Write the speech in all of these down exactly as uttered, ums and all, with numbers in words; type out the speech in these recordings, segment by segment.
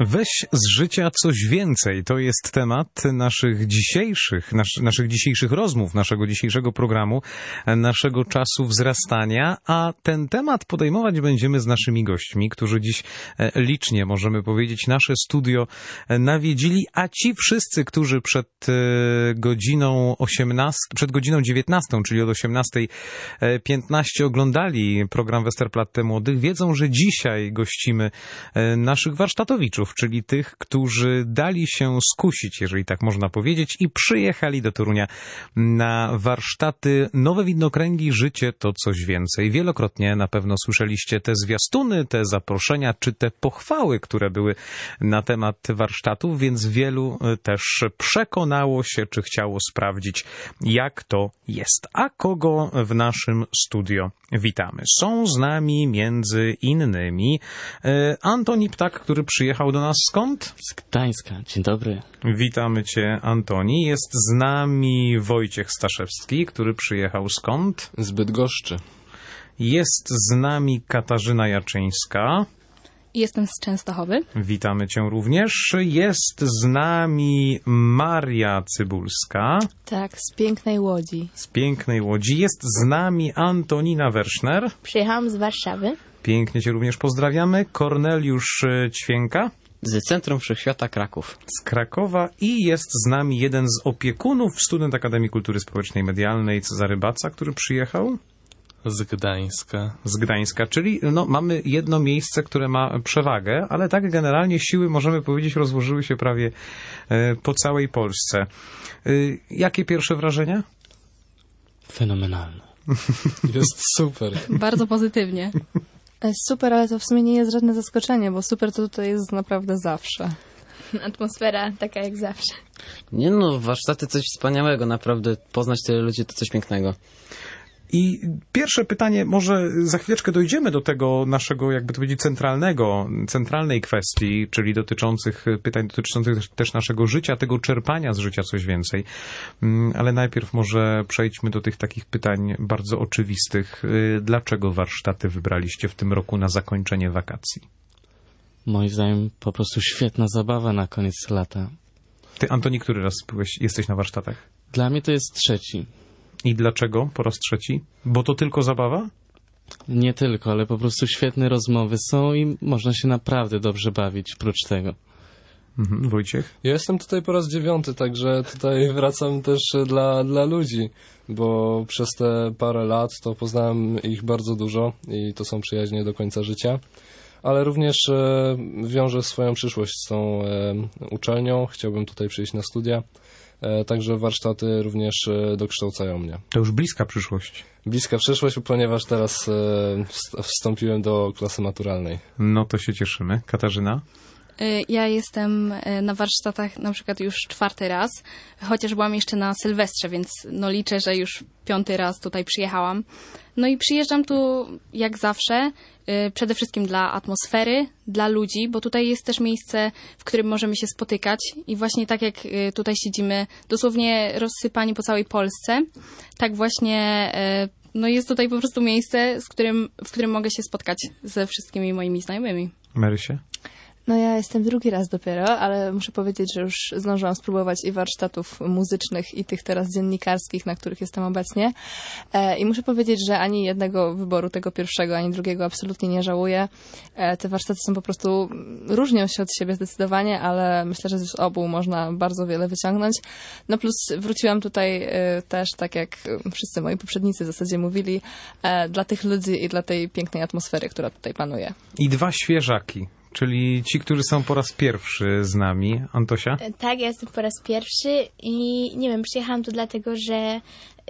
Weź z życia coś więcej. To jest temat naszych dzisiejszych, nas, naszych dzisiejszych rozmów, naszego dzisiejszego programu, naszego czasu wzrastania, a ten temat podejmować będziemy z naszymi gośćmi, którzy dziś licznie, możemy powiedzieć, nasze studio nawiedzili, a ci wszyscy, którzy przed godziną osiemnastą, przed godziną dziewiętnastą, czyli od osiemnastej piętnaście oglądali program Westerplatte Młodych, wiedzą, że dzisiaj gościmy naszych warsztatowiczów, czyli tych, którzy dali się skusić, jeżeli tak można powiedzieć, i przyjechali do Torunia na warsztaty Nowe Widnokręgi, życie to coś więcej. Wielokrotnie na pewno słyszeliście te zwiastuny, te zaproszenia, czy te pochwały, które były na temat warsztatów, więc wielu też przekonało się, czy chciało sprawdzić, jak to jest. A kogo w naszym studio witamy? Są z nami między innymi Antoni Ptak, który przyjechał do nas skąd? Z Gdańska. Dzień dobry. Witamy cię, Antoni. Jest z nami Wojciech Staszewski, który przyjechał skąd? Z Bydgoszczy. Jest z nami Katarzyna Jaczyńska. Jestem z Częstochowy. Witamy cię również. Jest z nami Maria Cybulska. Tak, z pięknej Łodzi. Z pięknej Łodzi. Jest z nami Antonina Werszner. Przyjechałam z Warszawy. Pięknie cię również pozdrawiamy. Korneliusz Ćwięka. Z Centrum Wszechświata Kraków. Z Krakowa. I jest z nami jeden z opiekunów, student Akademii Kultury Społecznej i Medialnej, Cezary Baca, który przyjechał. Z Gdańska. Z Gdańska, czyli no, mamy jedno miejsce, które ma przewagę, ale tak generalnie siły, możemy powiedzieć, rozłożyły się prawie e, po całej Polsce. E, jakie pierwsze wrażenia? Fenomenalne. Jest super. Bardzo pozytywnie. Super, ale to w sumie nie jest żadne zaskoczenie, bo super to tutaj jest naprawdę zawsze. Atmosfera taka jak zawsze. Nie no, warsztaty coś wspaniałego, naprawdę. Poznać tyle ludzi to coś pięknego. I pierwsze pytanie, może za chwileczkę dojdziemy do tego naszego, jakby to powiedzieć, centralnego, centralnej kwestii, czyli dotyczących pytań dotyczących też, też naszego życia, tego czerpania z życia coś więcej. Ale najpierw może przejdźmy do tych takich pytań bardzo oczywistych. Dlaczego warsztaty wybraliście w tym roku na zakończenie wakacji? Moim zdaniem po prostu świetna zabawa na koniec lata. Ty, Antoni, który raz byłeś, jesteś na warsztatach? Dla mnie to jest trzeci. I dlaczego po raz trzeci? Bo to tylko zabawa? Nie tylko, ale po prostu świetne rozmowy są i można się naprawdę dobrze bawić prócz tego. Mhm. Wojciech? Ja jestem tutaj po raz dziewiąty, także tutaj wracam też dla, dla ludzi, bo przez te parę lat to poznałem ich bardzo dużo i to są przyjaźnie do końca życia. Ale również e, wiążę swoją przyszłość z tą e, uczelnią. Chciałbym tutaj przyjść na studia. Także warsztaty również dokształcają mnie. To już bliska przyszłość. Bliska przyszłość, ponieważ teraz wstąpiłem do klasy maturalnej. No to się cieszymy. Katarzyna? Ja jestem na warsztatach na przykład już czwarty raz, chociaż byłam jeszcze na Sylwestrze, więc no liczę, że już piąty raz tutaj przyjechałam. No i przyjeżdżam tu jak zawsze, przede wszystkim dla atmosfery, dla ludzi, bo tutaj jest też miejsce, w którym możemy się spotykać i właśnie tak jak tutaj siedzimy, dosłownie rozsypani po całej Polsce, tak właśnie no jest tutaj po prostu miejsce, z którym, w którym mogę się spotkać ze wszystkimi moimi znajomymi. Marysie? No ja jestem drugi raz dopiero, ale muszę powiedzieć, że już zdążyłam spróbować i warsztatów muzycznych, i tych teraz dziennikarskich, na których jestem obecnie. E, I muszę powiedzieć, że ani jednego wyboru, tego pierwszego, ani drugiego absolutnie nie żałuję. E, te warsztaty są po prostu, różnią się od siebie zdecydowanie, ale myślę, że z obu można bardzo wiele wyciągnąć. No plus wróciłam tutaj e, też, tak jak wszyscy moi poprzednicy w zasadzie mówili, e, dla tych ludzi i dla tej pięknej atmosfery, która tutaj panuje. I dwa świeżaki. Czyli ci, którzy są po raz pierwszy z nami. Antosia? Tak, ja jestem po raz pierwszy i nie wiem, przyjechałam tu dlatego, że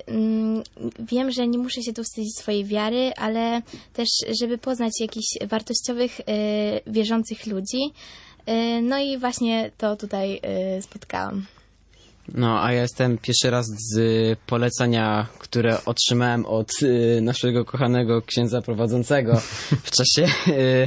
mm, wiem, że nie muszę się tu wstydzić swojej wiary, ale też, żeby poznać jakichś wartościowych, y, wierzących ludzi. Y, no i właśnie to tutaj y, spotkałam. No, a ja jestem pierwszy raz z polecenia, które otrzymałem od y, naszego kochanego księdza prowadzącego w czasie... Y,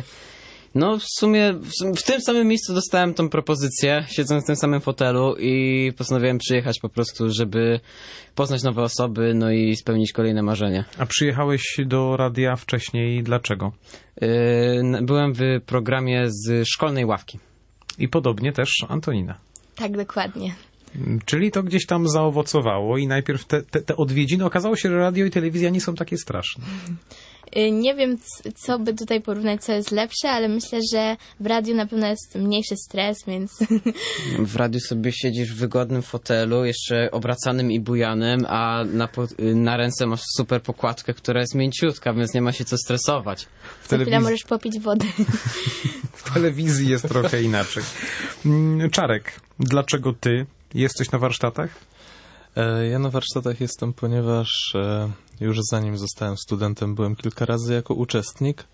No w sumie w, w tym samym miejscu dostałem tą propozycję, siedząc w tym samym fotelu i postanowiłem przyjechać po prostu, żeby poznać nowe osoby, no i spełnić kolejne marzenia. A przyjechałeś do radia wcześniej, dlaczego? Yy, byłem w programie z szkolnej ławki. I podobnie też Antonina. Tak, dokładnie. Czyli to gdzieś tam zaowocowało i najpierw te, te, te odwiedziny, okazało się, że radio i telewizja nie są takie straszne. Nie wiem, co by tutaj porównać, co jest lepsze, ale myślę, że w radiu na pewno jest mniejszy stres, więc... W radiu sobie siedzisz w wygodnym fotelu, jeszcze obracanym i bujanym, a na, po, na ręce masz super pokładkę, która jest mięciutka, więc nie ma się co stresować. W Za chwilę możesz popić wody. W telewizji jest trochę inaczej. Czarek, dlaczego ty jesteś na warsztatach? Ja na warsztatach jestem, ponieważ już zanim zostałem studentem, byłem kilka razy jako uczestnik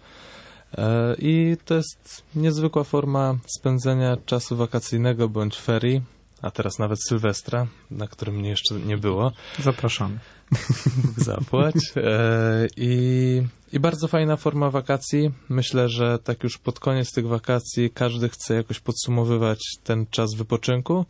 i to jest niezwykła forma spędzenia czasu wakacyjnego bądź ferii, a teraz nawet Sylwestra, na którym mnie jeszcze nie było. Zapraszamy. Bóg zapłać. I, I bardzo fajna forma wakacji. Myślę, że tak już pod koniec tych wakacji każdy chce jakoś podsumowywać ten czas wypoczynku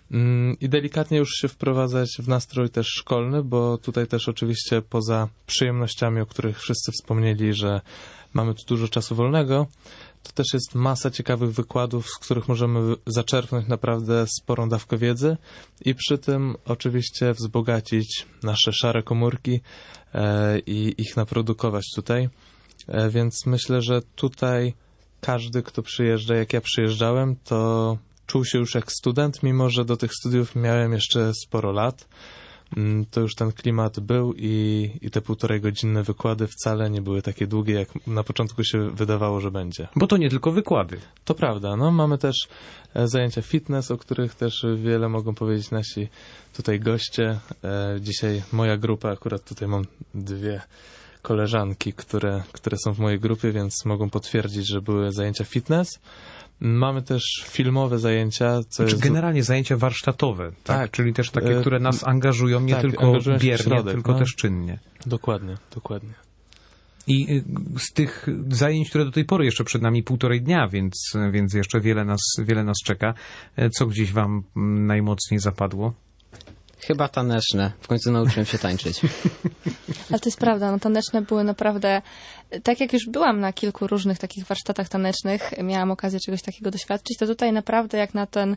i delikatnie już się wprowadzać w nastrój też szkolny, bo tutaj też oczywiście poza przyjemnościami, o których wszyscy wspomnieli, że mamy tu dużo czasu wolnego, to też jest masa ciekawych wykładów, z których możemy zaczerpnąć naprawdę sporą dawkę wiedzy i przy tym oczywiście wzbogacić nasze szare komórki e, i ich naprodukować tutaj. E, więc myślę, że tutaj każdy, kto przyjeżdża, jak ja przyjeżdżałem, to czuł się już jak student, mimo że do tych studiów miałem jeszcze sporo lat. To już ten klimat był i, i te półtorej godzinne wykłady wcale nie były takie długie, jak na początku się wydawało, że będzie. Bo to nie tylko wykłady. To prawda. No, mamy też zajęcia fitness, o których też wiele mogą powiedzieć nasi tutaj goście. Dzisiaj moja grupa, akurat tutaj mam dwie koleżanki, które, które są w mojej grupie, więc mogą potwierdzić, że były zajęcia fitness. Mamy też filmowe zajęcia. Co znaczy jest... generalnie zajęcia warsztatowe, tak? tak? Czyli też takie, które nas angażują nie tak, tylko angażują się w biernie, środek, tylko no. też czynnie. Dokładnie, dokładnie. I z tych zajęć, które do tej pory jeszcze przed nami półtorej dnia, więc, więc jeszcze wiele nas, wiele nas czeka. Co gdzieś wam najmocniej zapadło? Chyba taneczne. W końcu nauczyłem się tańczyć. Ale to jest prawda, no taneczne były naprawdę, tak jak już byłam na kilku różnych takich warsztatach tanecznych, miałam okazję czegoś takiego doświadczyć, to tutaj naprawdę jak na ten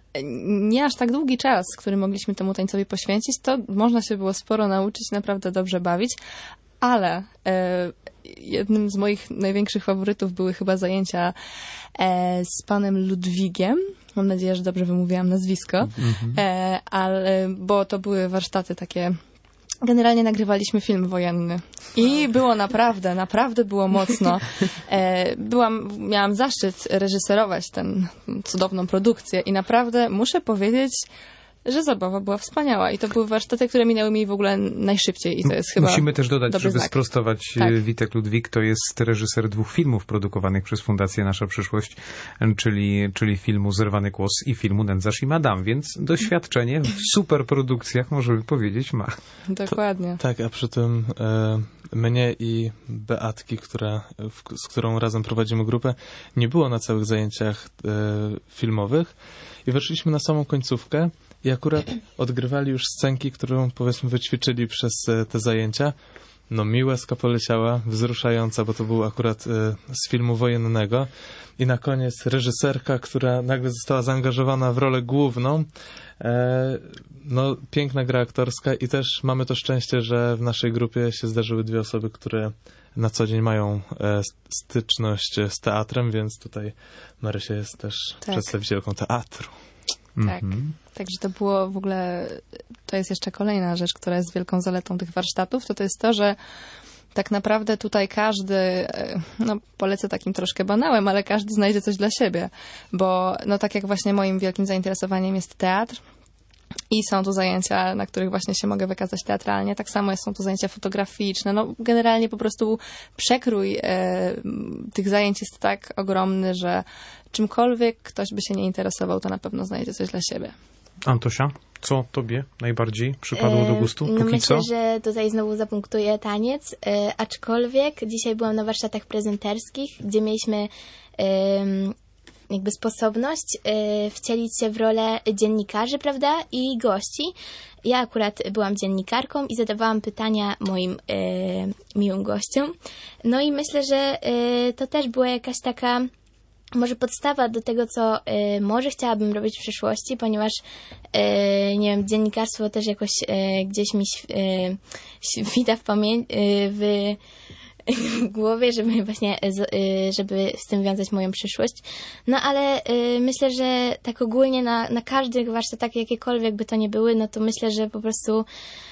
nie aż tak długi czas, który mogliśmy temu tańcowi poświęcić, to można się było sporo nauczyć, naprawdę dobrze bawić, ale e, jednym z moich największych faworytów były chyba zajęcia e, z panem Ludwigiem. Mam nadzieję, że dobrze wymówiłam nazwisko, mm-hmm. e, ale, bo to były warsztaty takie. Generalnie nagrywaliśmy film wojenny i było naprawdę, naprawdę było mocno. E, byłam, miałam zaszczyt reżyserować tę cudowną produkcję i naprawdę muszę powiedzieć, że zabawa była wspaniała i to były warsztaty, które minęły mi w ogóle najszybciej i to jest chyba Musimy też dodać, dobry żeby znak. sprostować, Tak. Witek Ludwik to jest reżyser dwóch filmów produkowanych przez Fundację Nasza Przyszłość, czyli, czyli filmu Zerwany Kłos i filmu Nędzarz i Madame, więc doświadczenie w superprodukcjach, możemy powiedzieć, ma. Dokładnie. To, tak, a przy tym e, mnie i Beatki, która, w, z którą razem prowadzimy grupę, nie było na całych zajęciach e, filmowych i weszliśmy na samą końcówkę i akurat odgrywali już scenki, którą powiedzmy wyćwiczyli przez te zajęcia. No mi łezka poleciała, wzruszająca, bo to był akurat e, z filmu wojennego. I na koniec reżyserka, która nagle została zaangażowana w rolę główną. E, no piękna gra aktorska i też mamy to szczęście, że w naszej grupie się zdarzyły dwie osoby, które na co dzień mają e, styczność z teatrem, więc tutaj Marysia jest też Tak. przedstawicielką teatru. Tak. Mhm. Także to było w ogóle, to jest jeszcze kolejna rzecz, która jest wielką zaletą tych warsztatów, to to jest to, że tak naprawdę tutaj każdy, no polecę takim troszkę banałem, ale każdy znajdzie coś dla siebie, bo no tak jak właśnie moim wielkim zainteresowaniem jest teatr i są tu zajęcia, na których właśnie się mogę wykazać teatralnie, tak samo są tu zajęcia fotograficzne, no generalnie po prostu przekrój e, tych zajęć jest tak ogromny, że czymkolwiek ktoś by się nie interesował, to na pewno znajdzie coś dla siebie. Antosia, co tobie najbardziej przypadło do gustu? No Póki myślę, co? że tutaj znowu zapunktuję taniec, e, aczkolwiek dzisiaj byłam na warsztatach prezenterskich, gdzie mieliśmy e, jakby sposobność e, wcielić się w rolę dziennikarzy, prawda, i gości. Ja akurat byłam dziennikarką i zadawałam pytania moim e, miłym gościom. No i myślę, że e, to też była jakaś taka może podstawa do tego, co y, może chciałabym robić w przyszłości, ponieważ y, nie wiem, dziennikarstwo też jakoś y, gdzieś mi y, świta w pamięci, y, w, w głowie, żeby właśnie, y, żeby z tym wiązać moją przyszłość. No ale y, myślę, że tak ogólnie na, na każdych warsztatach, jakiekolwiek by to nie były, no to myślę, że po prostu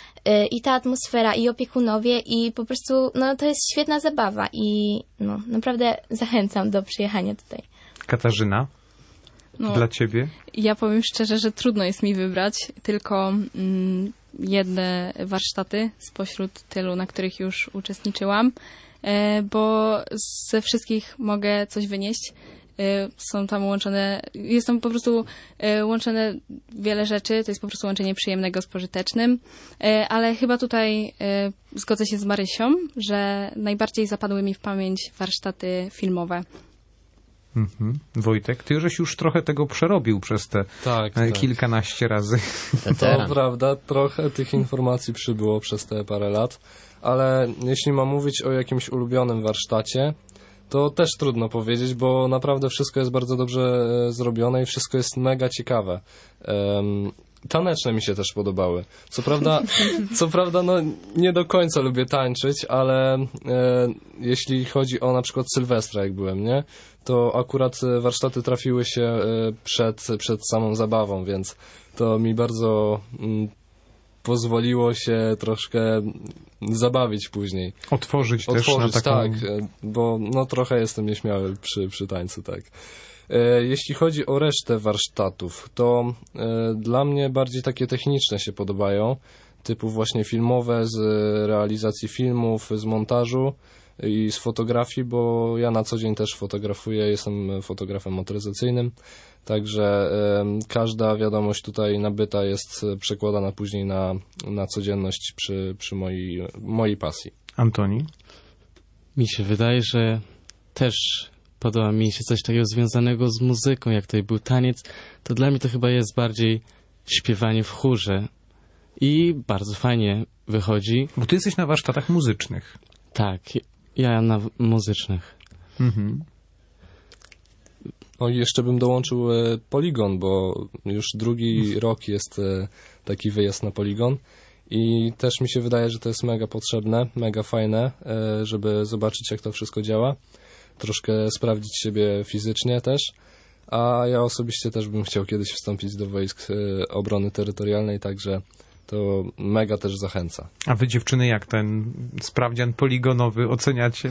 i ta atmosfera, i opiekunowie, i po prostu, no to jest świetna zabawa i no naprawdę zachęcam do przyjechania tutaj. Katarzyna, No, dla ciebie? ja powiem szczerze, że trudno jest mi wybrać tylko mm, jedne warsztaty spośród tylu, na których już uczestniczyłam, e, bo ze wszystkich mogę coś wynieść. E, są tam łączone, jest tam po prostu e, łączone wiele rzeczy, to jest po prostu łączenie przyjemnego z pożytecznym, e, ale chyba tutaj e, zgodzę się z Marysią, że najbardziej zapadły mi w pamięć warsztaty filmowe. Mhm. Wojtek, ty żeś już trochę tego przerobił przez te Tak, e, tak. kilkanaście razy. To prawda, trochę tych informacji przybyło przez te parę lat, ale jeśli mam mówić o jakimś ulubionym warsztacie, to też trudno powiedzieć, bo naprawdę wszystko jest bardzo dobrze e, zrobione i wszystko jest mega ciekawe. Um, taneczne mi się też podobały. Co prawda, co prawda no, nie do końca lubię tańczyć, ale e, jeśli chodzi o na przykład Sylwestra, jak byłem, nie? To akurat warsztaty trafiły się e, przed, przed samą zabawą, więc to mi bardzo mm, pozwoliło się troszkę zabawić później. Otworzyć, Otworzyć, też na taką... tak, bo no trochę jestem nieśmiały przy, przy tańcu, tak. E, jeśli chodzi o resztę warsztatów, to e, dla mnie bardziej takie techniczne się podobają, typu właśnie filmowe, z realizacji filmów, z montażu i z fotografii, bo ja na co dzień też fotografuję, jestem fotografem motoryzacyjnym, także e, każda wiadomość tutaj nabyta jest przekładana później na, na codzienność przy, przy mojej, mojej pasji. Antoni? Mi się wydaje, że też podoba mi się coś takiego związanego z muzyką, jak tutaj był taniec, to dla mnie to chyba jest bardziej śpiewanie w chórze i bardzo fajnie wychodzi. Bo ty jesteś na warsztatach muzycznych. Tak, ja na muzycznych. Mhm. No i jeszcze bym dołączył e, poligon, bo już drugi rok jest e, taki wyjazd na poligon i też mi się wydaje, że to jest mega potrzebne, mega fajne, e, żeby zobaczyć, jak to wszystko działa, troszkę sprawdzić siebie fizycznie też, a ja osobiście też bym chciał kiedyś wstąpić do wojsk e, obrony terytorialnej, także to mega też zachęca. A wy dziewczyny jak ten sprawdzian poligonowy oceniacie?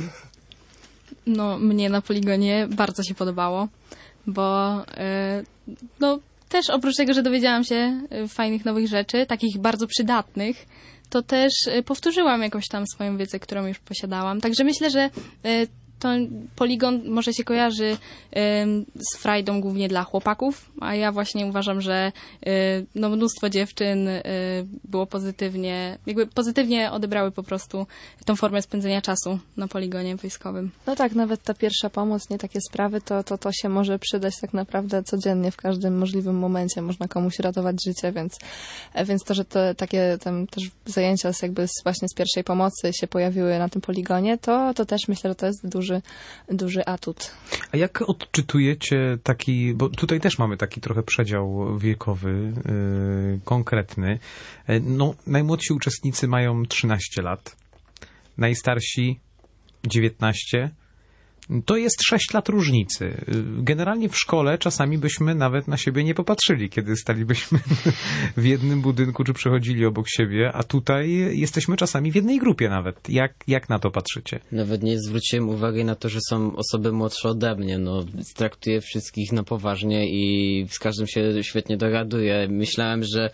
No, mnie na poligonie bardzo się podobało, bo e, no, też oprócz tego, że dowiedziałam się e, fajnych nowych rzeczy, takich bardzo przydatnych, to też e, powtórzyłam jakąś tam swoją wiedzę, którą już posiadałam. Także myślę, że e, to poligon może się kojarzy y, z frajdą głównie dla chłopaków, a ja właśnie uważam, że y, no, mnóstwo dziewczyn y, było pozytywnie, jakby pozytywnie odebrały po prostu tą formę spędzenia czasu na poligonie wojskowym. No tak, nawet ta pierwsza pomoc, nie takie sprawy, to, to, to się może przydać tak naprawdę codziennie, w każdym możliwym momencie. Można komuś ratować życie, więc, więc to, że to, takie tam też zajęcia z, jakby z, właśnie z pierwszej pomocy się pojawiły na tym poligonie, to, to też myślę, że to jest duży Duży, duży atut. A jak odczytujecie taki, bo tutaj też mamy taki trochę przedział wiekowy, yy, konkretny. No, najmłodsi uczestnicy mają trzynaście lat, najstarsi dziewiętnaście. To jest sześć lat różnicy. Generalnie w szkole czasami byśmy nawet na siebie nie popatrzyli, kiedy stalibyśmy w jednym budynku, czy przechodzili obok siebie, a tutaj jesteśmy czasami w jednej grupie nawet. Jak, jak na to patrzycie? Nawet nie zwróciłem uwagi na to, że są osoby młodsze ode mnie. No, traktuję wszystkich na poważnie i z każdym się świetnie dogaduję. Myślałem, że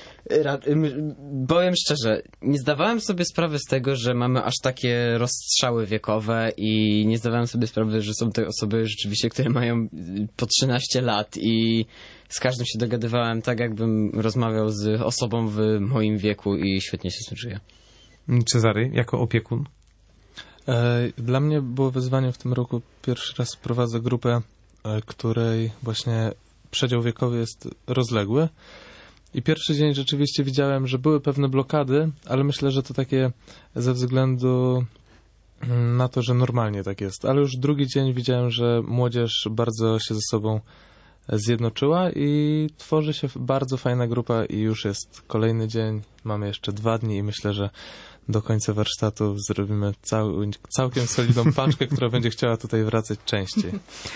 Powiem szczerze, nie zdawałem sobie sprawy z tego, że mamy aż takie rozstrzały wiekowe i nie zdawałem sobie sprawy, że są te osoby rzeczywiście, które mają po trzynaście lat i z każdym się dogadywałem tak, jakbym rozmawiał z osobą w moim wieku i świetnie się z tym czuję. Cezary, jako opiekun? Dla mnie było wyzwaniem w tym roku. Pierwszy raz prowadzę grupę, której właśnie przedział wiekowy jest rozległy. I pierwszy dzień rzeczywiście widziałem, że były pewne blokady, ale myślę, że to takie ze względu na to, że normalnie tak jest. Ale już drugi dzień widziałem, że młodzież bardzo się ze sobą zjednoczyła i tworzy się bardzo fajna grupa i już jest kolejny dzień, mamy jeszcze dwa dni i myślę, że do końca warsztatów zrobimy cał, całkiem solidną paczkę, która będzie chciała tutaj wracać częściej.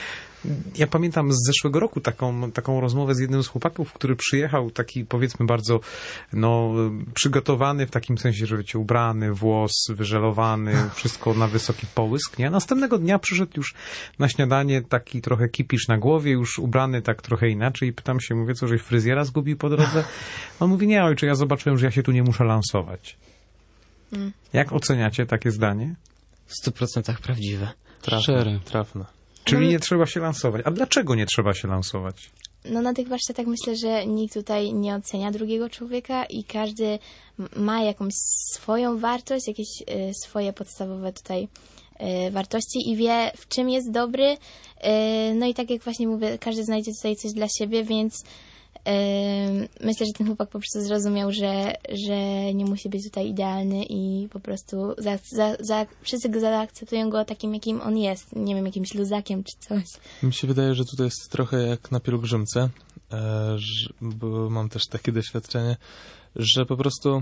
Ja pamiętam z zeszłego roku taką, taką rozmowę z jednym z chłopaków, który przyjechał taki, powiedzmy, bardzo no, przygotowany w takim sensie, że wiecie, ubrany, włos wyżelowany, wszystko na wysoki połysk, nie? A następnego dnia przyszedł już na śniadanie taki trochę kipisz na głowie, już ubrany tak trochę inaczej i pytam się, mówię, co, żeś fryzjera zgubił po drodze? On mówi, nie, ojcze, ja zobaczyłem, że ja się tu nie muszę lansować. Mm. Jak oceniacie takie zdanie? W stu procentach prawdziwe. Trafne, Szczere. trafne. Czyli nie trzeba się lansować. A dlaczego nie trzeba się lansować? No na tych warsztatach myślę, że nikt tutaj nie ocenia drugiego człowieka i każdy ma jakąś swoją wartość, jakieś y, swoje podstawowe tutaj y, wartości i wie, w czym jest dobry. Y, no i tak jak właśnie mówię, każdy znajdzie tutaj coś dla siebie, więc myślę, że ten chłopak po prostu zrozumiał, że, że nie musi być tutaj idealny i po prostu za, za, za, wszyscy go zaakceptują go takim, jakim on jest. Nie wiem, jakimś luzakiem czy coś. Mi się wydaje, że tutaj jest trochę jak na pielgrzymce, e, że, bo mam też takie doświadczenie, że po prostu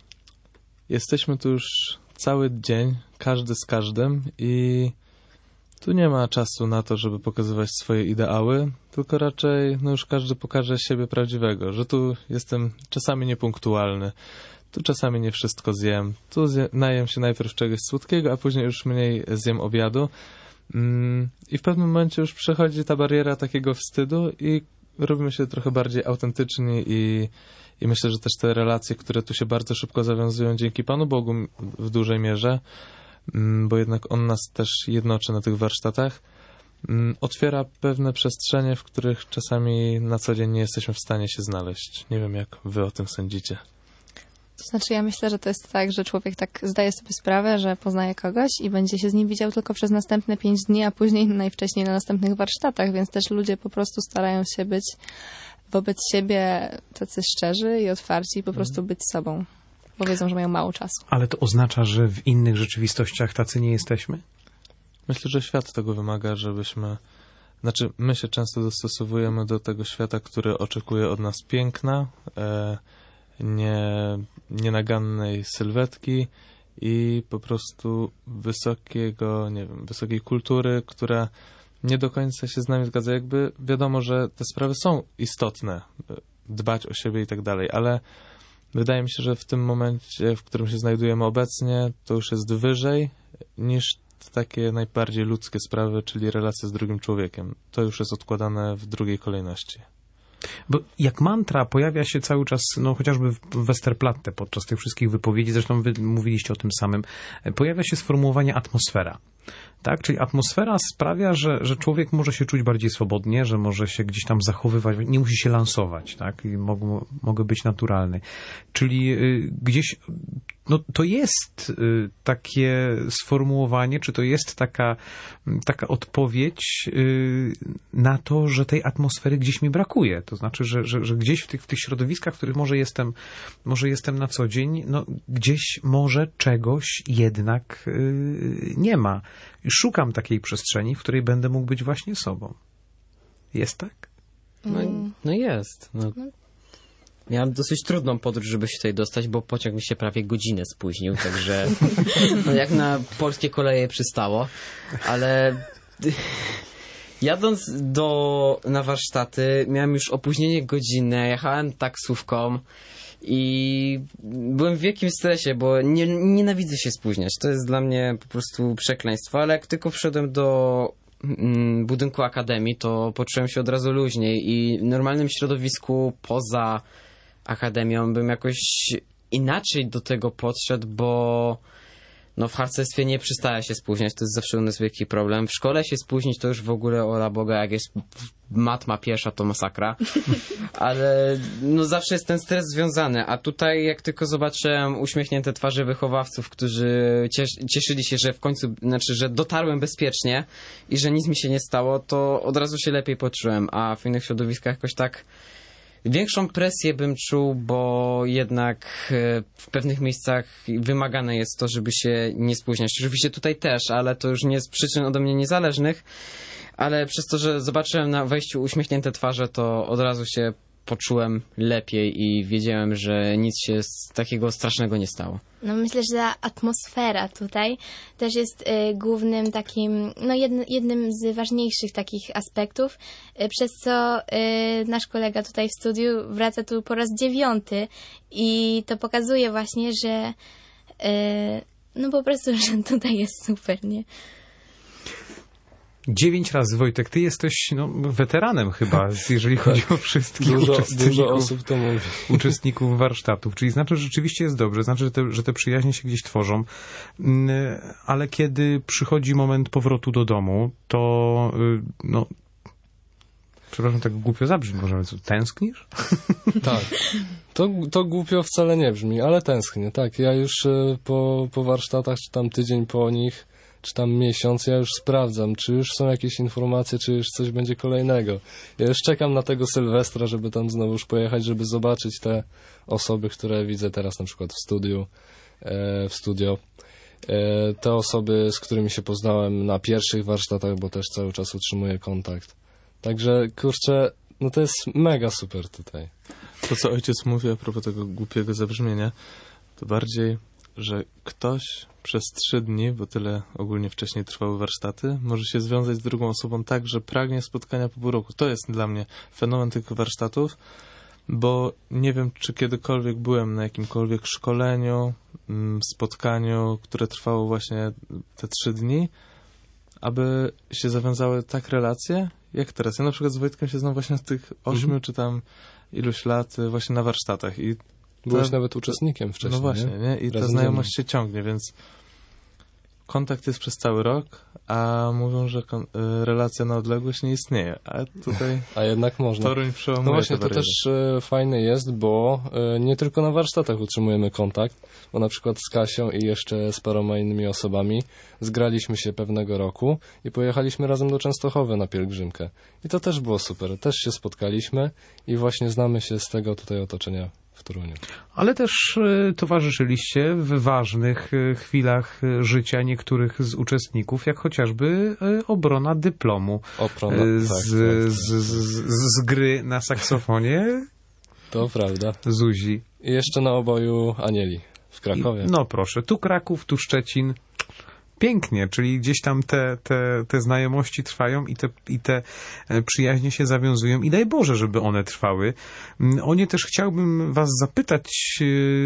jesteśmy tu już cały dzień, każdy z każdym i tu nie ma czasu na to, żeby pokazywać swoje ideały, tylko raczej no już każdy pokaże siebie prawdziwego, że tu jestem czasami niepunktualny, tu czasami nie wszystko zjem, tu zje, najem się najpierw czegoś słodkiego, a później już mniej zjem obiadu mm, i w pewnym momencie już przechodzi ta bariera takiego wstydu i robimy się trochę bardziej autentyczni i, i myślę, że też te relacje, które tu się bardzo szybko zawiązują dzięki Panu Bogu w dużej mierze, bo jednak on nas też jednoczy na tych warsztatach, otwiera pewne przestrzenie, w których czasami na co dzień nie jesteśmy w stanie się znaleźć. Nie wiem, jak wy o tym sądzicie. To znaczy, ja myślę, że to jest tak, że człowiek tak zdaje sobie sprawę, że poznaje kogoś i będzie się z nim widział tylko przez następne pięć dni, a później najwcześniej na następnych warsztatach, więc też ludzie po prostu starają się być wobec siebie tacy szczerzy i otwarci i po prostu być sobą. Bo wiedzą, że mają mało czasu. Ale to oznacza, że w innych rzeczywistościach tacy nie jesteśmy? Myślę, że świat tego wymaga, żebyśmy... Znaczy, my się często dostosowujemy do tego świata, który oczekuje od nas piękna, e, nie, nienagannej sylwetki i po prostu wysokiego, nie wiem, wysokiej kultury, która nie do końca się z nami zgadza. Jakby wiadomo, że te sprawy są istotne, dbać o siebie i tak dalej, ale wydaje mi się, że w tym momencie, w którym się znajdujemy obecnie, to już jest wyżej niż takie najbardziej ludzkie sprawy, czyli relacje z drugim człowiekiem. To już jest odkładane w drugiej kolejności. Bo jak mantra pojawia się cały czas, no chociażby w Westerplatte podczas tych wszystkich wypowiedzi, zresztą wy mówiliście o tym samym, pojawia się sformułowanie atmosfera. Tak? Czyli atmosfera sprawia, że, że człowiek może się czuć bardziej swobodnie, że może się gdzieś tam zachowywać, nie musi się lansować, tak? I mogą, mogę być naturalny. Czyli y, gdzieś, no to jest y, takie sformułowanie, czy to jest taka, taka odpowiedź y, na to, że tej atmosfery gdzieś mi brakuje. To znaczy, że, że, że gdzieś w tych, w tych środowiskach, w których może jestem, może jestem na co dzień, no gdzieś może czegoś jednak y, nie ma. Szukam takiej przestrzeni, w której będę mógł być właśnie sobą. Jest tak? No, no jest. No. Miałem dosyć trudną podróż, żeby się tutaj dostać, bo pociąg mi się prawie godzinę spóźnił, także no jak na polskie koleje przystało, ale jadąc do, na warsztaty miałem już opóźnienie godzinne, jechałem taksówką i byłem w wielkim stresie, bo nie, nienawidzę się spóźniać. To jest dla mnie po prostu przekleństwo, ale jak tylko wszedłem do mm, budynku akademii, to poczułem się od razu luźniej i w normalnym środowisku poza akademią bym jakoś inaczej do tego podszedł, bo no w harcerstwie nie przystaje się spóźniać, to jest zawsze u nas wielki problem. W szkole się spóźnić to już w ogóle ola Boga, jak jest matma pierwsza, to masakra. Ale no zawsze jest ten stres związany, a tutaj jak tylko zobaczyłem uśmiechnięte twarze wychowawców, którzy cies cieszyli się, że w końcu, znaczy, że dotarłem bezpiecznie i że nic mi się nie stało, to od razu się lepiej poczułem, a w innych środowiskach jakoś tak Większą presję bym czuł, bo jednak e, w pewnych miejscach wymagane jest to, żeby się nie spóźniać. Oczywiście tutaj też, ale to już nie z przyczyn ode mnie niezależnych, ale przez to, że zobaczyłem na wejściu uśmiechnięte twarze, to od razu się poczułem lepiej i wiedziałem, że nic się takiego strasznego nie stało. No myślę, że ta atmosfera tutaj też jest y, głównym takim, no jedn, jednym z ważniejszych takich aspektów, y, przez co y, nasz kolega tutaj w studiu wraca tu po raz dziewiąty i to pokazuje właśnie, że y, no po prostu, że tutaj jest super, nie? Dziewięć razy, Wojtek, ty jesteś no, weteranem chyba, jeżeli chodzi o wszystkich Dużo, uczestników, dużo osób to mówi. uczestników warsztatów. Czyli znaczy, że rzeczywiście jest dobrze, znaczy, że te, że te przyjaźnie się gdzieś tworzą, ale kiedy przychodzi moment powrotu do domu, to no, przepraszam, tak głupio zabrzmi, może, ale co, tęsknisz? Tak. To, to głupio wcale nie brzmi, ale tęsknię, tak. Ja już e, po, po warsztatach, czy tam tydzień po nich, czy tam miesiąc, ja już sprawdzam, czy już są jakieś informacje, czy już coś będzie kolejnego. Ja już czekam na tego Sylwestra, żeby tam znowuż pojechać, żeby zobaczyć te osoby, które widzę teraz na przykład w studiu, e, w studio. E, te osoby, z którymi się poznałem na pierwszych warsztatach, bo też cały czas utrzymuję kontakt. Także, kurczę, no to jest mega super tutaj. To, co ojciec mówi a propos tego głupiego zabrzmienia, to bardziej, że ktoś przez trzy dni, bo tyle ogólnie wcześniej trwały warsztaty, może się związać z drugą osobą tak, że pragnie spotkania po pół roku. To jest dla mnie fenomen tych warsztatów, bo nie wiem, czy kiedykolwiek byłem na jakimkolwiek szkoleniu, spotkaniu, które trwało właśnie te trzy dni, aby się zawiązały tak relacje, jak teraz. Ja na przykład z Wojtkiem się znam właśnie od tych ośmiu, mm. czy tam iluś lat właśnie na warsztatach. I Byłeś ta, nawet uczestnikiem wcześniej, no właśnie, nie? nie? I Razem ta znajomość się ciągnie, więc kontakt jest przez cały rok, a mówią, że kon- relacja na odległość nie istnieje. A tutaj a jednak można. Toruń przełamuje. No właśnie, to też e, fajne jest, bo e, nie tylko na warsztatach utrzymujemy kontakt, bo na przykład z Kasią i jeszcze z paroma innymi osobami zgraliśmy się pewnego roku i pojechaliśmy razem do Częstochowy na pielgrzymkę. I to też było super. Też się spotkaliśmy i właśnie znamy się z tego tutaj otoczenia w Toruniu. Ale też y, towarzyszyliście w ważnych y, chwilach y, życia niektórych z uczestników, jak chociażby y, obrona dyplomu Obrona, y, tak, z, tak, z, tak. z, z gry na saksofonie To prawda. Zuzi. I jeszcze na oboju Anieli w Krakowie. I, no proszę, tu Kraków, tu Szczecin. Pięknie, czyli gdzieś tam te, te, te znajomości trwają i te, i te przyjaźnie się zawiązują i daj Boże, żeby one trwały. O nie też chciałbym was zapytać,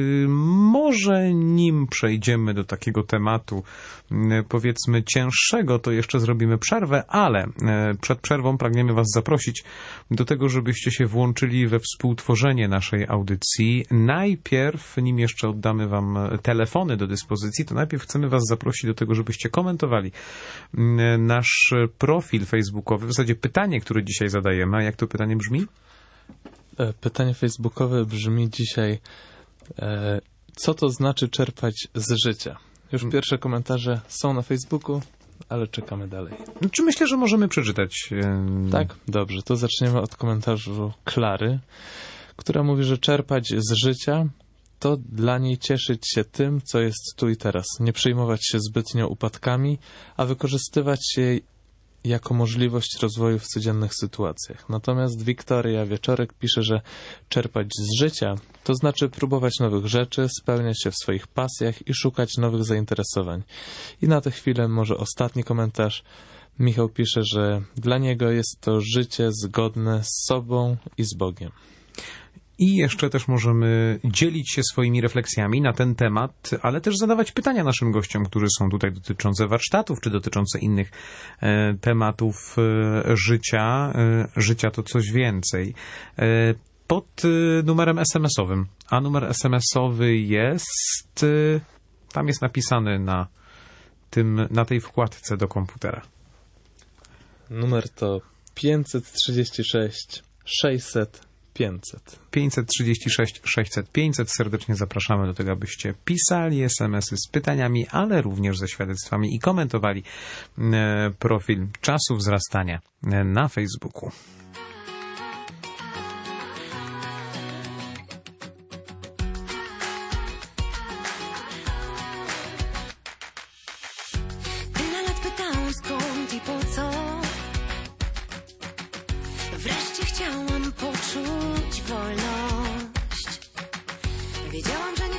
może nim przejdziemy do takiego tematu, powiedzmy cięższego, to jeszcze zrobimy przerwę, ale przed przerwą pragniemy was zaprosić do tego, żebyście się włączyli we współtworzenie naszej audycji. Najpierw, nim jeszcze oddamy wam telefony do dyspozycji, to najpierw chcemy was zaprosić do tego, żebyście komentowali nasz profil facebookowy. W zasadzie pytanie, które dzisiaj zadajemy, a jak to pytanie brzmi? Pytanie facebookowe brzmi dzisiaj, e, co to znaczy czerpać z życia? Już pierwsze komentarze są na Facebooku, ale czekamy dalej. Czy myślę, że możemy przeczytać? Yy... Tak? Dobrze, to zaczniemy od komentarzu Klary, która mówi, że czerpać z życia to dla niej cieszyć się tym, co jest tu i teraz. Nie przejmować się zbytnio upadkami, a wykorzystywać je jako możliwość rozwoju w codziennych sytuacjach. Natomiast Wiktoria Wieczorek pisze, że czerpać z życia to znaczy próbować nowych rzeczy, spełniać się w swoich pasjach i szukać nowych zainteresowań. I na tę chwilę może ostatni komentarz. Michał pisze, że dla niego jest to życie zgodne z sobą i z Bogiem. I jeszcze też możemy dzielić się swoimi refleksjami na ten temat, ale też zadawać pytania naszym gościom, którzy są tutaj dotyczące warsztatów, czy dotyczące innych e, tematów e, życia. E, życia to coś więcej. E, pod e, numerem es em esowym. A numer es em esowy jest... E, tam jest napisany na, tym, na tej wkładce do komputera. Numer to pięćset trzydzieści sześć sześćset pięćset. pięćset trzydzieści sześć sześćset pięćset. Serdecznie zapraszamy do tego, abyście pisali es em esy z pytaniami, ale również ze świadectwami i komentowali e, profil Czasu Wzrastania e, na Facebooku.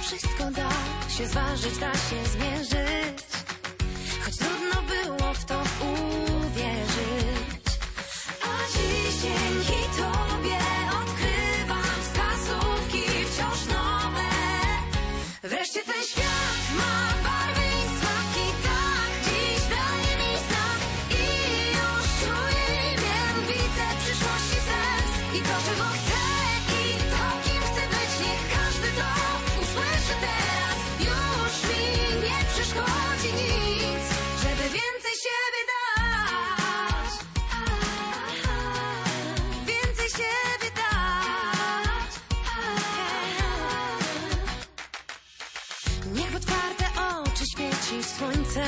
wszystko da się zważyć, da się zmierzyć, choć trudno było w to uwierzyć. A dziś dzięki Tobie odkrywam wskazówki wciąż nowe. Wreszcie ten świat ma barwy i smaki, tak dziś daje mi znak i już czuję wiem, widzę przyszłości sens i to, czego chcę i to, kim chcę być. Niech każdy to usłyszy teraz, już mi nie przeszkodzi nic, żeby więcej siebie dać, więcej siebie dać. Niech w otwarte oczy świeci słońce,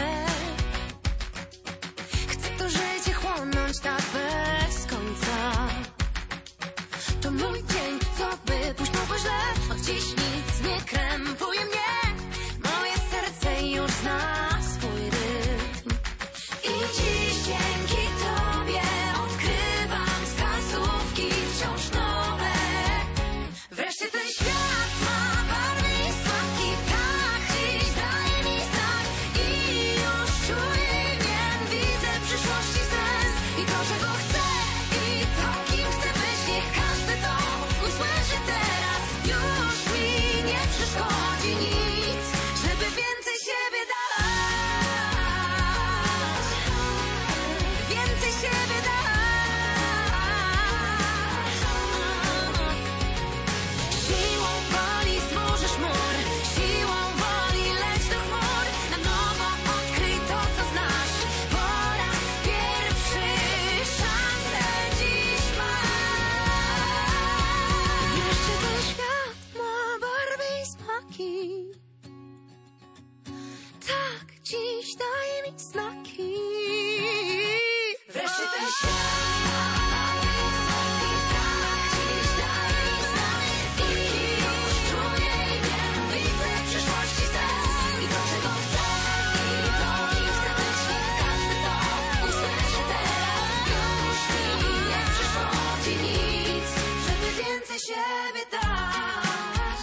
chcę to życie chłonąć tak bez końca. To mój dzień, co by pójść mogło źle, od dziś nic nie krępuje mnie. Moje serce już zna swój rytm i dziś dzięki Tobie odkrywam wskazówki wciąż nowe. Wreszcie ten świat ma barwy i smaki, tak dziś daje mi znak i już czuję wiem, widzę przyszłości sens i to, czego chcę i to, kim chcę być. Niech każdy to usłyszy teraz, już mi nie przeszkodzi nic, żeby więcej siebie dać, więcej siebie dać. Siłą woli zburzysz mur, siłą woli leć do chmur. Na nowo odkryj to, co znasz, po raz pierwszy szansę dziś masz. Wreszcie ten świat ma barwy i smaki, tak dziś daje mi znaki. Wreszcie ten świat ma barwy i smaki, tak dziś daje mi znaki i już czuję i wiem, widzę przyszłości sens i to, czego chcę i to, kim chcę być. Niech każdy to usłyszy teraz, już mi nie przeszkodzi nic, żeby więcej siebie dać.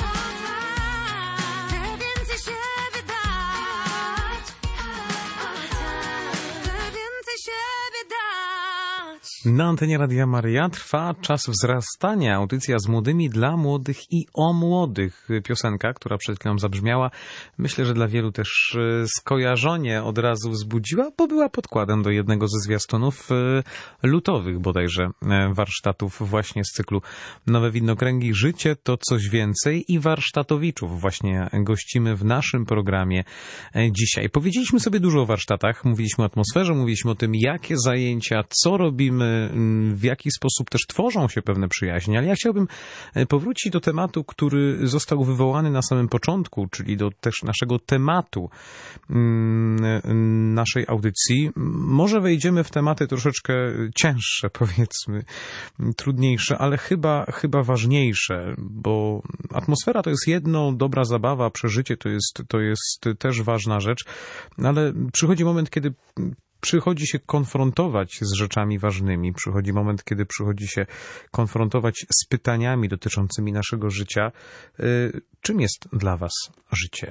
Chcę więcej siebie dać, chcę więcej siebie dać. Na antenie Radia Maryja trwa czas wzrastania. Audycja z młodymi, dla młodych i o młodych. Piosenka, która przed chwilą zabrzmiała, myślę, że dla wielu też e, skojarzenie od razu wzbudziła, bo była podkładem do jednego ze zwiastunów e, lutowych bodajże e, warsztatów właśnie z cyklu Nowe Widnokręgi. Życie to coś więcej i warsztatowiczów właśnie gościmy w naszym programie e, dzisiaj. Powiedzieliśmy sobie dużo o warsztatach, mówiliśmy o atmosferze, mówiliśmy o tym, jakie zajęcia, co robimy, m, w jaki sposób też tworzą się pewne przyjaźnie, ale ja chciałbym e, powrócić do tematu, który został wywołany na samym początku, czyli do też naszego tematu mm, naszej audycji. Może wejdziemy w tematy troszeczkę cięższe, powiedzmy, trudniejsze, ale chyba, chyba ważniejsze, bo atmosfera to jest jedno, dobra zabawa, przeżycie to jest, to jest też ważna rzecz, ale przychodzi moment, kiedy przychodzi się konfrontować z rzeczami ważnymi. Przychodzi moment, kiedy przychodzi się konfrontować z pytaniami dotyczącymi naszego życia. Czym jest dla was życie?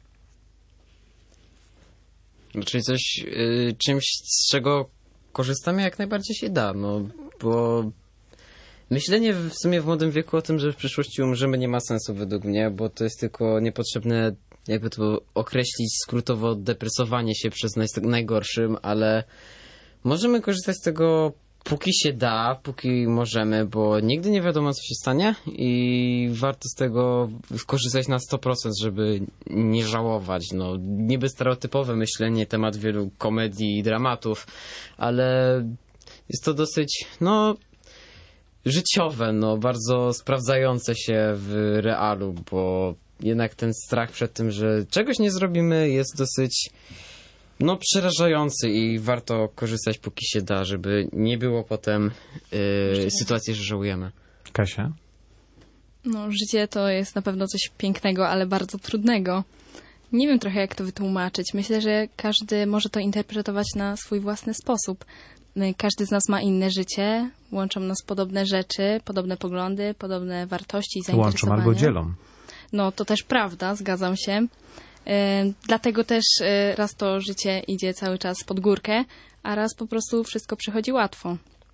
Czyli coś, y, czymś, z czego korzystamy jak najbardziej się da, no bo myślenie w sumie w młodym wieku o tym, że w przyszłości umrzemy, nie ma sensu według mnie, bo to jest tylko niepotrzebne, jakby to określić skrótowo, depresowanie się przez naj- najgorszym, ale możemy korzystać z tego póki się da, póki możemy, bo nigdy nie wiadomo, co się stanie i warto z tego korzystać na sto procent, żeby nie żałować. No, niby stereotypowe myślenie, temat wielu komedii i dramatów, ale jest to dosyć, no, życiowe, no, bardzo sprawdzające się w realu, bo jednak ten strach przed tym, że czegoś nie zrobimy, jest dosyć, no, przerażający i warto korzystać póki się da, żeby nie było potem yy, sytuacji, że żałujemy. Kasia? No, życie to jest na pewno coś pięknego, ale bardzo trudnego. Nie wiem trochę, jak to wytłumaczyć. Myślę, że każdy może to interpretować na swój własny sposób. Każdy z nas ma inne życie, łączą nas podobne rzeczy, podobne poglądy, podobne wartości i zainteresowania. Łączą albo dzielą. No to też prawda, zgadzam się. E, dlatego też e, raz to życie idzie cały czas pod górkę, a raz po prostu wszystko przychodzi łatwo.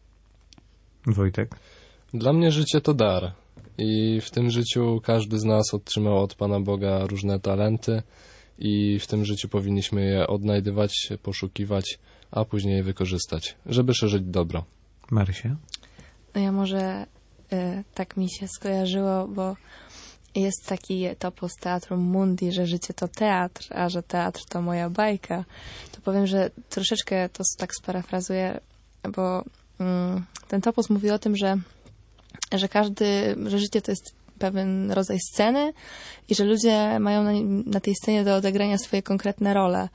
Wojtek? Dla mnie życie to dar i w tym życiu każdy z nas otrzymał od Pana Boga różne talenty i w tym życiu powinniśmy je odnajdywać, poszukiwać, a później je wykorzystać, żeby szerzyć dobro. Marysia? No ja może y, tak mi się skojarzyło, bo jest taki topos Teatrum Mundi, że życie to teatr, a że teatr to moja bajka. To powiem, że troszeczkę to tak sparafrazuję, bo mm, ten topos mówi o tym, że, że każdy, że życie to jest pewien rodzaj sceny i że ludzie mają na, na tej scenie do odegrania swoje konkretne role.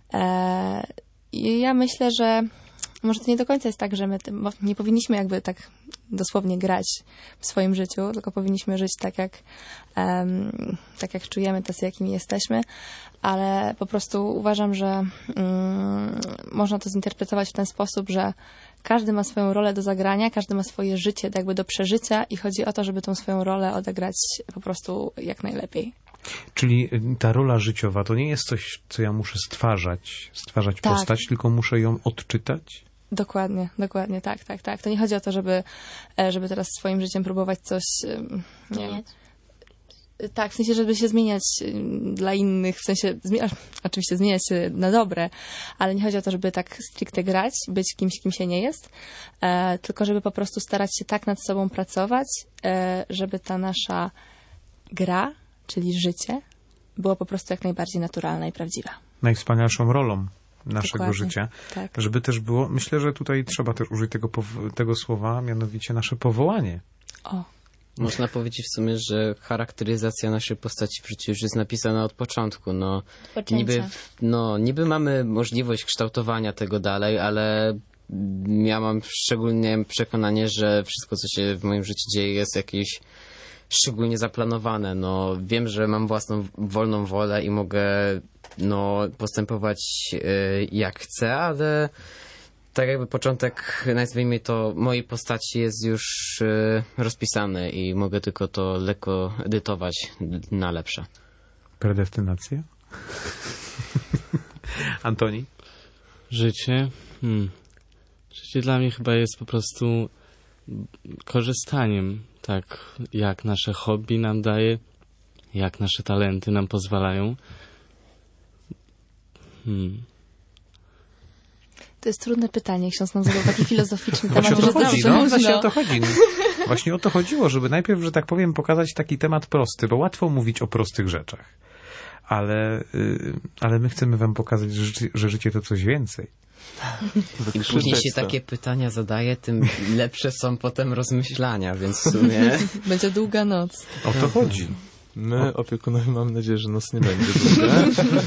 E, I ja myślę, że może to nie do końca jest tak, że my tym, nie powinniśmy jakby tak dosłownie grać w swoim życiu, tylko powinniśmy żyć tak jak, um, tak jak czujemy, tacy jakimi jesteśmy, ale po prostu uważam, że um, można to zinterpretować w ten sposób, że każdy ma swoją rolę do zagrania, każdy ma swoje życie jakby do przeżycia i chodzi o to, żeby tą swoją rolę odegrać po prostu jak najlepiej. Czyli ta rola życiowa to nie jest coś, co ja muszę stwarzać, stwarzać Tak. postać, tylko muszę ją odczytać? Dokładnie, dokładnie, tak, tak, tak. To nie chodzi o to, żeby, żeby teraz swoim życiem próbować coś, nie wiem. Tak, w sensie, żeby się zmieniać dla innych, w sensie, zmienia, oczywiście zmieniać się na dobre, ale nie chodzi o to, żeby tak stricte grać, być kimś, kim się nie jest, e, tylko żeby po prostu starać się tak nad sobą pracować, e, żeby ta nasza gra, czyli życie, było po prostu jak najbardziej naturalna i prawdziwa. Najwspanialszą rolą naszego Dokładnie, życia. tak. Żeby też było, myślę, że tutaj trzeba też użyć tego, pow- tego słowa, mianowicie nasze powołanie. O. Można powiedzieć w sumie, że charakteryzacja naszej postaci w życiu już jest napisana od początku. No, Poczęcia. niby, no, niby mamy możliwość kształtowania tego dalej, ale ja mam szczególnie przekonanie, że wszystko, co się w moim życiu dzieje, jest jakieś szczególnie zaplanowane. No, wiem, że mam własną wolną wolę i mogę no, postępować y, jak chcę, ale tak jakby początek, nazwijmy to, mojej postaci jest już y, rozpisany i mogę tylko to lekko edytować na lepsze. Predestynacja? Antoni? Życie? Hmm. Życie dla mnie chyba jest po prostu korzystaniem, tak jak nasze hobby nam daje, jak nasze talenty nam pozwalają. Hmm. To jest trudne pytanie. Ksiądz nam zadał taki filozoficzny temat, Właśnie o że to chodzi, zawsze no, można... właśnie o to chodzi. Właśnie o to chodziło, żeby najpierw, że tak powiem, pokazać taki temat prosty, bo łatwo mówić o prostych rzeczach. Ale, y, ale my chcemy wam pokazać, że, życie- że życie to coś więcej. Im później się takie pytania zadaje, tym lepsze są potem rozmyślania, więc w sumie... Będzie długa noc. O to chodzi. My, opiekunowie, mam nadzieję, że noc nie będzie długa.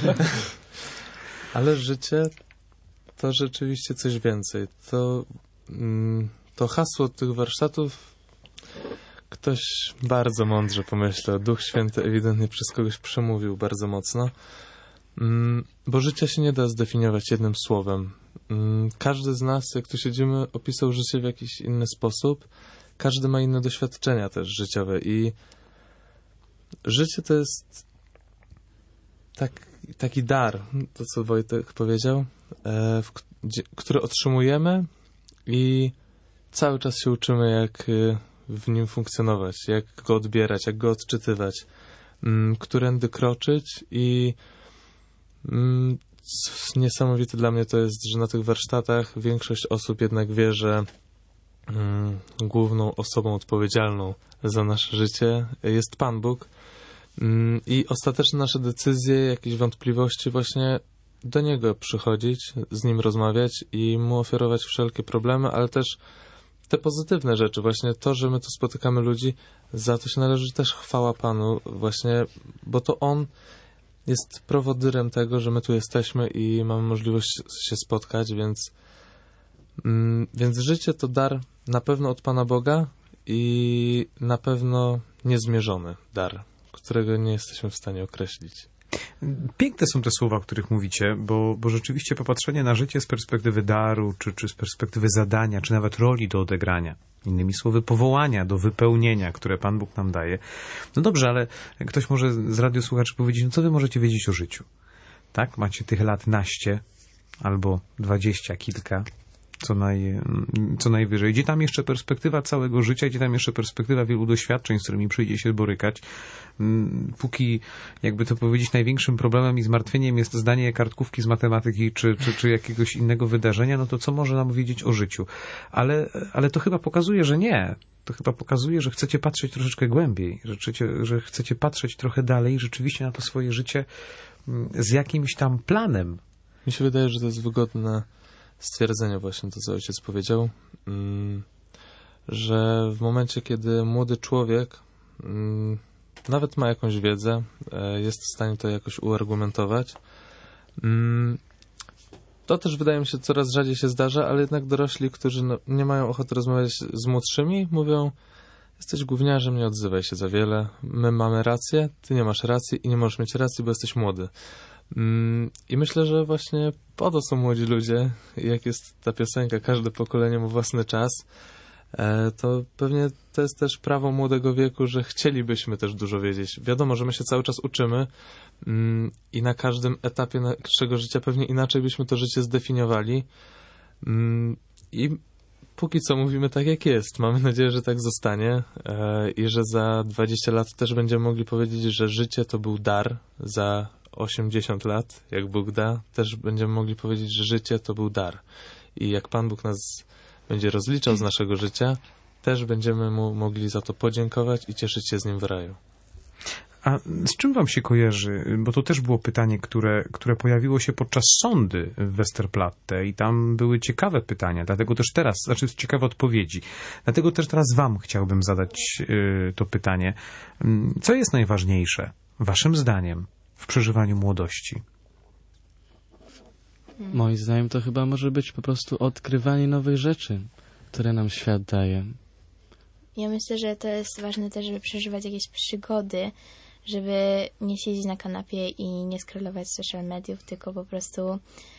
Ale życie to rzeczywiście coś więcej. To, mm, to hasło tych warsztatów ktoś bardzo mądrze pomyślał. Duch Święty ewidentnie przez kogoś przemówił bardzo mocno. Mm, bo życia się nie da zdefiniować jednym słowem. Mm, każdy z nas, jak tu siedzimy, opisał życie w jakiś inny sposób. Każdy ma inne doświadczenia też życiowe i życie to jest tak, taki dar, to co Wojtek powiedział, e, w, gdzie, który otrzymujemy i cały czas się uczymy, jak e, w nim funkcjonować, jak go odbierać, jak go odczytywać, m, którędy kroczyć i m, c- niesamowite dla mnie to jest, że na tych warsztatach większość osób jednak wie, że m, główną osobą odpowiedzialną za nasze życie jest Pan Bóg. I ostateczne nasze decyzje, jakieś wątpliwości, właśnie do Niego przychodzić, z Nim rozmawiać i Mu ofiarować wszelkie problemy, ale też te pozytywne rzeczy, właśnie to, że my tu spotykamy ludzi, za to się należy też chwała Panu, właśnie, bo to On jest prowodyrem tego, że my tu jesteśmy i mamy możliwość się spotkać, więc, mm, więc życie to dar na pewno od Pana Boga i na pewno niezmierzony dar, którego nie jesteśmy w stanie określić. Piękne są te słowa, o których mówicie, bo, bo rzeczywiście popatrzenie na życie z perspektywy daru, czy, czy z perspektywy zadania, czy nawet roli do odegrania, innymi słowy powołania do wypełnienia, które Pan Bóg nam daje. No dobrze, ale ktoś może z radiosłuchaczy powiedzieć, no co wy możecie wiedzieć o życiu? Tak? Macie tych lat naście albo dwadzieścia kilka, co, naj, co najwyżej. Gdzie tam jeszcze perspektywa całego życia, gdzie tam jeszcze perspektywa wielu doświadczeń, z którymi przyjdzie się borykać. Póki, jakby to powiedzieć, największym problemem i zmartwieniem jest zdanie kartkówki z matematyki czy, czy, czy jakiegoś innego wydarzenia, no to co może nam wiedzieć o życiu? Ale, ale to chyba pokazuje, że nie. To chyba pokazuje, że chcecie patrzeć troszeczkę głębiej, że chcecie, że chcecie patrzeć trochę dalej rzeczywiście na to swoje życie z jakimś tam planem. Mi się wydaje, że to jest wygodne stwierdzenie właśnie, to co ojciec powiedział, że w momencie, kiedy młody człowiek nawet ma jakąś wiedzę, jest w stanie to jakoś uargumentować, to też wydaje mi się coraz rzadziej się zdarza, ale jednak dorośli, którzy no, nie mają ochoty rozmawiać z młodszymi, mówią: jesteś gówniarzem, nie odzywaj się za wiele, my mamy rację, ty nie masz racji i nie możesz mieć racji, bo jesteś młody. I myślę, że właśnie po to są młodzi ludzie. Jak jest ta piosenka, każde pokolenie ma własny czas, to pewnie to jest też prawo młodego wieku, że chcielibyśmy też dużo wiedzieć. Wiadomo, że my się cały czas uczymy i na każdym etapie naszego życia pewnie inaczej byśmy to życie zdefiniowali. I póki co mówimy tak, jak jest. Mamy nadzieję, że tak zostanie i że za dwadzieścia lat też będziemy mogli powiedzieć, że życie to był dar. Za osiemdziesiąt lat, jak Bóg da, też będziemy mogli powiedzieć, że życie to był dar. I jak Pan Bóg nas będzie rozliczał z naszego życia, też będziemy Mu mogli za to podziękować i cieszyć się z Nim w raju. A z czym wam się kojarzy? Bo to też było pytanie, które, które pojawiło się podczas sądy w Westerplatte i tam były ciekawe pytania, dlatego też teraz, znaczy ciekawe odpowiedzi. Dlatego też teraz wam chciałbym zadać y, to pytanie. Co jest najważniejsze, waszym zdaniem, w przeżywaniu młodości? Moim zdaniem to chyba może być po prostu odkrywanie nowych rzeczy, które nam świat daje. Ja myślę, że to jest ważne też, żeby przeżywać jakieś przygody, żeby nie siedzieć na kanapie i nie scrollować social mediów, tylko po prostu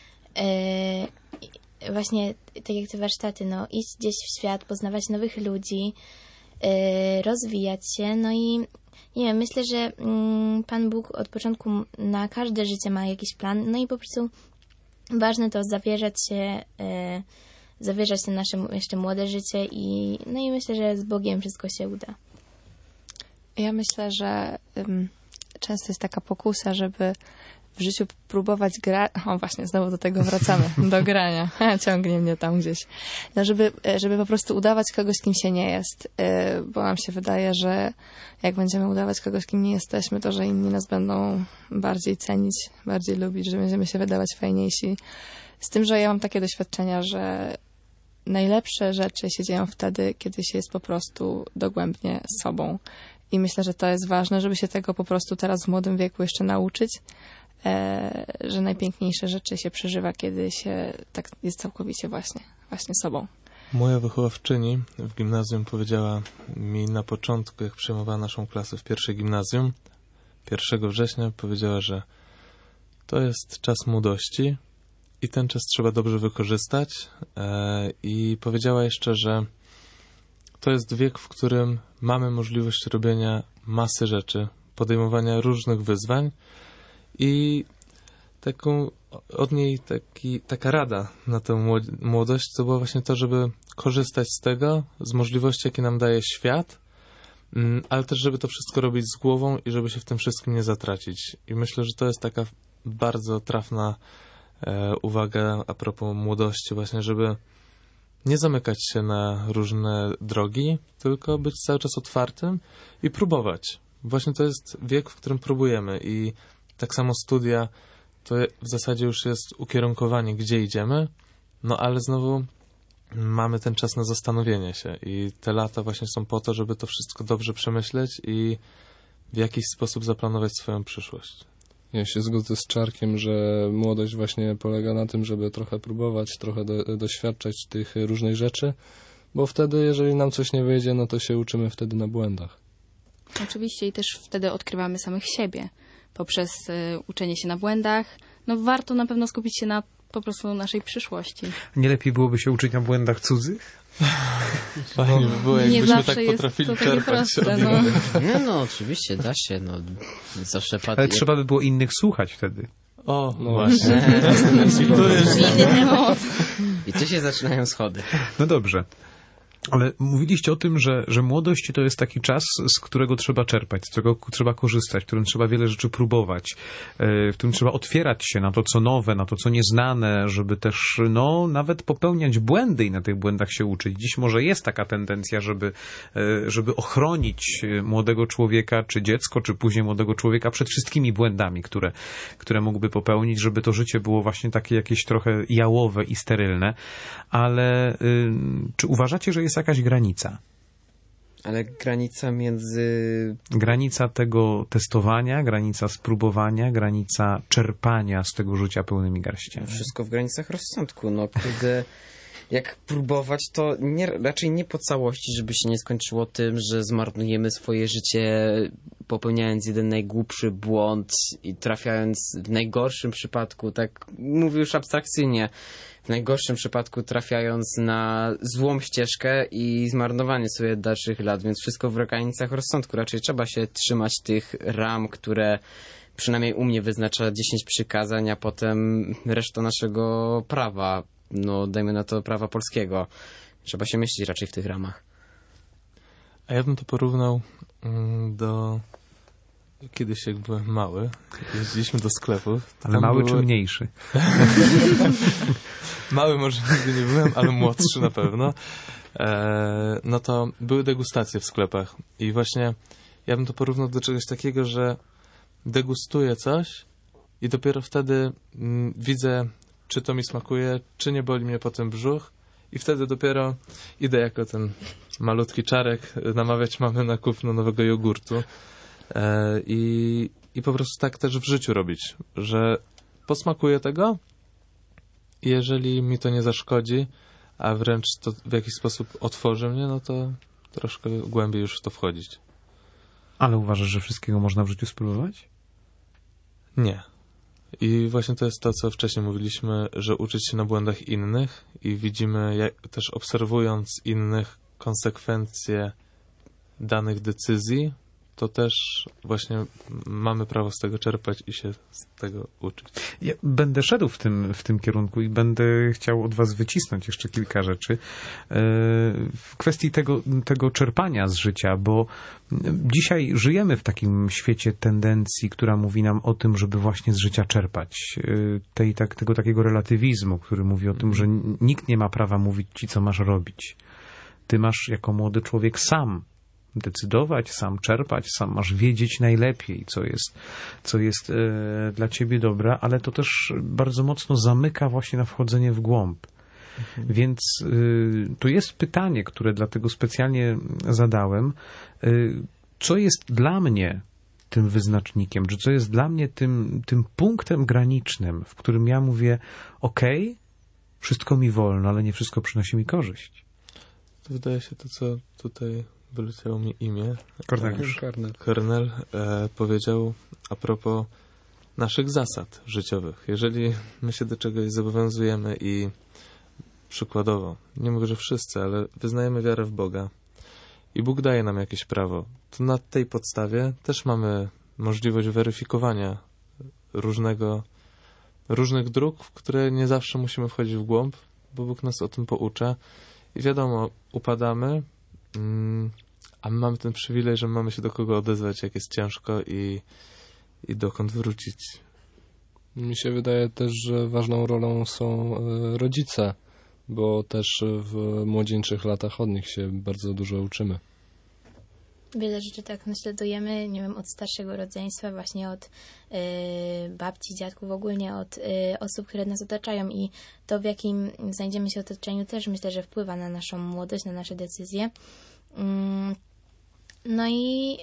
e, właśnie tak jak te warsztaty, no iść gdzieś w świat, poznawać nowych ludzi, e, rozwijać się, no i nie wiem, myślę, że mm, Pan Bóg od początku na każde życie ma jakiś plan, no i po prostu ważne to zawierzać się, e, zawierzać się nasze jeszcze młode życie i no i myślę, że z Bogiem wszystko się uda. Ja myślę, że um, często jest taka pokusa, żeby w życiu próbować grać. O właśnie, znowu do tego wracamy, do grania. Ciągnie mnie tam gdzieś. No, żeby, żeby po prostu udawać kogoś, kim się nie jest. Bo nam się wydaje, że jak będziemy udawać kogoś, kim nie jesteśmy, to że inni nas będą bardziej cenić, bardziej lubić, że będziemy się wydawać fajniejsi. Z tym, że ja mam takie doświadczenia, że najlepsze rzeczy się dzieją wtedy, kiedy się jest po prostu dogłębnie sobą. I myślę, że to jest ważne, żeby się tego po prostu teraz w młodym wieku jeszcze nauczyć, e, że najpiękniejsze rzeczy się przeżywa, kiedy się tak jest całkowicie właśnie, właśnie sobą. Moja wychowawczyni w gimnazjum powiedziała mi na początku, jak przyjmowała naszą klasę w pierwszej gimnazjum, pierwszego września powiedziała, że to jest czas młodości i ten czas trzeba dobrze wykorzystać e, i powiedziała jeszcze, że to jest wiek, w którym mamy możliwość robienia masy rzeczy, podejmowania różnych wyzwań i taką od niej taki, taka rada na tę młodość to było właśnie to, żeby korzystać z tego, z możliwości, jakie nam daje świat, ale też żeby to wszystko robić z głową i żeby się w tym wszystkim nie zatracić. I myślę, że to jest taka bardzo trafna e, uwaga a propos młodości właśnie, żeby nie zamykać się na różne drogi, tylko być cały czas otwartym i próbować. Właśnie to jest wiek, w którym próbujemy i tak samo studia to w zasadzie już jest ukierunkowanie, gdzie idziemy, no ale znowu mamy ten czas na zastanowienie się i te lata właśnie są po to, żeby to wszystko dobrze przemyśleć i w jakiś sposób zaplanować swoją przyszłość. Ja się zgodzę z Czarkiem, że młodość właśnie polega na tym, żeby trochę próbować, trochę do, doświadczać tych różnych rzeczy, bo wtedy, jeżeli nam coś nie wyjdzie, no to się uczymy wtedy na błędach. Oczywiście i też wtedy odkrywamy samych siebie poprzez y, uczenie się na błędach. No warto na pewno skupić się na po prostu naszej przyszłości. Nie lepiej byłoby się uczyć na błędach cudzych? Fajnie by było, Nie jakbyśmy zawsze tak jest potrafili to takie czerpać proste, od no. innych. No, no, oczywiście, da się, no. Zawsze pat... Ale trzeba by było innych słuchać wtedy. O, No właśnie. Inny temat. I tu się zaczynają schody. No dobrze. Ale mówiliście o tym, że, że młodość to jest taki czas, z którego trzeba czerpać, z którego trzeba korzystać, w którym trzeba wiele rzeczy próbować, w którym trzeba otwierać się na to, co nowe, na to, co nieznane, żeby też, no, nawet popełniać błędy i na tych błędach się uczyć. Dziś może jest taka tendencja, żeby, żeby ochronić młodego człowieka, czy dziecko, czy później młodego człowieka przed wszystkimi błędami, które, które mógłby popełnić, żeby to życie było właśnie takie jakieś trochę jałowe i sterylne. Ale y, czy uważacie, że jest jakaś granica? Ale granica między... Granica tego testowania, granica spróbowania, granica czerpania z tego życia pełnymi garściami. Wszystko w granicach rozsądku, no kiedy... Jak próbować, to nie, raczej nie po całości, żeby się nie skończyło tym, że zmarnujemy swoje życie, popełniając jeden najgłupszy błąd i trafiając w najgorszym przypadku, tak mówię już abstrakcyjnie, w najgorszym przypadku trafiając na złą ścieżkę i zmarnowanie sobie dalszych lat, więc wszystko w granicach rozsądku. Raczej trzeba się trzymać tych ram, które przynajmniej u mnie wyznacza dziesięć przykazań, a potem reszta naszego prawa. No, dajmy na to prawa polskiego. Trzeba się mieścić raczej w tych ramach. A ja bym to porównał do... Kiedyś jak byłem mały, jeździliśmy do sklepów. Ale mały były... czy mniejszy? Mały może nigdy nie byłem, ale młodszy na pewno. E, no to były degustacje w sklepach. I właśnie ja bym to porównał do czegoś takiego, że degustuję coś i dopiero wtedy mm, widzę, czy to mi smakuje, czy nie boli mnie potem brzuch. I wtedy dopiero idę jako ten malutki czarek namawiać mamę na kupno nowego jogurtu. E, i, I po prostu tak też w życiu robić, że posmakuję tego i jeżeli mi to nie zaszkodzi, a wręcz to w jakiś sposób otworzy mnie, no to troszkę głębiej już w to wchodzić. Ale uważasz, że wszystkiego można w życiu spróbować? Nie. I właśnie to jest to, co wcześniej mówiliśmy, że uczyć się na błędach innych i widzimy, jak, też obserwując innych, konsekwencje danych decyzji, to też właśnie mamy prawo z tego czerpać i się z tego uczyć. Ja będę szedł w tym, w tym kierunku i będę chciał od was wycisnąć jeszcze kilka rzeczy w kwestii tego, tego czerpania z życia, bo dzisiaj żyjemy w takim świecie tendencji, która mówi nam o tym, żeby właśnie z życia czerpać. Tej, tak, tego takiego relatywizmu, który mówi o tym, że nikt nie ma prawa mówić ci, co masz robić. Ty masz jako młody człowiek sam decydować, sam czerpać, sam masz wiedzieć najlepiej, co jest, co jest e, dla ciebie dobre, ale to też bardzo mocno zamyka właśnie na wchodzenie w głąb. Mhm. Więc e, to jest pytanie, które dlatego specjalnie zadałem. E, co jest dla mnie tym wyznacznikiem, czy co jest dla mnie tym, tym punktem granicznym, w którym ja mówię, okej, okay, wszystko mi wolno, ale nie wszystko przynosi mi korzyść. To wydaje się to, co tutaj wyleciało mi imię. Korneliusz. Kornel, Kornel e, powiedział a propos naszych zasad życiowych. Jeżeli my się do czegoś zobowiązujemy i przykładowo, nie mówię, że wszyscy, ale wyznajemy wiarę w Boga i Bóg daje nam jakieś prawo, to na tej podstawie też mamy możliwość weryfikowania różnego, różnych dróg, w które nie zawsze musimy wchodzić w głąb, bo Bóg nas o tym poucza. I wiadomo, upadamy, mm, a my mamy ten przywilej, że mamy się do kogo odezwać, jak jest ciężko i, i dokąd wrócić. Mi się wydaje też, że ważną rolą są rodzice, bo też w młodzieńczych latach od nich się bardzo dużo uczymy. Wiele rzeczy tak naśladujemy, nie wiem, od starszego rodzeństwa, właśnie od y, babci, dziadków, ogólnie od y, osób, które nas otaczają i to, w jakim znajdziemy się otoczeniu, też myślę, że wpływa na naszą młodość, na nasze decyzje. Mm, no i...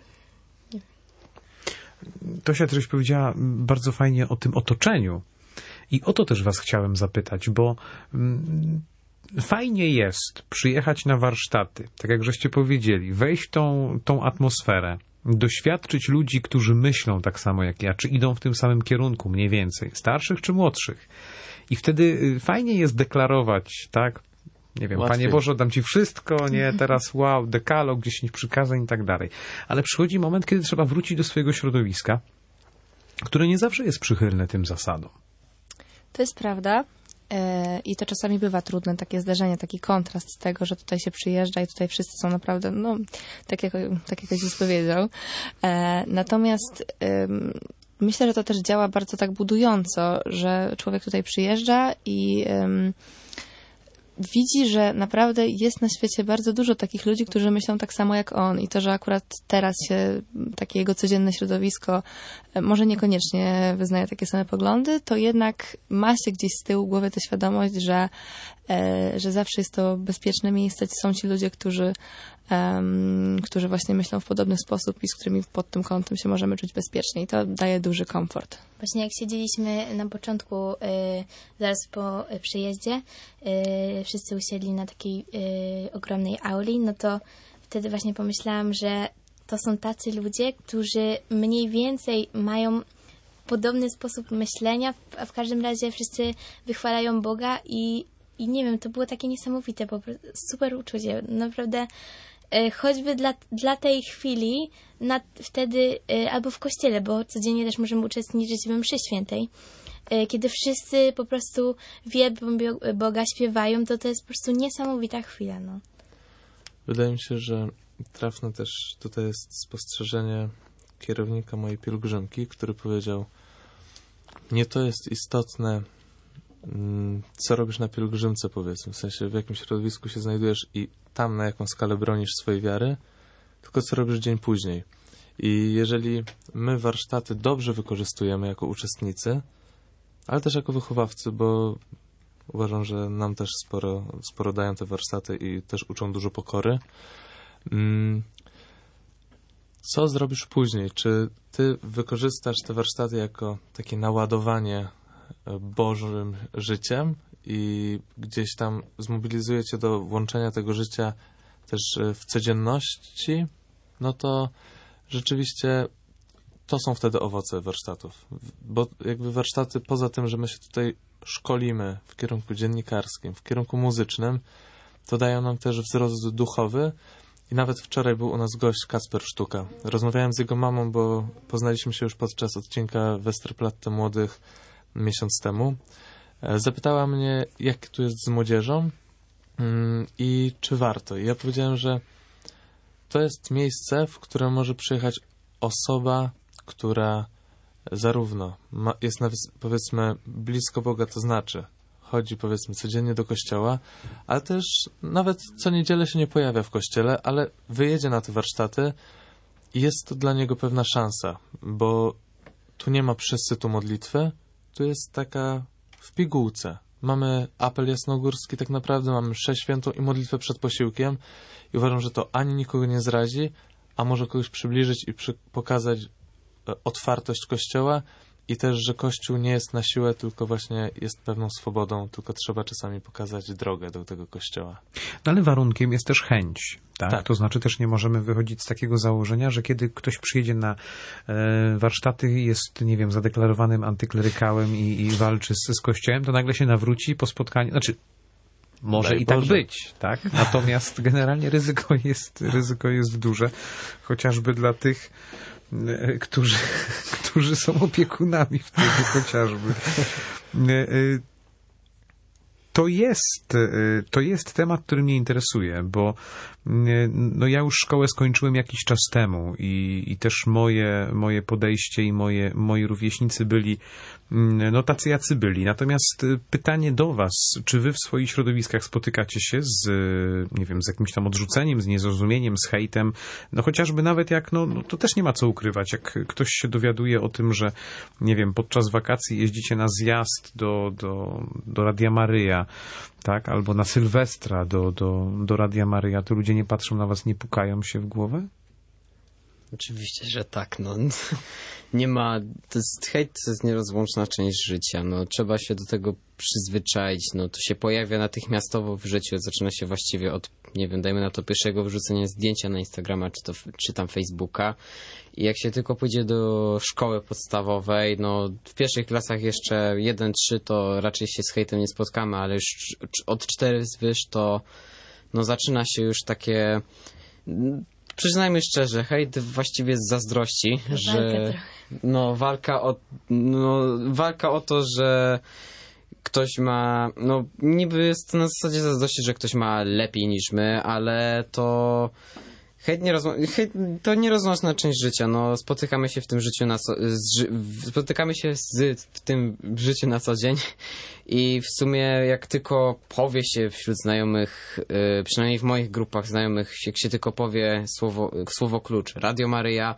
Tosia też powiedziała bardzo fajnie o tym otoczeniu i o to też was chciałem zapytać, bo... Mm, fajnie jest przyjechać na warsztaty, tak jak żeście powiedzieli, wejść w tą, tą atmosferę, doświadczyć ludzi, którzy myślą tak samo jak ja, czy idą w tym samym kierunku mniej więcej, starszych czy młodszych. I wtedy y, fajnie jest deklarować, tak? Nie wiem, Łatwiej. Panie Boże, dam Ci wszystko, nie, teraz wow, dekalog, dziesięć przykazań i tak dalej. Ale przychodzi moment, kiedy trzeba wrócić do swojego środowiska, które nie zawsze jest przychylne tym zasadom. To jest prawda. E, I to czasami bywa trudne, takie zdarzenie, taki kontrast z tego, że tutaj się przyjeżdża i tutaj wszyscy są naprawdę, no, tak jak, tak jak Jezus powiedział. E, natomiast ym, myślę, że to też działa bardzo tak budująco, że człowiek tutaj przyjeżdża i ym, widzi, że naprawdę jest na świecie bardzo dużo takich ludzi, którzy myślą tak samo jak on i to, że akurat teraz się takie jego codzienne środowisko może niekoniecznie wyznaje takie same poglądy, to jednak ma się gdzieś z tyłu głowy tę świadomość, że, e, że zawsze jest to bezpieczne miejsce. Są ci ludzie, którzy, um, którzy właśnie myślą w podobny sposób i z którymi pod tym kątem się możemy czuć bezpiecznie i to daje duży komfort. Właśnie jak siedzieliśmy na początku, y, zaraz po y, przyjeździe, y, wszyscy usiedli na takiej y, ogromnej auli, no to wtedy właśnie pomyślałam, że to są tacy ludzie, którzy mniej więcej mają podobny sposób myślenia, a w każdym razie wszyscy wychwalają Boga i, i nie wiem, to było takie niesamowite, po prostu super uczucie, naprawdę. Choćby dla, dla tej chwili, na, wtedy albo w kościele, bo codziennie też możemy uczestniczyć w mszy świętej, kiedy wszyscy po prostu wielbią Boga, śpiewają, to to jest po prostu niesamowita chwila. No. Wydaje mi się, że trafne też tutaj jest spostrzeżenie kierownika mojej pielgrzymki, który powiedział: nie to jest istotne, co robisz na pielgrzymce, powiedzmy, w sensie w jakim środowisku się znajdujesz i tam na jaką skalę bronisz swojej wiary, tylko co robisz dzień później. I jeżeli my warsztaty dobrze wykorzystujemy jako uczestnicy, ale też jako wychowawcy, bo uważam, że nam też sporo, sporo dają te warsztaty i też uczą dużo pokory. Co zrobisz później? Czy ty wykorzystasz te warsztaty jako takie naładowanie Bożym życiem i gdzieś tam zmobilizuje cię do włączenia tego życia też w codzienności, no to rzeczywiście to są wtedy owoce warsztatów. Bo jakby warsztaty, poza tym, że my się tutaj szkolimy w kierunku dziennikarskim, w kierunku muzycznym, to dają nam też wzrost duchowy. I nawet wczoraj był u nas gość Kacper Sztuka. Rozmawiałem z jego mamą, bo poznaliśmy się już podczas odcinka Westerplatte Młodych miesiąc temu. Zapytała mnie, jak tu jest z młodzieżą i czy warto. I ja powiedziałem, że to jest miejsce, w które może przyjechać osoba, która zarówno ma, jest nawet, powiedzmy, blisko Boga, to znaczy chodzi, powiedzmy, codziennie do kościoła, ale też nawet co niedzielę się nie pojawia w kościele, ale wyjedzie na te warsztaty i jest to dla niego pewna szansa, bo tu nie ma przesytu modlitwy, tu jest taka w pigułce. Mamy apel jasnogórski tak naprawdę, mamy mszę świętą i modlitwę przed posiłkiem i uważam, że to ani nikogo nie zrazi, a może kogoś przybliżyć i przy, pokazać otwartość Kościoła i też, że Kościół nie jest na siłę, tylko właśnie jest pewną swobodą, tylko trzeba czasami pokazać drogę do tego Kościoła. No ale warunkiem jest też chęć. Tak? Tak. To znaczy też nie możemy wychodzić z takiego założenia, że kiedy ktoś przyjedzie na e, warsztaty i jest, nie wiem, zadeklarowanym antyklerykałem i, i walczy z, z Kościołem, to nagle się nawróci po spotkaniu, znaczy może Daj i Boże. tak być, tak? Natomiast generalnie ryzyko jest, ryzyko jest duże, chociażby dla tych, e, którzy, którzy są opiekunami wtedy chociażby. E, e, To jest, to jest temat, który mnie interesuje, bo no ja już szkołę skończyłem jakiś czas temu i, i też moje, moje podejście i moje, moi rówieśnicy byli no tacy, jacy byli. Natomiast pytanie do was, czy wy w swoich środowiskach spotykacie się z, nie wiem, z jakimś tam odrzuceniem, z niezrozumieniem, z hejtem, no chociażby nawet jak, no, no to też nie ma co ukrywać, jak ktoś się dowiaduje o tym, że, nie wiem, podczas wakacji jeździcie na zjazd do, do, do Radia Maryja, tak, albo na Sylwestra do, do, do Radia Maryja, to ludzie nie patrzą na was, nie pukają się w głowę? Oczywiście, że tak, no. Nie ma, to jest, hejt to jest nierozłączna część życia, no. Trzeba się do tego przyzwyczaić, no. To się pojawia natychmiastowo w życiu, zaczyna się właściwie od nie wiem, dajmy na to pierwszego wrzucenia zdjęcia na Instagrama, czy to, czy tam Facebooka. I jak się tylko pójdzie do szkoły podstawowej, no w pierwszych klasach jeszcze jeden trzy to raczej się z hejtem nie spotkamy, ale już od cztery zwyż to no zaczyna się już takie, przyznajmy szczerze, hejt właściwie z zazdrości, Walka że trochę. no walka o, no walka o to, że ktoś ma, no niby jest to na zasadzie zazdrości, że ktoś ma lepiej niż my, ale to hejt, nie rozma- hejt to nierozłączna część życia. No spotykamy się w tym życiu na co, z, ży- spotykamy się z, w tym życiu na co dzień i w sumie jak tylko powie się wśród znajomych, yy, przynajmniej w moich grupach znajomych, jak się tylko powie słowo, słowo klucz Radio Maryja,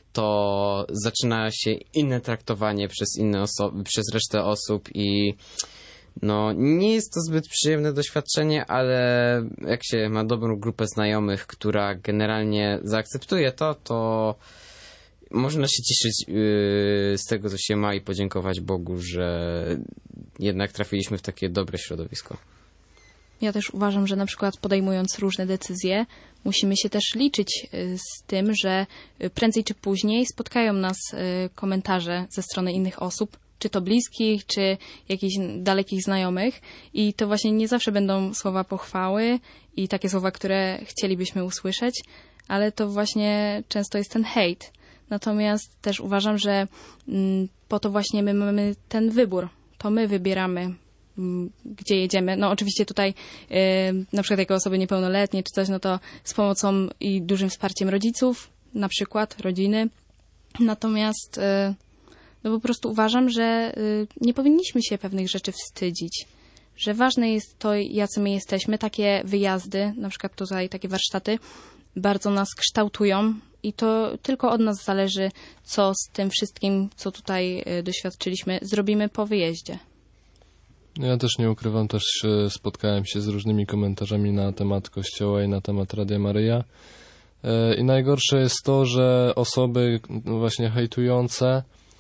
to zaczyna się inne traktowanie przez inne osoby, przez resztę osób i no nie jest to zbyt przyjemne doświadczenie, ale jak się ma dobrą grupę znajomych, która generalnie zaakceptuje to, to można się cieszyć yy, z tego, co się ma i podziękować Bogu, że jednak trafiliśmy w takie dobre środowisko. Ja też uważam, że na przykład podejmując różne decyzje, musimy się też liczyć y, z tym, że y, prędzej czy później spotkają nas y, komentarze ze strony innych osób, czy to bliskich, czy jakichś dalekich znajomych. I to właśnie nie zawsze będą słowa pochwały i takie słowa, które chcielibyśmy usłyszeć, ale to właśnie często jest ten hejt. Natomiast też uważam, że mm, po to właśnie my mamy ten wybór. To my wybieramy, gdzie jedziemy. No oczywiście tutaj yy, na przykład jako osoby niepełnoletnie czy coś, no to z pomocą i dużym wsparciem rodziców, na przykład rodziny. Natomiast yy, no po prostu uważam, że yy, nie powinniśmy się pewnych rzeczy wstydzić. Że ważne jest to, jacy my jesteśmy. Takie wyjazdy, na przykład tutaj takie warsztaty, bardzo nas kształtują i to tylko od nas zależy, co z tym wszystkim, co tutaj yy, doświadczyliśmy, zrobimy po wyjeździe. Ja też nie ukrywam, też e, spotkałem się z różnymi komentarzami na temat Kościoła i na temat Radia Maryja. E, I najgorsze jest to, że osoby no właśnie hejtujące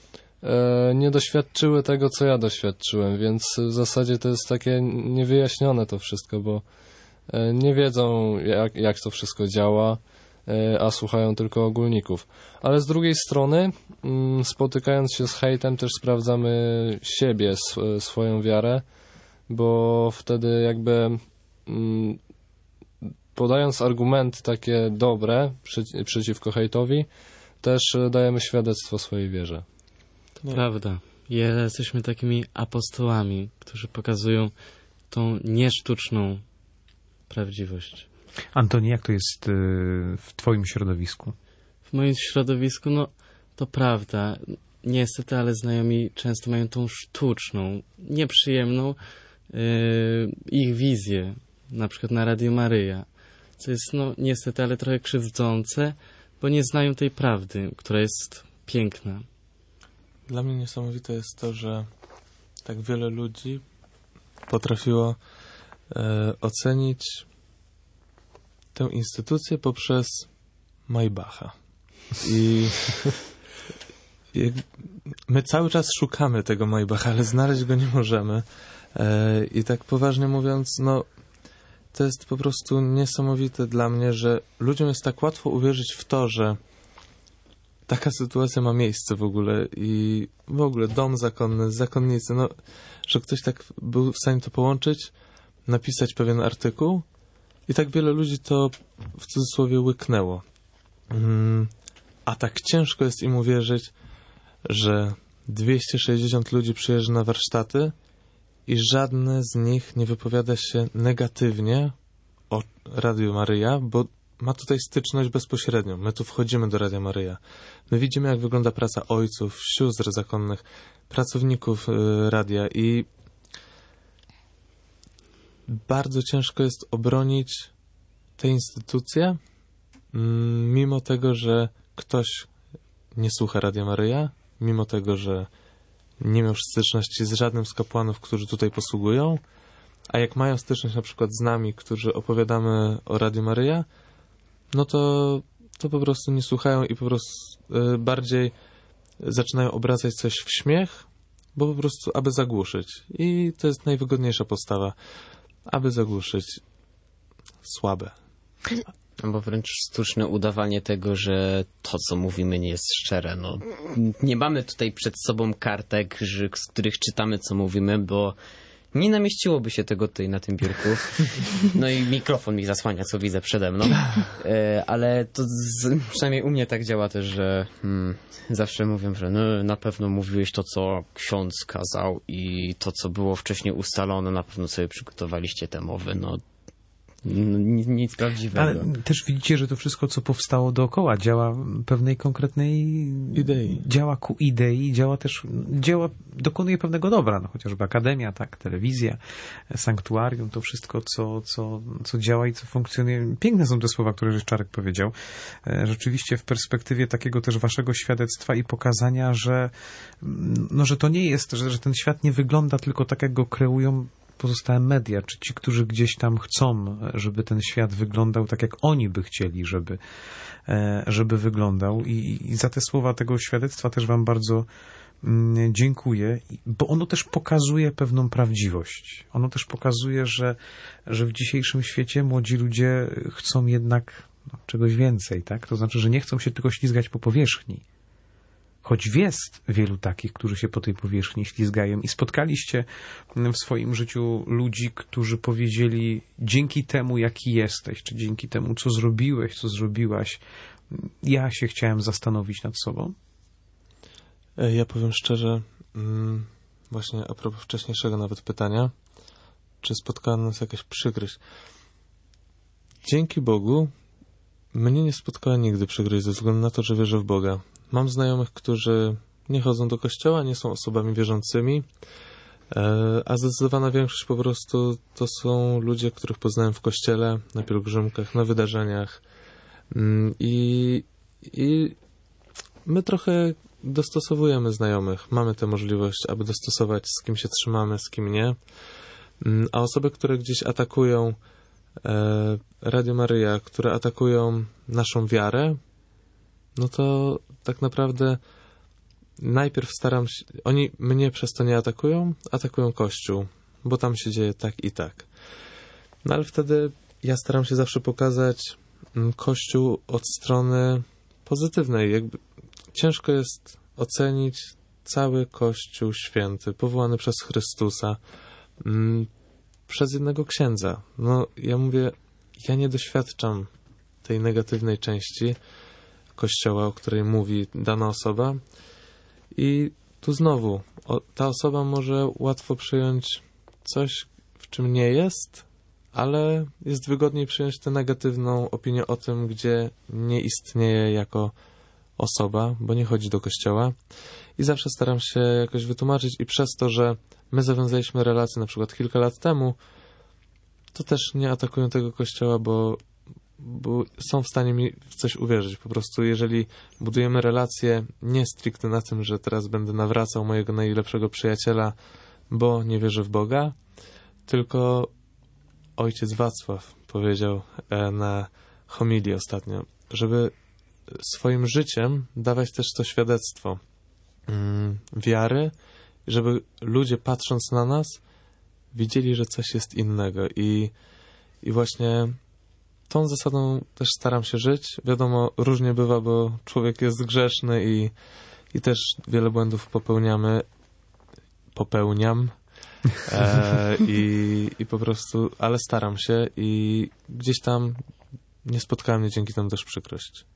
e, nie doświadczyły tego, co ja doświadczyłem, więc w zasadzie to jest takie niewyjaśnione to wszystko, bo e, nie wiedzą, jak, jak to wszystko działa, e, a słuchają tylko ogólników. Ale z drugiej strony, mm, spotykając się z hejtem, też sprawdzamy siebie, sw- swoją wiarę, bo wtedy jakby mm, podając argumenty takie dobre przeci- przeciwko hejtowi, też dajemy świadectwo swojej wierze. Prawda. Jesteśmy takimi apostołami, którzy pokazują tą niesztuczną prawdziwość. Antoni, jak to jest y, w twoim środowisku? W moim środowisku, no to prawda. Niestety, ale znajomi często mają tą sztuczną, nieprzyjemną yy, ich wizję, na przykład na Radio Maryja, co jest no niestety, ale trochę krzywdzące, bo nie znają tej prawdy, która jest piękna. Dla mnie niesamowite jest to, że tak wiele ludzi potrafiło e, ocenić tę instytucję poprzez Maybacha. I jak, my cały czas szukamy tego Maybacha, ale znaleźć go nie możemy. E, I tak poważnie mówiąc, no to jest po prostu niesamowite dla mnie, że ludziom jest tak łatwo uwierzyć w to, że taka sytuacja ma miejsce w ogóle i w ogóle dom zakonny, zakonnicy, no, że ktoś tak był w stanie to połączyć, napisać pewien artykuł i tak wiele ludzi to w cudzysłowie łyknęło. Mm, a tak ciężko jest im uwierzyć, że dwieście sześćdziesiąt ludzi przyjeżdża na warsztaty i żadne z nich nie wypowiada się negatywnie o Radiu Maryja, bo ma tutaj styczność bezpośrednią. My tu wchodzimy do Radia Maryja. My widzimy, jak wygląda praca ojców, sióstr zakonnych, pracowników y, radia i bardzo ciężko jest obronić tę instytucję, mm, mimo tego, że ktoś nie słucha Radia Maryja, mimo tego, że nie miał styczności z żadnym z kapłanów, którzy tutaj posługują, a jak mają styczność na przykład z nami, którzy opowiadamy o Radiu Maryja, no to, to po prostu nie słuchają i po prostu y, bardziej zaczynają obracać coś w śmiech, bo po prostu, aby zagłuszyć. I to jest najwygodniejsza postawa, aby zagłuszyć. Słabe. Albo wręcz sztuczne udawanie tego, że to, co mówimy, nie jest szczere. No, nie mamy tutaj przed sobą kartek, że, z których czytamy, co mówimy, bo nie namieściłoby się tego tutaj na tym biurku. No i mikrofon mi zasłania, co widzę przede mną. E, ale to z, przynajmniej u mnie tak działa też, że hmm, zawsze mówię, że no, na pewno mówiłeś to, co ksiądz kazał i to, co było wcześniej ustalone, na pewno sobie przygotowaliście te mowy. No, Nic, nic prawdziwego. Ale też widzicie, że to wszystko, co powstało dookoła, działa pewnej konkretnej idei. Działa ku idei, działa też, działa, dokonuje pewnego dobra, no chociażby akademia, tak, telewizja, sanktuarium, to wszystko, co, co, co działa i co funkcjonuje. Piękne są te słowa, które Czarek powiedział. Rzeczywiście w perspektywie takiego też waszego świadectwa i pokazania, że, no, że to nie jest, że, że ten świat nie wygląda tylko tak, jak go kreują pozostałe media, czy ci, którzy gdzieś tam chcą, żeby ten świat wyglądał tak, jak oni by chcieli, żeby, żeby wyglądał. I, i za te słowa tego świadectwa też wam bardzo mm, dziękuję, bo ono też pokazuje pewną prawdziwość. Ono też pokazuje, że, że w dzisiejszym świecie młodzi ludzie chcą jednak no, czegoś więcej, tak? To znaczy, że nie chcą się tylko ślizgać po powierzchni. Choć jest wielu takich, którzy się po tej powierzchni ślizgają i spotkaliście w swoim życiu ludzi, którzy powiedzieli dzięki temu, jaki jesteś, czy dzięki temu, co zrobiłeś, co zrobiłaś, ja się chciałem zastanowić nad sobą? Ja powiem szczerze, właśnie a propos wcześniejszego nawet pytania, czy spotkała nas jakaś przykrość? Dzięki Bogu mnie nie spotkała nigdy przykrość ze względu na to, że wierzę w Boga. Mam znajomych, którzy nie chodzą do kościoła, nie są osobami wierzącymi, a zdecydowana większość po prostu to są ludzie, których poznałem w kościele, na pielgrzymkach, na wydarzeniach. I, i my trochę dostosowujemy znajomych. Mamy tę możliwość, aby dostosować, z kim się trzymamy, z kim nie. A osoby, które gdzieś atakują Radio Maryja, które atakują naszą wiarę, no to tak naprawdę najpierw staram się... Oni mnie przez to nie atakują, atakują Kościół, bo tam się dzieje tak i tak. No ale wtedy ja staram się zawsze pokazać Kościół od strony pozytywnej. Jakby ciężko jest ocenić cały Kościół święty, powołany przez Chrystusa, przez jednego księdza. No ja mówię, ja nie doświadczam tej negatywnej części Kościoła, o której mówi dana osoba i tu znowu o, ta osoba może łatwo przyjąć coś, w czym nie jest, ale jest wygodniej przyjąć tę negatywną opinię o tym, gdzie nie istnieje jako osoba, bo nie chodzi do Kościoła i zawsze staram się jakoś wytłumaczyć i przez to, że my zawiązaliśmy relacje na przykład kilka lat temu, to też nie atakują tego Kościoła, bo bo są w stanie mi w coś uwierzyć. Po prostu jeżeli budujemy relacje nie stricte na tym, że teraz będę nawracał mojego najlepszego przyjaciela, bo nie wierzę w Boga, tylko ojciec Wacław powiedział na homilii ostatnio, żeby swoim życiem dawać też to świadectwo mm, wiary, żeby ludzie patrząc na nas widzieli, że coś jest innego i, i właśnie tą zasadą też staram się żyć. Wiadomo, różnie bywa, bo człowiek jest grzeszny i, i też wiele błędów popełniamy. Popełniam. E, i, I po prostu, ale staram się i gdzieś tam nie spotkała mnie dzięki temu też przykrość.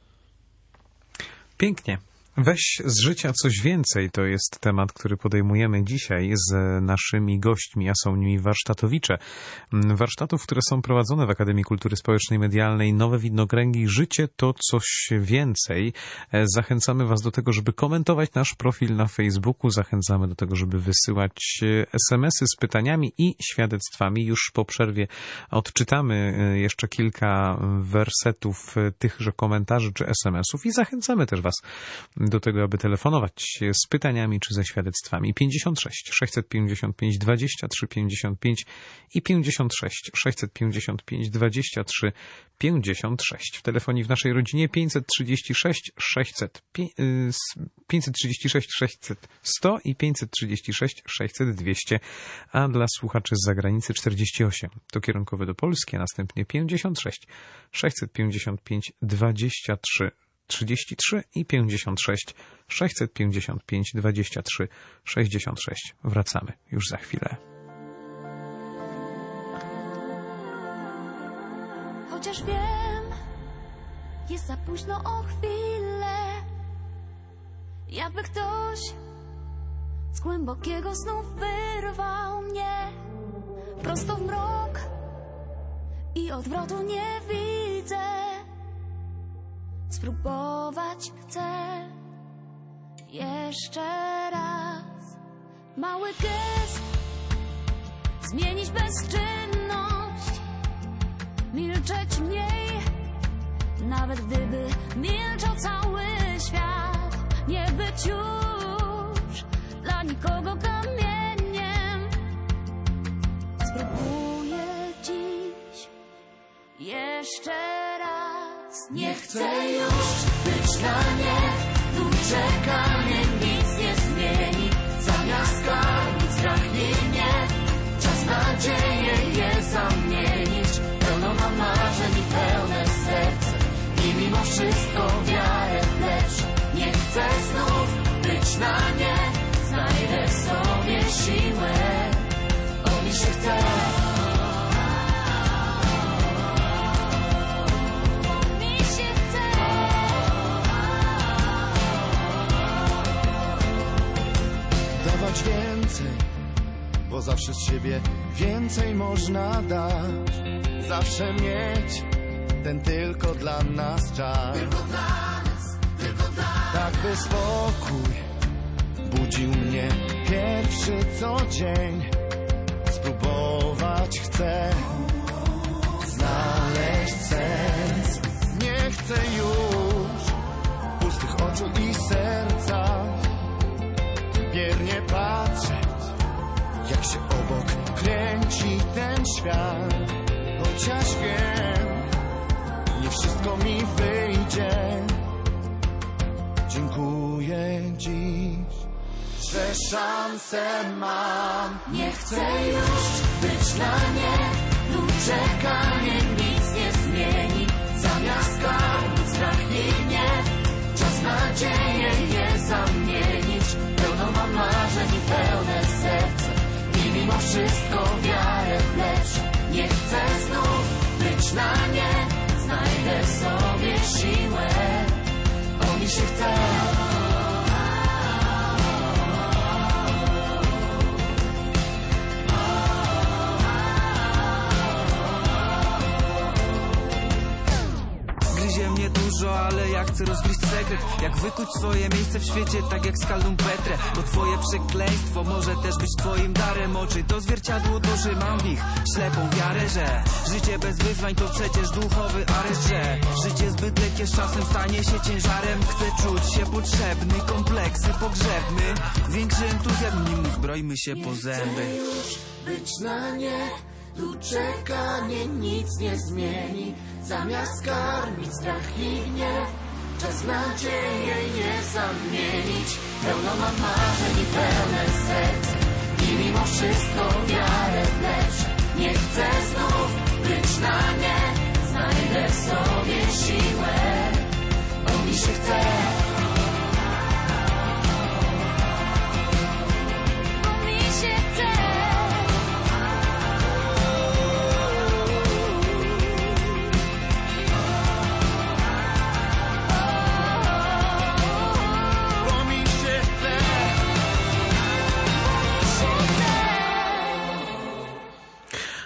Pięknie. Weź z życia coś więcej, to jest temat, który podejmujemy dzisiaj z naszymi gośćmi, a są nimi warsztatowicze. Warsztatów, które są prowadzone w Akademii Kultury Społecznej i Medialnej Nowe Widnokręgi. Życie to coś więcej. Zachęcamy was do tego, żeby komentować nasz profil na Facebooku. Zachęcamy do tego, żeby wysyłać es em esy z pytaniami i świadectwami. Już po przerwie odczytamy jeszcze kilka wersetów tychże komentarzy czy es em esów i zachęcamy też was do tego, aby telefonować z pytaniami czy ze świadectwami. pięćdziesiąt sześć sześćset pięćdziesiąt pięć dwadzieścia trzy pięćdziesiąt pięć i pięćdziesiąt sześć sześćset pięćdziesiąt pięć dwadzieścia trzy pięćdziesiąt sześć. W telefonii w naszej rodzinie pięćset trzydzieści sześć sześćset pięćset trzydzieści sześć sześćset sto i pięćset trzydzieści sześć sześćset dwieście, a dla słuchaczy z zagranicy czterdzieści osiem. To kierunkowy do Polski, a następnie pięćdziesiąt sześć sześćset pięćdziesiąt pięć dwadzieścia trzy trzydzieści trzy i pięćdziesiąt sześć sześćset pięćdziesiąt pięć dwadzieścia trzy sześćdziesiąt sześć. Wracamy już za chwilę. Chociaż wiem, jest za późno o chwilę, jakby ktoś z głębokiego snu wyrwał mnie prosto w mrok i odwrotu nie widzę. Spróbować chcę jeszcze raz. Mały gest, zmienić bezczynność, milczeć mniej, nawet gdyby milczał cały świat. Nie być już dla nikogo kamieniem. Spróbuję dziś jeszcze raz. Nie chcę już być dla nie, tu czekanie nic nie zmieni. Zamiast karmić strach i mnie, czas nadzieję je zamienić. Pełno mam marzeń i pełne serce i mimo wszystko wiarę wlecz. Nie chcę znów być na nie, znajdę sobie siłę, bo mi się chce. Dawać więcej, bo zawsze z siebie więcej można dać. Zawsze mieć ten tylko dla nas czas. Tylko dla nas, tylko dla nas. Tak by spokój budził mnie pierwszy co dzień. Spróbować chcę znaleźć sens. Nie chcę już pustych oczu i serca, biernie patrzeć, jak się obok kręci ten świat. Chociaż wiem, nie wszystko mi wyjdzie. Dziękuję dziś, że szansę mam. Nie chcę już być dla nie, tu czekanie nic nie zmieni. Zamiast karmić strach i gniew, czas nadzieję je zamienić. Pełno mam marzeń i pełne serce i mimo wszystko wiarę wlecz. Nie chcę znów być na nie, znajdę sobie siłę, bo mi się chce. Gryzie mnie dużo, ale ja chcę rozgryźć sekret. Jak wykuć swoje miejsce w świecie, tak jak Skaldum Petrę. Bo twoje przekleństwo może też być twoim darem. Oczy to zwierciadło duszy, mam w nich ślepą wiarę, że życie bez wyzwań to przecież duchowy areszt, że życie zbyt lekkie z czasem stanie się ciężarem. Chcę czuć się potrzebny, kompleksy pogrzebny, większy entuzjazm, nim uzbrojmy się po zęby. Nie chcę już być na nie, tu czekanie nic nie zmieni. Zamiast karmić strach i gniew, czas nadzieję je zamienić. Pełno mam marzeń i pełne serce i mimo wszystko wiarę wlecz. Nie chcę znów być na nie, znajdę sobie siłę, bo mi się chce. Bo mi się chce.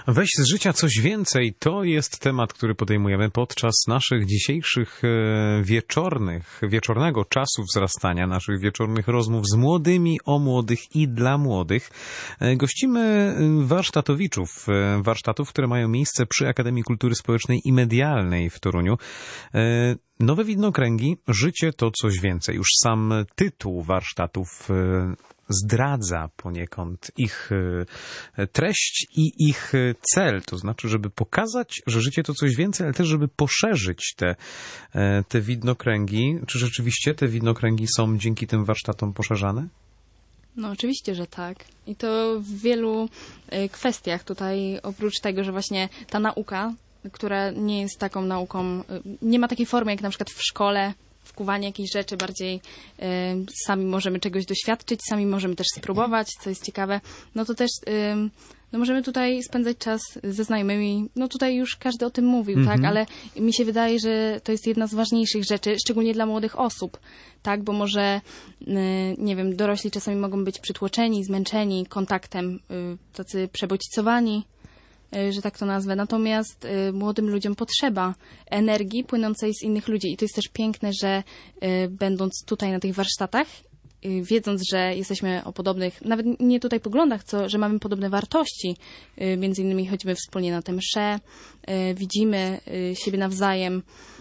Weź z życia coś więcej. To jest temat, który podejmujemy podczas naszych dzisiejszych e, wieczornych, wieczornego czasu wzrastania, naszych wieczornych rozmów z młodymi, o młodych i dla młodych. E, gościmy warsztatowiczów, e, warsztatów, które mają miejsce przy Akademii Kultury Społecznej i Medialnej w Toruniu. E, Nowe widnokręgi, życie to coś więcej. Już sam tytuł warsztatów e, zdradza poniekąd ich treść i ich cel, to znaczy, żeby pokazać, że życie to coś więcej, ale też, żeby poszerzyć te, te widnokręgi. Czy rzeczywiście te widnokręgi są dzięki tym warsztatom poszerzane? No oczywiście, że tak. I to w wielu kwestiach tutaj, oprócz tego, że właśnie ta nauka, która nie jest taką nauką, nie ma takiej formy jak na przykład w szkole, wkuwanie jakichś rzeczy, bardziej y, sami możemy czegoś doświadczyć, sami możemy też spróbować, co jest ciekawe, no to też y, no możemy tutaj spędzać czas ze znajomymi, no tutaj już każdy o tym mówił, mm-hmm. tak, ale mi się wydaje, że to jest jedna z ważniejszych rzeczy, szczególnie dla młodych osób, tak, bo może, y, nie wiem, dorośli czasami mogą być przytłoczeni, zmęczeni kontaktem, y, tacy przebodźcowani, że tak to nazwę. Natomiast y, młodym ludziom potrzeba energii płynącej z innych ludzi. I to jest też piękne, że y, będąc tutaj na tych warsztatach, y, wiedząc, że jesteśmy o podobnych, nawet nie tutaj poglądach, co, że mamy podobne wartości, y, między innymi chodzimy wspólnie na tę mszę, y, widzimy y, siebie nawzajem,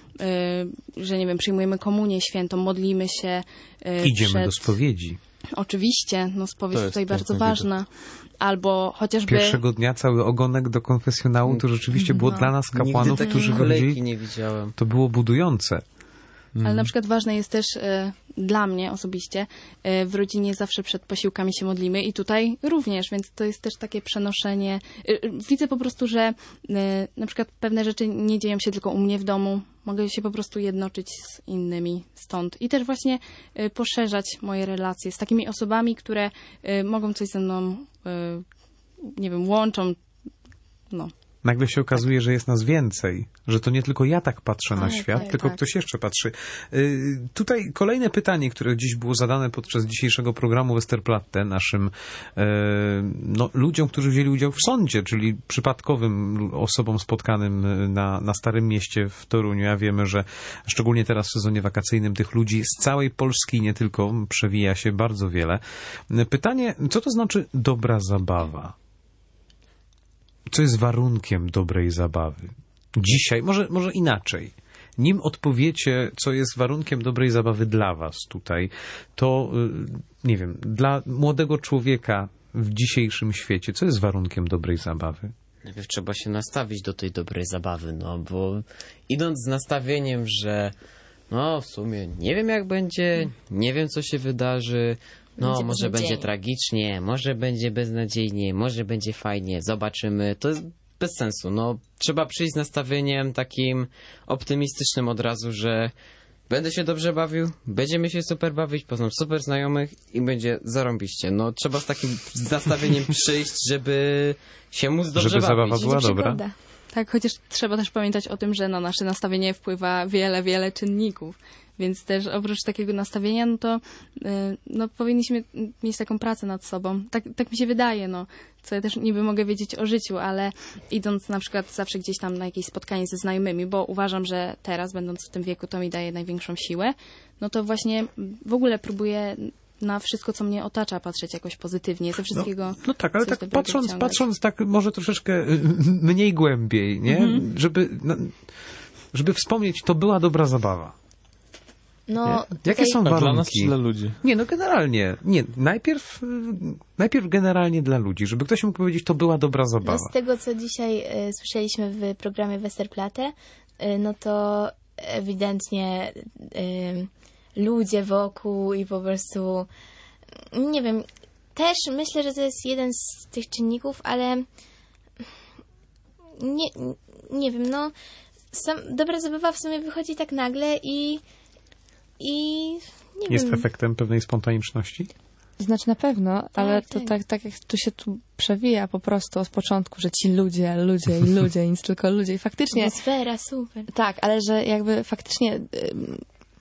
y, że nie wiem, przyjmujemy komunię świętą, modlimy się. Y, Idziemy przed... do spowiedzi. Oczywiście, no spowiedź tutaj bardzo ważna. Albo chociażby... Pierwszego dnia cały ogonek do konfesjonału to rzeczywiście było no. dla nas kapłanów, Nigdy którzy kolejki nie widziałem. To było budujące. Ale na przykład ważne jest też e, dla mnie osobiście, e, w rodzinie zawsze przed posiłkami się modlimy i tutaj również, więc to jest też takie przenoszenie. E, widzę po prostu, że e, na przykład pewne rzeczy nie dzieją się tylko u mnie w domu. Mogę się po prostu jednoczyć z innymi stąd. I też właśnie e, poszerzać moje relacje z takimi osobami, które e, mogą coś ze mną, e, nie wiem, łączą. No. Nagle się okazuje, że jest nas więcej, że to nie tylko ja tak patrzę na Ale świat, tak, tylko tak. ktoś jeszcze patrzy. Y, tutaj kolejne pytanie, które dziś było zadane podczas dzisiejszego programu Westerplatte naszym y, no, ludziom, którzy wzięli udział w sądzie, czyli przypadkowym osobom spotkanym na, na Starym Mieście w Toruniu. Ja wiemy, że szczególnie teraz w sezonie wakacyjnym tych ludzi z całej Polski nie tylko przewija się bardzo wiele. Pytanie, co to znaczy dobra zabawa? Co jest warunkiem dobrej zabawy? Dzisiaj, może, może inaczej. Nim odpowiecie, co jest warunkiem dobrej zabawy dla was tutaj, to, nie wiem, dla młodego człowieka w dzisiejszym świecie, co jest warunkiem dobrej zabawy? Najpierw trzeba się nastawić do tej dobrej zabawy, no bo idąc z nastawieniem, że no w sumie nie wiem jak będzie, nie wiem co się wydarzy, no Będzie może beznadziejnie. będzie tragicznie, może będzie beznadziejnie, może będzie fajnie, zobaczymy. To jest bez sensu. No trzeba przyjść z nastawieniem takim optymistycznym od razu, że będę się dobrze bawił, będziemy się super bawić, poznam super znajomych i będzie zarąbiście. No trzeba z takim z nastawieniem przyjść, żeby się móc dobrze Żeby bawić. zabawa była dobra. Przygoda. Tak, chociaż trzeba też pamiętać o tym, że na nasze nastawienie wpływa wiele, wiele czynników. Więc też oprócz takiego nastawienia, no to yy, no, powinniśmy mieć taką pracę nad sobą. Tak, tak mi się wydaje, no, co ja też niby mogę wiedzieć o życiu, ale idąc na przykład zawsze gdzieś tam na jakieś spotkanie ze znajomymi, bo uważam, że teraz, będąc w tym wieku, to mi daje największą siłę, no to właśnie w ogóle próbuję na wszystko, co mnie otacza, patrzeć jakoś pozytywnie, ze wszystkiego. No, no tak, ale coś tak dobrego patrząc, wyciągać. patrząc tak może troszeczkę y, mniej głębiej, nie? Mhm. Żeby, no, żeby wspomnieć, to była dobra zabawa. No, Nie? Jakie tutaj- są A dla nas warunki? czy dla ludzi? Nie, no generalnie. Nie, najpierw, y, najpierw generalnie dla ludzi, żeby ktoś mógł powiedzieć, to była dobra No, zabawa. z tego, co dzisiaj e, słyszeliśmy w programie Westerplatte, e, no to ewidentnie e, ludzie wokół i po prostu, nie wiem, też myślę, że to jest jeden z tych czynników, ale nie, nie wiem, no sam, dobra zabawa w sumie wychodzi tak nagle i i nie Jest wiem. efektem pewnej spontaniczności? Znaczy na pewno, ale to tak. tak, tak jak tu się tu przewija po prostu od początku, że ci ludzie, ludzie i ludzie, nic tylko ludzie i faktycznie... Atmosfera, super. Tak, ale że jakby faktycznie ym,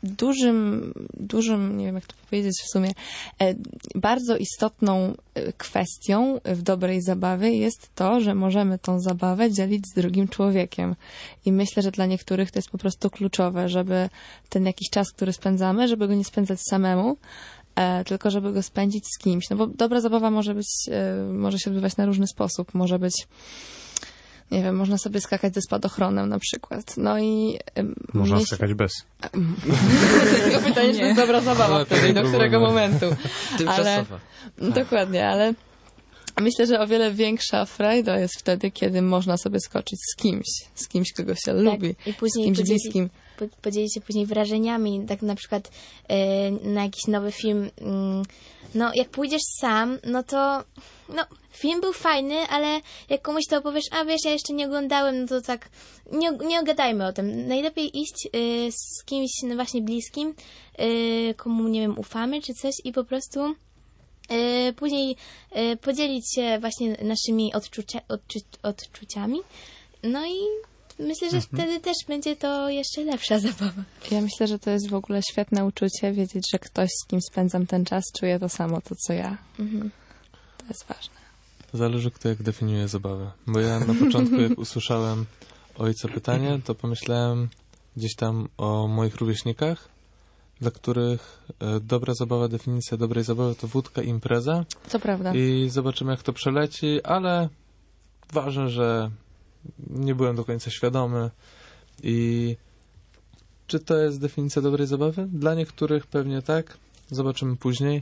dużym, dużym, nie wiem jak to powiedzieć w sumie, e, bardzo istotną e, kwestią w dobrej zabawie jest to, że możemy tą zabawę dzielić z drugim człowiekiem. I myślę, że dla niektórych to jest po prostu kluczowe, żeby ten jakiś czas, który spędzamy, żeby go nie spędzać samemu, e, tylko żeby go spędzić z kimś. No bo dobra zabawa może być, e, może się odbywać na różny sposób. Może być, nie wiem, można sobie skakać ze spadochronem na przykład. No i... Można myśl... skakać bez. Tylko pytanie, czy to jest dobra zabawa wtedy i do którego momentu. Tymczasowa. Ale, dokładnie, ale myślę, że o wiele większa frajda jest wtedy, kiedy można sobie skoczyć z kimś, z kimś, kogo się Tak, lubi, i później z kimś podzielić- bliskim. po- podzielić się później wrażeniami, tak na przykład e, na jakiś nowy film. mm, No, jak pójdziesz sam, no to no, film był fajny, ale jak komuś to opowiesz, a wiesz, ja jeszcze nie oglądałem, no to tak, nie, nie gadajmy o tym. Najlepiej iść y, z kimś no właśnie bliskim, y, komu, nie wiem, ufamy czy coś i po prostu y, później y, podzielić się właśnie naszymi odczucia, odczu, odczuciami. No i myślę, że wtedy też będzie to jeszcze lepsza zabawa. Ja myślę, że to jest w ogóle świetne uczucie, wiedzieć, że ktoś, z kim spędzam ten czas, czuje to samo, to co ja. Mhm. To jest ważne. Zależy kto jak definiuje zabawę. Bo ja na początku jak usłyszałem ojca pytanie, to pomyślałem gdzieś tam o moich rówieśnikach, dla których e, dobra zabawa, definicja dobrej zabawy to wódka i impreza. Co prawda. I zobaczymy jak to przeleci, ale ważne, że nie byłem do końca świadomy. I czy to jest definicja dobrej zabawy? Dla niektórych pewnie tak. Zobaczymy później.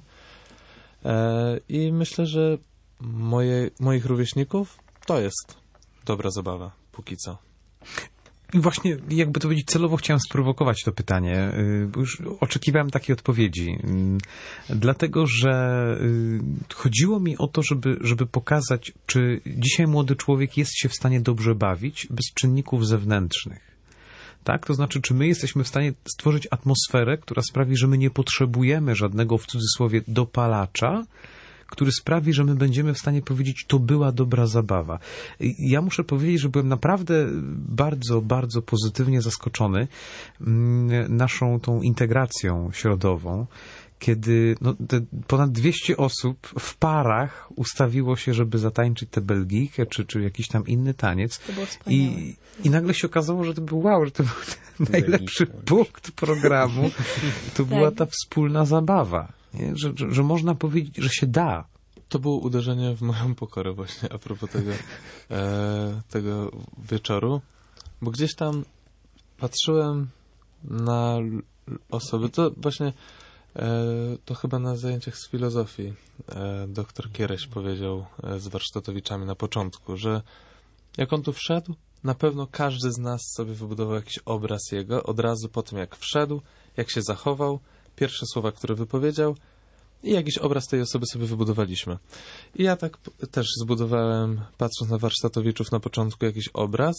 E, I myślę, że moje, moich rówieśników to jest dobra zabawa, póki co. I właśnie, jakby to powiedzieć, celowo chciałem sprowokować to pytanie, y, bo już oczekiwałem takiej odpowiedzi. Y, Dlatego, że y, chodziło mi o to, żeby, żeby pokazać, czy dzisiaj młody człowiek jest się w stanie dobrze bawić bez czynników zewnętrznych. Tak? To znaczy, czy my jesteśmy w stanie stworzyć atmosferę, która sprawi, że my nie potrzebujemy żadnego, w cudzysłowie, dopalacza, który sprawi, że my będziemy w stanie powiedzieć, to była dobra zabawa. I ja muszę powiedzieć, że byłem naprawdę bardzo, bardzo pozytywnie zaskoczony mm, naszą tą integracją środową, kiedy no, te ponad dwieście osób w parach ustawiło się, żeby zatańczyć tę Belgijkę, czy, czy jakiś tam inny taniec. To było wspaniałe. I, I nagle się okazało, że to był wow, że to był najlepszy punkt programu. To była ta wspólna zabawa. Nie? Że, że, że można powiedzieć, że się da. To było uderzenie w moją pokorę właśnie a propos tego, e, tego wieczoru, bo gdzieś tam patrzyłem na l- osoby, to właśnie e, to chyba na zajęciach z filozofii e, doktor Kiereś powiedział e, z warsztatowiczami na początku, że jak on tu wszedł, na pewno każdy z nas sobie wybudował jakiś obraz jego od razu po tym jak wszedł, jak się zachował, pierwsze słowa, które wypowiedział, i jakiś obraz tej osoby sobie wybudowaliśmy. I ja tak p- też zbudowałem, patrząc na warsztatowiczów na początku, jakiś obraz.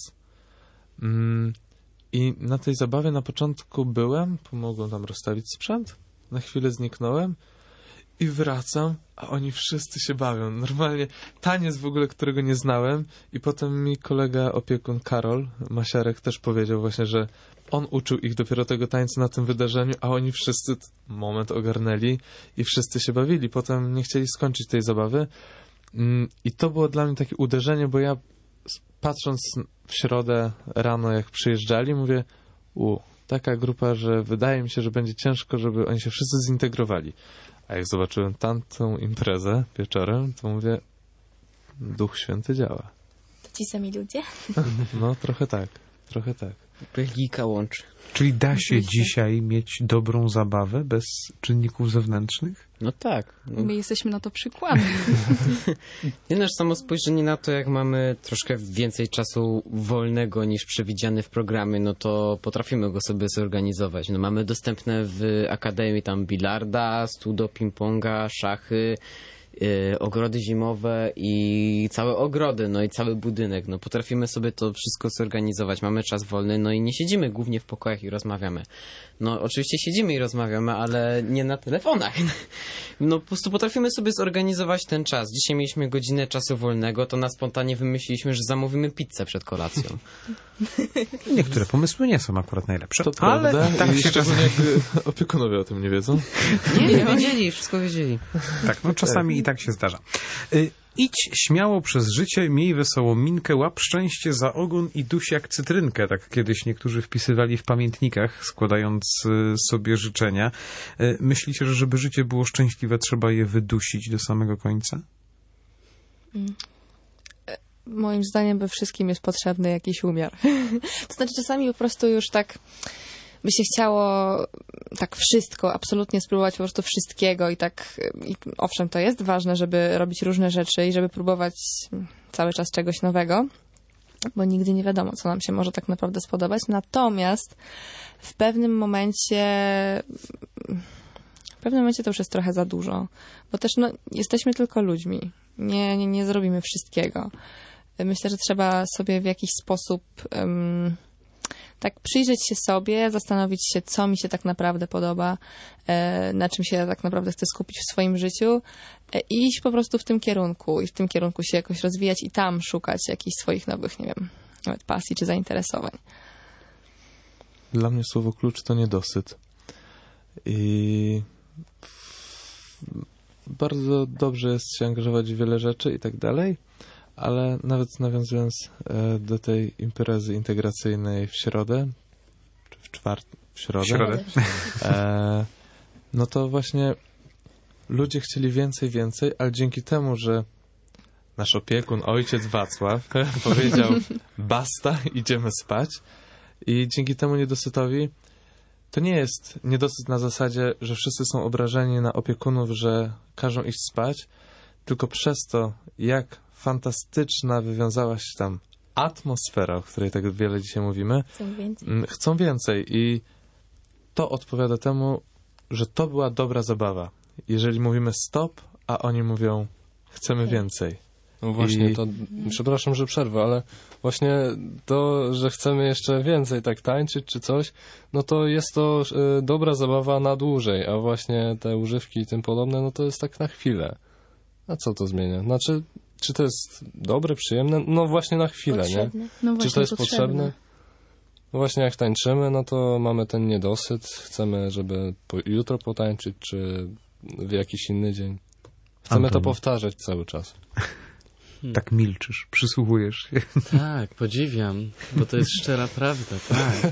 Mm, I na tej zabawie na początku byłem, pomogłem tam rozstawić sprzęt, na chwilę zniknąłem i wracam, a oni wszyscy się bawią. Normalnie taniec w ogóle, którego nie znałem, i potem mi kolega opiekun Karol Masiarek też powiedział właśnie, że on uczył ich dopiero tego tańca na tym wydarzeniu, a oni wszyscy t- moment ogarnęli i wszyscy się bawili. Potem nie chcieli skończyć tej zabawy. Mm, I to było dla mnie takie uderzenie, bo ja s- patrząc w środę rano, jak przyjeżdżali, mówię, u, taka grupa, że wydaje mi się, że będzie ciężko, żeby oni się wszyscy zintegrowali. A jak zobaczyłem tamtą imprezę wieczorem, to mówię, Duch Święty działa. To ci sami ludzie? No, trochę tak, trochę tak. Belgijka łączy. Czyli da się dzisiaj mieć dobrą zabawę bez czynników zewnętrznych? No tak. No. My jesteśmy na to przykładem. Nie, nasz samo spojrzenie na to, jak mamy troszkę więcej czasu wolnego niż przewidziany w programie, no to potrafimy go sobie zorganizować. No mamy dostępne w Akademii tam bilarda, studo, ping-ponga, szachy, y, ogrody zimowe i całe ogrody, no i cały budynek. No potrafimy sobie to wszystko zorganizować, mamy czas wolny, no i nie siedzimy głównie w pokojach i rozmawiamy. No oczywiście siedzimy i rozmawiamy, ale nie na telefonach. No po prostu potrafimy sobie zorganizować ten czas. Dzisiaj mieliśmy godzinę czasu wolnego, to na spontanie wymyśliliśmy, że zamówimy pizzę przed kolacją. Niektóre pomysły nie są akurat najlepsze, To ale prawda. tak I się szczególnie czasami... jak opiekunowie o tym nie wiedzą. Nie, nie wiedzieli, wszystko wiedzieli. Tak, no czasami i tak się zdarza. Y, idź śmiało przez życie, miej wesołą minkę, łap szczęście za ogon i duś jak cytrynkę. Tak kiedyś niektórzy wpisywali w pamiętnikach, składając y, sobie życzenia. Y, myślicie, że żeby życie było szczęśliwe, trzeba je wydusić do samego końca? Mm. Moim zdaniem we wszystkim jest potrzebny jakiś umiar. To znaczy czasami po prostu już tak by się chciało tak wszystko, absolutnie spróbować po prostu wszystkiego i tak, i owszem, to jest ważne, żeby robić różne rzeczy i żeby próbować cały czas czegoś nowego, bo nigdy nie wiadomo, co nam się może tak naprawdę spodobać. Natomiast w pewnym momencie w pewnym momencie to już jest trochę za dużo, bo też no, jesteśmy tylko ludźmi. Nie, nie, nie zrobimy wszystkiego. Myślę, że trzeba sobie w jakiś sposób um, tak przyjrzeć się sobie, zastanowić się, co mi się tak naprawdę podoba, e, na czym się tak naprawdę chcę skupić w swoim życiu e, i iść po prostu w tym kierunku i w tym kierunku się jakoś rozwijać i tam szukać jakichś swoich nowych, nie wiem, nawet pasji czy zainteresowań. Dla mnie słowo klucz to niedosyt. I bardzo dobrze jest się angażować w wiele rzeczy i tak dalej, ale nawet nawiązując e, do tej imprezy integracyjnej w środę, czy w czwartek, w środę, w środę. E, no to właśnie ludzie chcieli więcej, więcej, ale dzięki temu, że nasz opiekun, ojciec Wacław powiedział basta, idziemy spać i dzięki temu niedosytowi to nie jest niedosyt na zasadzie, że wszyscy są obrażeni na opiekunów, że każą iść spać, tylko przez to, jak fantastyczna wywiązała się tam atmosfera, o której tak wiele dzisiaj mówimy. Chcą więcej. Chcą więcej i to odpowiada temu, że to była dobra zabawa. Jeżeli mówimy stop, a oni mówią chcemy więcej. No właśnie, I... to przepraszam, że przerwę, ale właśnie to, że chcemy jeszcze więcej tak tańczyć czy coś, no to jest to y, dobra zabawa na dłużej, a właśnie te używki i tym podobne, no to jest tak na chwilę. A co to zmienia? Znaczy, czy to jest dobre, przyjemne? No właśnie na chwilę, Potrzebne. nie? No Czy właśnie to jest potrzebne. potrzebne? No właśnie jak tańczymy, no to mamy ten niedosyt, chcemy, żeby po, jutro potańczyć, czy w jakiś inny dzień. Chcemy Antoni. to powtarzać cały czas. Tak milczysz, przysłuchujesz się. Tak, podziwiam, bo to jest szczera prawda, tak.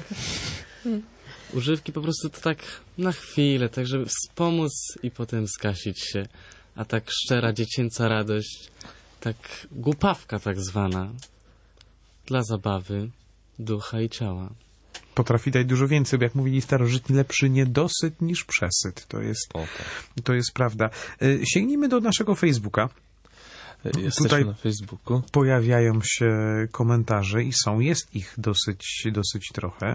Używki po prostu to tak na chwilę, tak żeby wspomóc i potem zgasić się. A tak szczera dziecięca radość, tak głupawka tak zwana, dla zabawy ducha i ciała. Potrafi dać dużo więcej, bo jak mówili starożytni, lepszy niedosyt niż przesyt. To jest, O, tak. to jest prawda. Y, Sięgnijmy do naszego Facebooka. Jesteśmy Tutaj na Facebooku. pojawiają się komentarze i są, jest ich dosyć, dosyć trochę.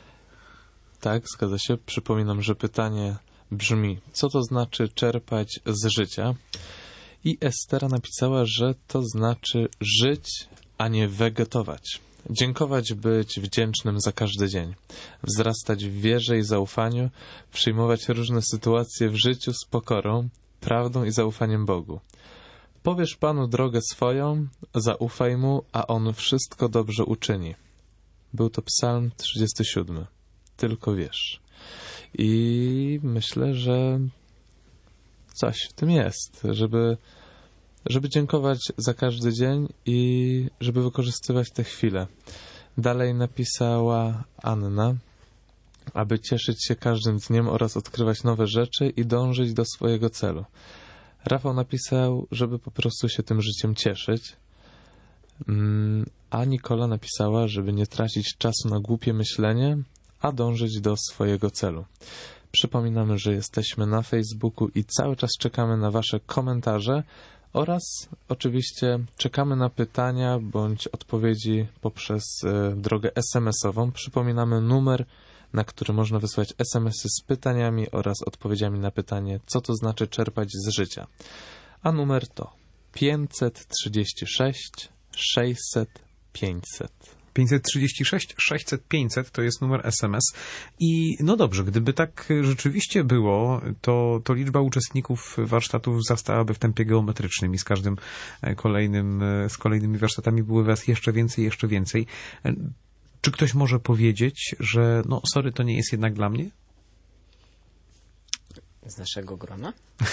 Tak, zgadza się. Przypominam, że pytanie brzmi, co to znaczy czerpać z życia? I Estera napisała, że to znaczy żyć, a nie wegetować. Dziękować, być wdzięcznym za każdy dzień. Wzrastać w wierze i zaufaniu, przyjmować różne sytuacje w życiu z pokorą, prawdą i zaufaniem Bogu. Powiesz Panu drogę swoją, zaufaj Mu, a On wszystko dobrze uczyni. Był to Psalm trzydziesty siódmy. Tylko wiesz. I myślę, że coś w tym jest, żeby, żeby dziękować za każdy dzień i żeby wykorzystywać te chwile. Dalej napisała Anna, aby cieszyć się każdym dniem oraz odkrywać nowe rzeczy i dążyć do swojego celu. Rafał napisał, żeby po prostu się tym życiem cieszyć, a Nikola napisała, żeby nie tracić czasu na głupie myślenie, a dążyć do swojego celu. Przypominamy, że jesteśmy na Facebooku i cały czas czekamy na Wasze komentarze oraz oczywiście czekamy na pytania bądź odpowiedzi poprzez e, drogę es em esową. Przypominamy numer, na który można wysłać es em esy z pytaniami oraz odpowiedziami na pytanie, co to znaczy czerpać z życia. a numer to pięćset trzydzieści sześć sześćset pięćset. pięćset trzydzieści sześć sześćset pięćset to jest numer S M S. I no dobrze, gdyby tak rzeczywiście było, to, to liczba uczestników warsztatów wzrastałaby w tempie geometrycznym i z każdym kolejnym, z kolejnymi warsztatami były was jeszcze więcej, jeszcze więcej. Czy ktoś może powiedzieć, że no sorry, to nie jest jednak dla mnie? Z naszego grona?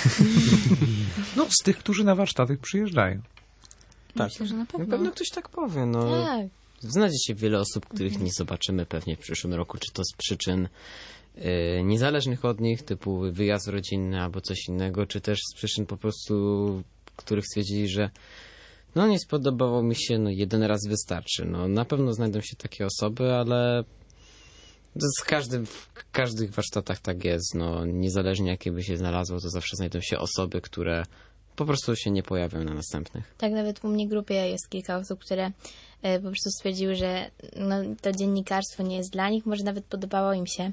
No, z tych, którzy na warsztaty przyjeżdżają. Tak. Myślę, że na Na pewno. pewno ktoś tak powie, no. Tak. Znajdzie się wiele osób, których nie zobaczymy pewnie w przyszłym roku, czy to z przyczyn y, niezależnych od nich, typu wyjazd rodzinny albo coś innego, czy też z przyczyn po prostu, których stwierdzili, że no nie spodobało mi się, no jeden raz wystarczy. No na pewno znajdą się takie osoby, ale z każdym, w każdych warsztatach tak jest, no niezależnie jakie by się znalazło, to zawsze znajdą się osoby, które po prostu się nie pojawią na następnych. Tak, nawet u mnie w grupie jest kilka osób, które e, po prostu stwierdziły, że no, to dziennikarstwo nie jest dla nich, może nawet podobało im się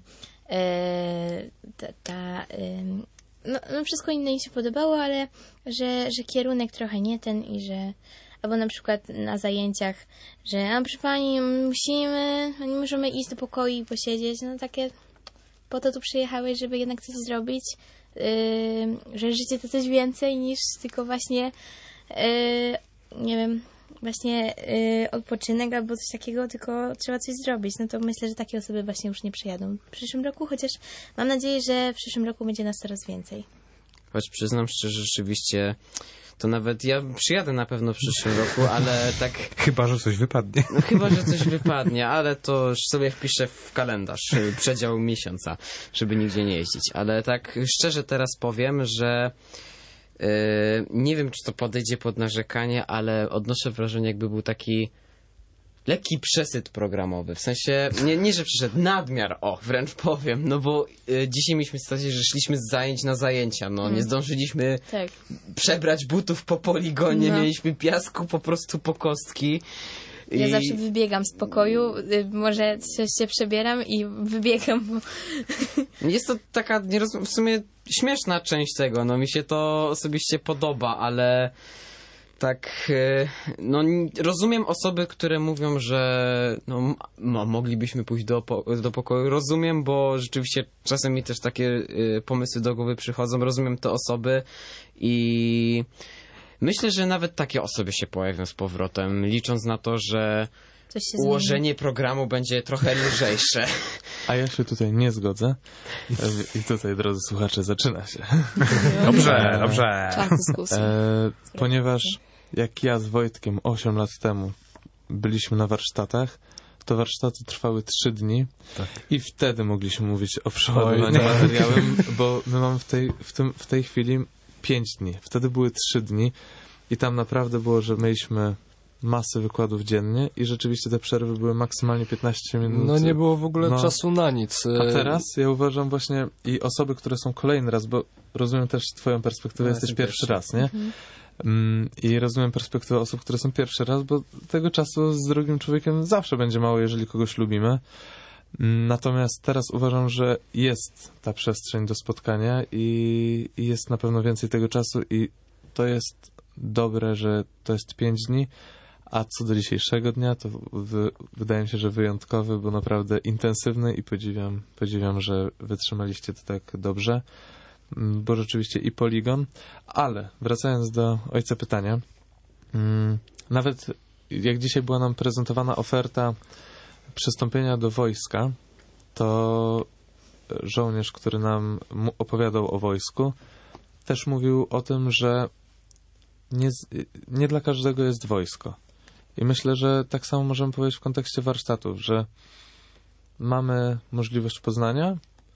e, ta, ta e, no, no wszystko inne im się podobało, ale że, że kierunek trochę nie ten i że albo na przykład na zajęciach, że a proszę pani, musimy, nie możemy iść do pokoju i posiedzieć, no takie po to tu przyjechałeś, żeby jednak coś zrobić. Yy, że życie to coś więcej niż tylko właśnie yy, nie wiem, właśnie yy, odpoczynek albo coś takiego, tylko trzeba coś zrobić. No to myślę, że takie osoby właśnie już nie przyjadą w przyszłym roku, chociaż mam nadzieję, że w przyszłym roku będzie nas coraz więcej. Choć przyznam szczerze, rzeczywiście to nawet ja przyjadę na pewno w przyszłym roku, ale tak... Chyba, że coś wypadnie. No chyba, że coś wypadnie, ale to już sobie wpiszę w kalendarz przedział miesiąca, żeby nigdzie nie jeździć. Ale tak szczerze teraz powiem, że yy, nie wiem, czy to podejdzie pod narzekanie, ale odnoszę wrażenie, jakby był taki lekki przesyt programowy. W sensie, nie, nie że przyszedł nadmiar, o, wręcz powiem, no bo y, dzisiaj mieliśmy sytuację, że szliśmy z zajęć na zajęcia, no Mm. nie zdążyliśmy Tak. przebrać butów po poligonie, No. mieliśmy piasku po prostu po kostki. Ja I- zawsze wybiegam z pokoju, y, może coś się przebieram i wybiegam, bo Jest to taka nieroz- w sumie śmieszna część tego, no mi się to osobiście podoba, ale tak, e, no n- rozumiem osoby, które mówią, że no, m- no moglibyśmy pójść do, po- do pokoju, rozumiem, bo rzeczywiście czasem mi też takie e, pomysły do głowy przychodzą, rozumiem te osoby i myślę, że nawet takie osoby się pojawią z powrotem, licząc na to, że coś się ułożenie programu będzie trochę lżejsze. A ja się tutaj nie zgodzę. E, I tutaj, drodzy słuchacze, zaczyna się. Dobrze, dobrze. Czas dyskusji. E, ponieważ jak ja z Wojtkiem osiem lat temu byliśmy na warsztatach, to warsztaty trwały trzy dni i wtedy mogliśmy mówić o przeładowaniu Oj, tak. materiałem, bo my mamy w tej, w, tym, w tej chwili pięć dni. Wtedy były trzy dni i tam naprawdę było, że mieliśmy masę wykładów dziennie i rzeczywiście te przerwy były maksymalnie piętnaście minut. No nie było w ogóle No. czasu na nic. A teraz ja uważam właśnie i osoby, które są kolejny raz, bo rozumiem też twoją perspektywę, No, jesteś jestem pierwszy pierwszy. raz, nie? Mm, I rozumiem perspektywę osób, które są pierwszy raz, bo tego czasu z drugim człowiekiem zawsze będzie mało, jeżeli kogoś lubimy. Mm, Natomiast teraz uważam, że jest ta przestrzeń do spotkania i, i jest na pewno więcej tego czasu i to jest dobre, że to jest pięć dni. A co do dzisiejszego dnia, to wy, wydaje mi się, że wyjątkowy, bo naprawdę intensywny i podziwiam, podziwiam, że wytrzymaliście to tak dobrze, mm, bo rzeczywiście i poligon, ale wracając do ojca pytania, mm, nawet jak dzisiaj była nam prezentowana oferta przystąpienia do wojska, to żołnierz, który nam mu- opowiadał o wojsku, też mówił o tym, że nie, z- nie dla każdego jest wojsko. I myślę, że tak samo możemy powiedzieć w kontekście warsztatów, że mamy możliwość poznania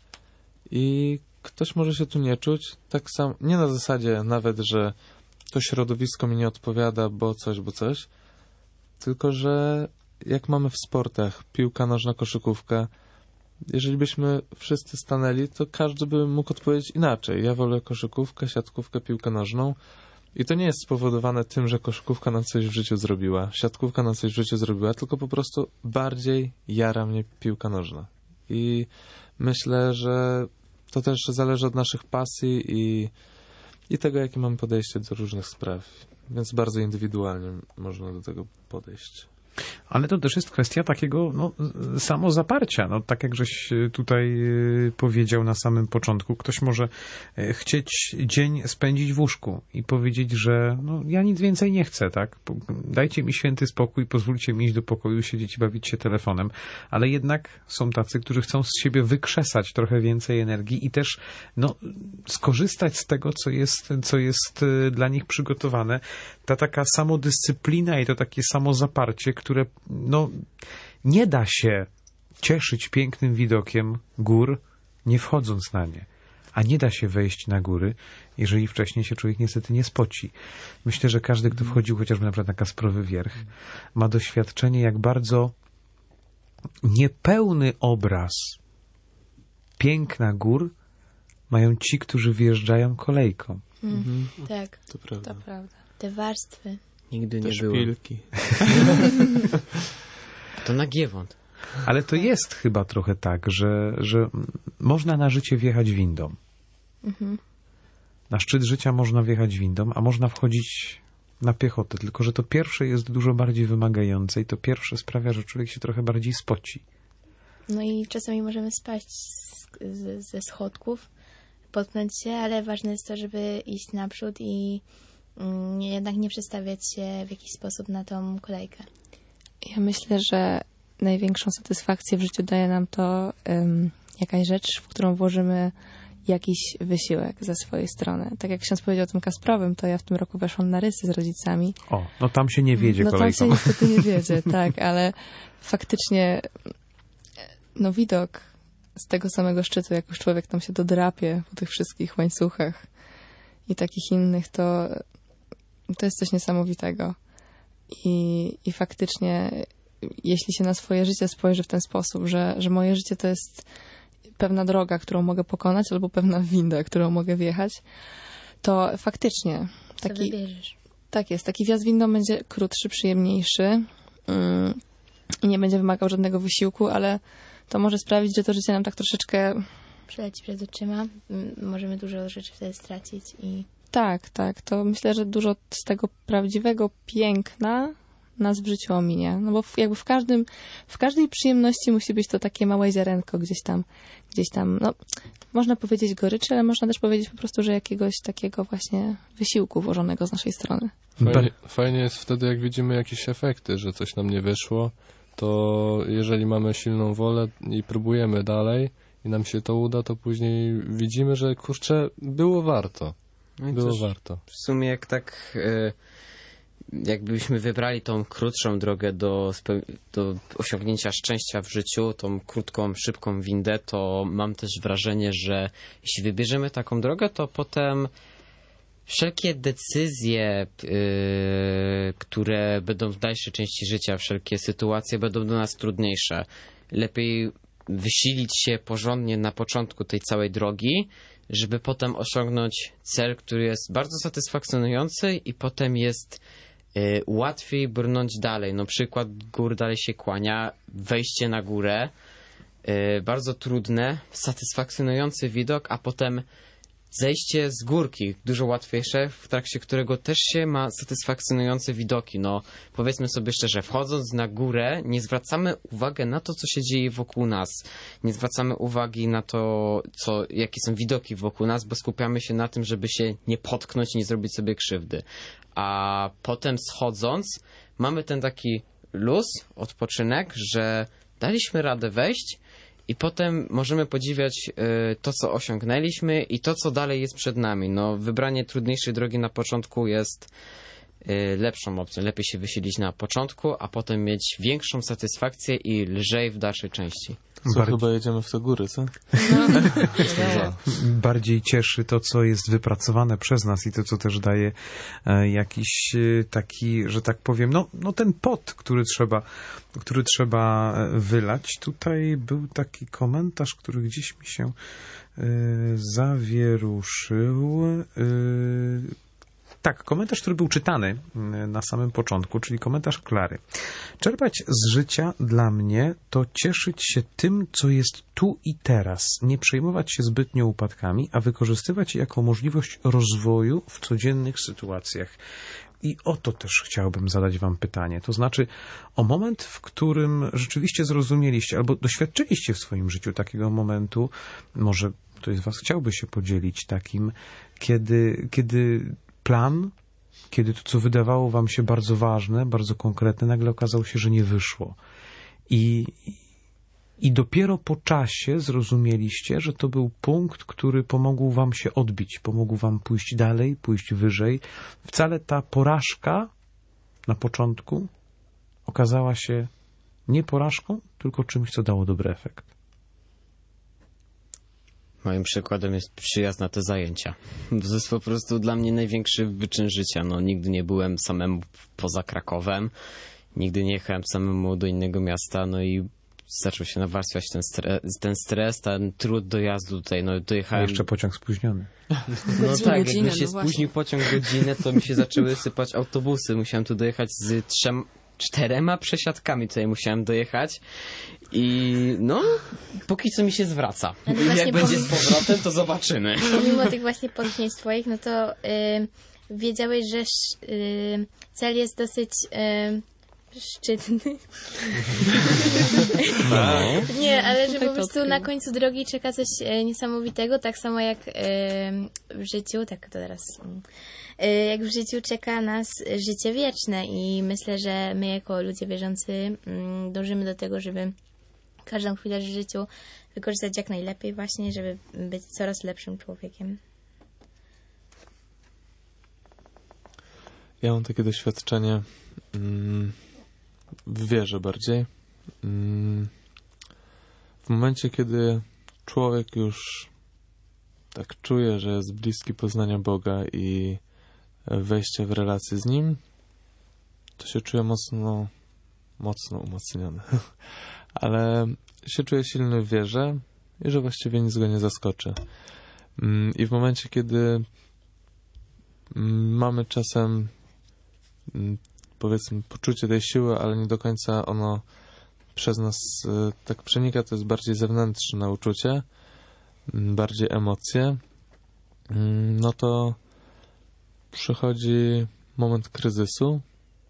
i ktoś może się tu nie czuć, tak samo, nie na zasadzie nawet, że to środowisko mi nie odpowiada, bo coś, bo coś, tylko że jak mamy w sportach, piłka nożna, koszykówka, jeżeli byśmy wszyscy stanęli, to każdy by mógł odpowiedzieć inaczej. Ja wolę koszykówkę, siatkówkę, piłkę nożną. I to nie jest spowodowane tym, że koszykówka nam coś w życiu zrobiła, siatkówka nam coś w życiu zrobiła, tylko po prostu bardziej jara mnie piłka nożna. I myślę, że to też zależy od naszych pasji i i tego, jakie mam podejście do różnych spraw. Więc bardzo indywidualnie można do tego podejść. Ale to też jest kwestia takiego no, samozaparcia. No, tak jak żeś tutaj powiedział na samym początku, ktoś może chcieć dzień spędzić w łóżku i powiedzieć, że no, ja nic więcej nie chcę, tak? Dajcie mi święty spokój, pozwólcie mi iść do pokoju, siedzieć i bawić się telefonem. Ale jednak są tacy, którzy chcą z siebie wykrzesać trochę więcej energii i też no, skorzystać z tego, co jest, co jest dla nich przygotowane. Ta taka samodyscyplina i to takie samozaparcie, które no, nie da się cieszyć pięknym widokiem gór, nie wchodząc na nie. A nie da się wejść na góry, jeżeli wcześniej się człowiek niestety nie spoci. Myślę, że każdy, kto wchodził chociażby na przykład na Kasprowy Wierch, ma doświadczenie, jak bardzo niepełny obraz piękna gór mają ci, którzy wjeżdżają kolejką. Mm, Mhm. Tak, To prawda. To prawda. te warstwy. Nigdy Te nie było. szpilki. To na Giewont. Ale to jest chyba trochę tak, że, że można na życie wjechać windą. Mhm. Na szczyt życia można wjechać windą, a można wchodzić na piechotę. Tylko że to pierwsze jest dużo bardziej wymagające i to pierwsze sprawia, że człowiek się trochę bardziej spoci. No i czasami możemy spaść z, z, ze schodków, potknąć się, ale ważne jest to, żeby iść naprzód i mm, jednak nie przestawiać się w jakiś sposób na tą kolejkę. Ja myślę, że największą satysfakcję w życiu daje nam to um, jakaś rzecz, w którą włożymy jakiś wysiłek ze swojej strony. Tak jak ksiądz powiedział o tym Kasprowym, to ja w tym roku weszłam na Rysy z rodzicami. O, no tam się nie wiedzie no kolejką. tam się niestety nie wiedzie, tak, ale faktycznie no widok z tego samego szczytu, jak już człowiek tam się dodrapie po tych wszystkich łańcuchach i takich innych, to to jest coś niesamowitego. I, i faktycznie jeśli się na swoje życie spojrzy w ten sposób, że, że moje życie to jest pewna droga, którą mogę pokonać, albo pewna winda, którą mogę wjechać, to faktycznie Co taki, wybierzesz? tak jest, taki wjazd windą będzie krótszy, przyjemniejszy mm, i nie będzie wymagał żadnego wysiłku, ale to może sprawić, że to życie nam tak troszeczkę... Przeleci przed oczyma, m, możemy dużo rzeczy wtedy stracić i Tak, tak, to myślę, że dużo z tego prawdziwego piękna nas w życiu ominie. No bo w, jakby w każdym, w każdej przyjemności musi być to takie małe ziarenko gdzieś tam, gdzieś tam, no można powiedzieć goryczy, ale można też powiedzieć po prostu, że jakiegoś takiego właśnie wysiłku włożonego z naszej strony. Fajnie, fajnie jest wtedy, jak widzimy jakieś efekty, że coś nam nie wyszło, to jeżeli mamy silną wolę i próbujemy dalej i nam się to uda, to później widzimy, że kurczę, było warto. No i Było też warto. W sumie jak tak e, jakbyśmy wybrali tą krótszą drogę do, speł- do osiągnięcia szczęścia w życiu, tą krótką, szybką windę, to mam też wrażenie, że jeśli wybierzemy taką drogę, to potem wszelkie decyzje, yy, które będą w dalszej części życia, wszelkie sytuacje będą do nas trudniejsze. Lepiej wysilić się porządnie na początku tej całej drogi, żeby potem osiągnąć cel, który jest bardzo satysfakcjonujący i potem jest y, łatwiej brnąć dalej. No przykład gór dalej się kłania, wejście na górę, y, bardzo trudne, satysfakcjonujący widok, a potem zejście z górki, dużo łatwiejsze, w trakcie którego też się ma satysfakcjonujące widoki. No, powiedzmy sobie szczerze, wchodząc na górę, nie zwracamy uwagi na to, co się dzieje wokół nas. Nie zwracamy uwagi na to, co, jakie są widoki wokół nas, bo skupiamy się na tym, żeby się nie potknąć i nie zrobić sobie krzywdy. A potem schodząc, mamy ten taki luz, odpoczynek, że daliśmy radę wejść, i potem możemy podziwiać y, to, co osiągnęliśmy i to, co dalej jest przed nami. No, wybranie trudniejszej drogi na początku jest y, lepszą opcją. Lepiej się wysilić na początku, a potem mieć większą satysfakcję i lżej w dalszej części. Co, Bardziej... chyba jedziemy w te góry, co? No. Bardziej cieszy to, co jest wypracowane przez nas i to, co też daje e, jakiś e, taki, że tak powiem, no, no ten pot, który trzeba, który trzeba wylać. Tutaj był taki komentarz, który gdzieś mi się e, zawieruszył. E, tak, komentarz, który był czytany na samym początku, czyli komentarz Klary. Czerpać z życia dla mnie to cieszyć się tym, co jest tu i teraz. Nie przejmować się zbytnio upadkami, a wykorzystywać je jako możliwość rozwoju w codziennych sytuacjach. I o to też chciałbym zadać wam pytanie. To znaczy o moment, w którym rzeczywiście zrozumieliście albo doświadczyliście w swoim życiu takiego momentu, może ktoś z was chciałby się podzielić takim, kiedy, kiedy plan, kiedy to, co wydawało wam się bardzo ważne, bardzo konkretne, nagle okazało się, że nie wyszło. I, i dopiero po czasie zrozumieliście, że to był punkt, który pomógł wam się odbić, pomógł wam pójść dalej, pójść wyżej. Wcale ta porażka na początku okazała się nie porażką, tylko czymś, co dało dobry efekt. Moim przykładem jest przyjazd na te zajęcia. To jest po prostu dla mnie największy wyczyn życia. No, nigdy nie byłem samemu poza Krakowem, nigdy nie jechałem samemu do innego miasta, no i zaczął się nawarstwiać ten stres, ten, stres, ten trud dojazdu tutaj. No, dojechałem... A jeszcze pociąg spóźniony. No tak, jak mi się no spóźnił pociąg godzinę, to mi się zaczęły sypać autobusy. Musiałem tu dojechać z trzem, czterema przesiadkami tutaj musiałem dojechać. I no, póki co mi się zwraca. I jak będzie z powrotem, to zobaczymy. Pomimo tych właśnie potknięć twoich, no to y, wiedziałeś, że y, cel jest dosyć y, szczytny. No. Nie, ale że po prostu na końcu drogi czeka coś y, niesamowitego, tak samo jak y, w życiu, tak to teraz... Y, jak w życiu czeka nas życie wieczne i myślę, że my jako ludzie wierzący y, dążymy do tego, żeby każdą chwilę w życiu wykorzystać jak najlepiej właśnie, żeby być coraz lepszym człowiekiem. Ja mam takie doświadczenie mm, w wierze bardziej. Mm, w momencie, kiedy człowiek już tak czuje, że jest bliski poznania Boga i wejścia w relację z Nim, to się czuje mocno, mocno umocniony. Ale się czuje silny w wierze i że właściwie nic go nie zaskoczy. I w momencie, kiedy mamy czasem, powiedzmy, poczucie tej siły, ale nie do końca ono przez nas tak przenika, to jest bardziej zewnętrzne uczucie, bardziej emocje, no to przychodzi moment kryzysu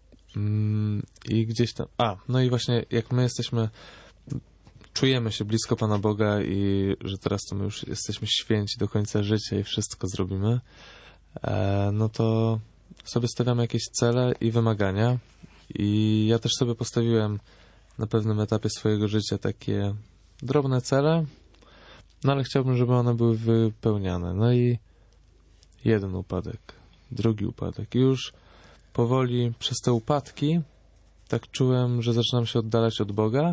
i gdzieś tam... A, no i właśnie jak my jesteśmy, czujemy się blisko Pana Boga i że teraz to my już jesteśmy święci do końca życia i wszystko zrobimy, no to sobie stawiamy jakieś cele i wymagania i ja też sobie postawiłem na pewnym etapie swojego życia takie drobne cele, no ale chciałbym, żeby one były wypełniane. No i jeden upadek, drugi upadek. I już powoli przez te upadki tak czułem, że zaczynam się oddalać od Boga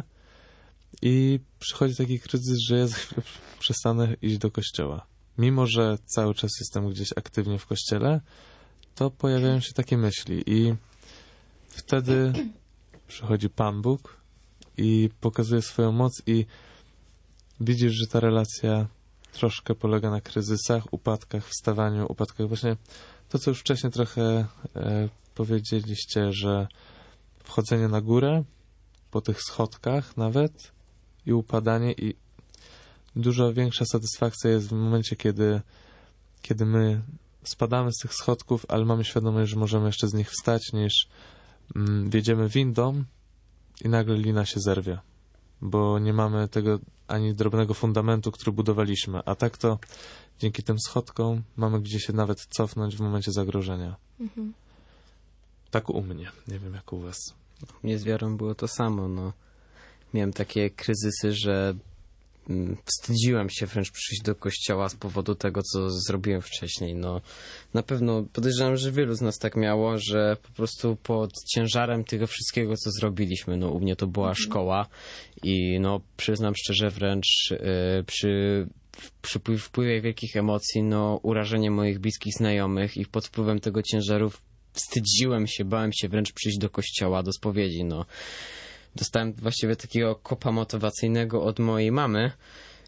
i przychodzi taki kryzys, że ja za chwilę przestanę iść do kościoła. Mimo że cały czas jestem gdzieś aktywnie w kościele, to pojawiają się takie myśli i wtedy przychodzi Pan Bóg i pokazuje swoją moc i widzisz, że ta relacja troszkę polega na kryzysach, upadkach, wstawaniu, upadkach. Właśnie to, co już wcześniej trochę e, powiedzieliście, że wchodzenie na górę, po tych schodkach nawet i upadanie i dużo większa satysfakcja jest w momencie, kiedy, kiedy my spadamy z tych schodków, ale mamy świadomość, że możemy jeszcze z nich wstać, niż mm, wjedziemy windą i nagle lina się zerwie, bo nie mamy tego ani drobnego fundamentu, który budowaliśmy, a tak to dzięki tym schodkom mamy gdzie się nawet cofnąć w momencie zagrożenia. Mhm. Tak u mnie. Nie wiem, jak u was. U mnie z wiarą było to samo. No. Miałem takie kryzysy, że mm, wstydziłem się wręcz przyjść do kościoła z powodu tego, co zrobiłem wcześniej. No, na pewno podejrzewam, że wielu z nas tak miało, że po prostu pod ciężarem tego wszystkiego, co zrobiliśmy, no u mnie to była mhm. szkoła i no przyznam szczerze wręcz yy, przy przy wpływie wielkich emocji, no urażenie moich bliskich znajomych i pod wpływem tego ciężaru wstydziłem się, bałem się wręcz przyjść do kościoła, do spowiedzi, no. Dostałem właściwie takiego kopa motywacyjnego od mojej mamy,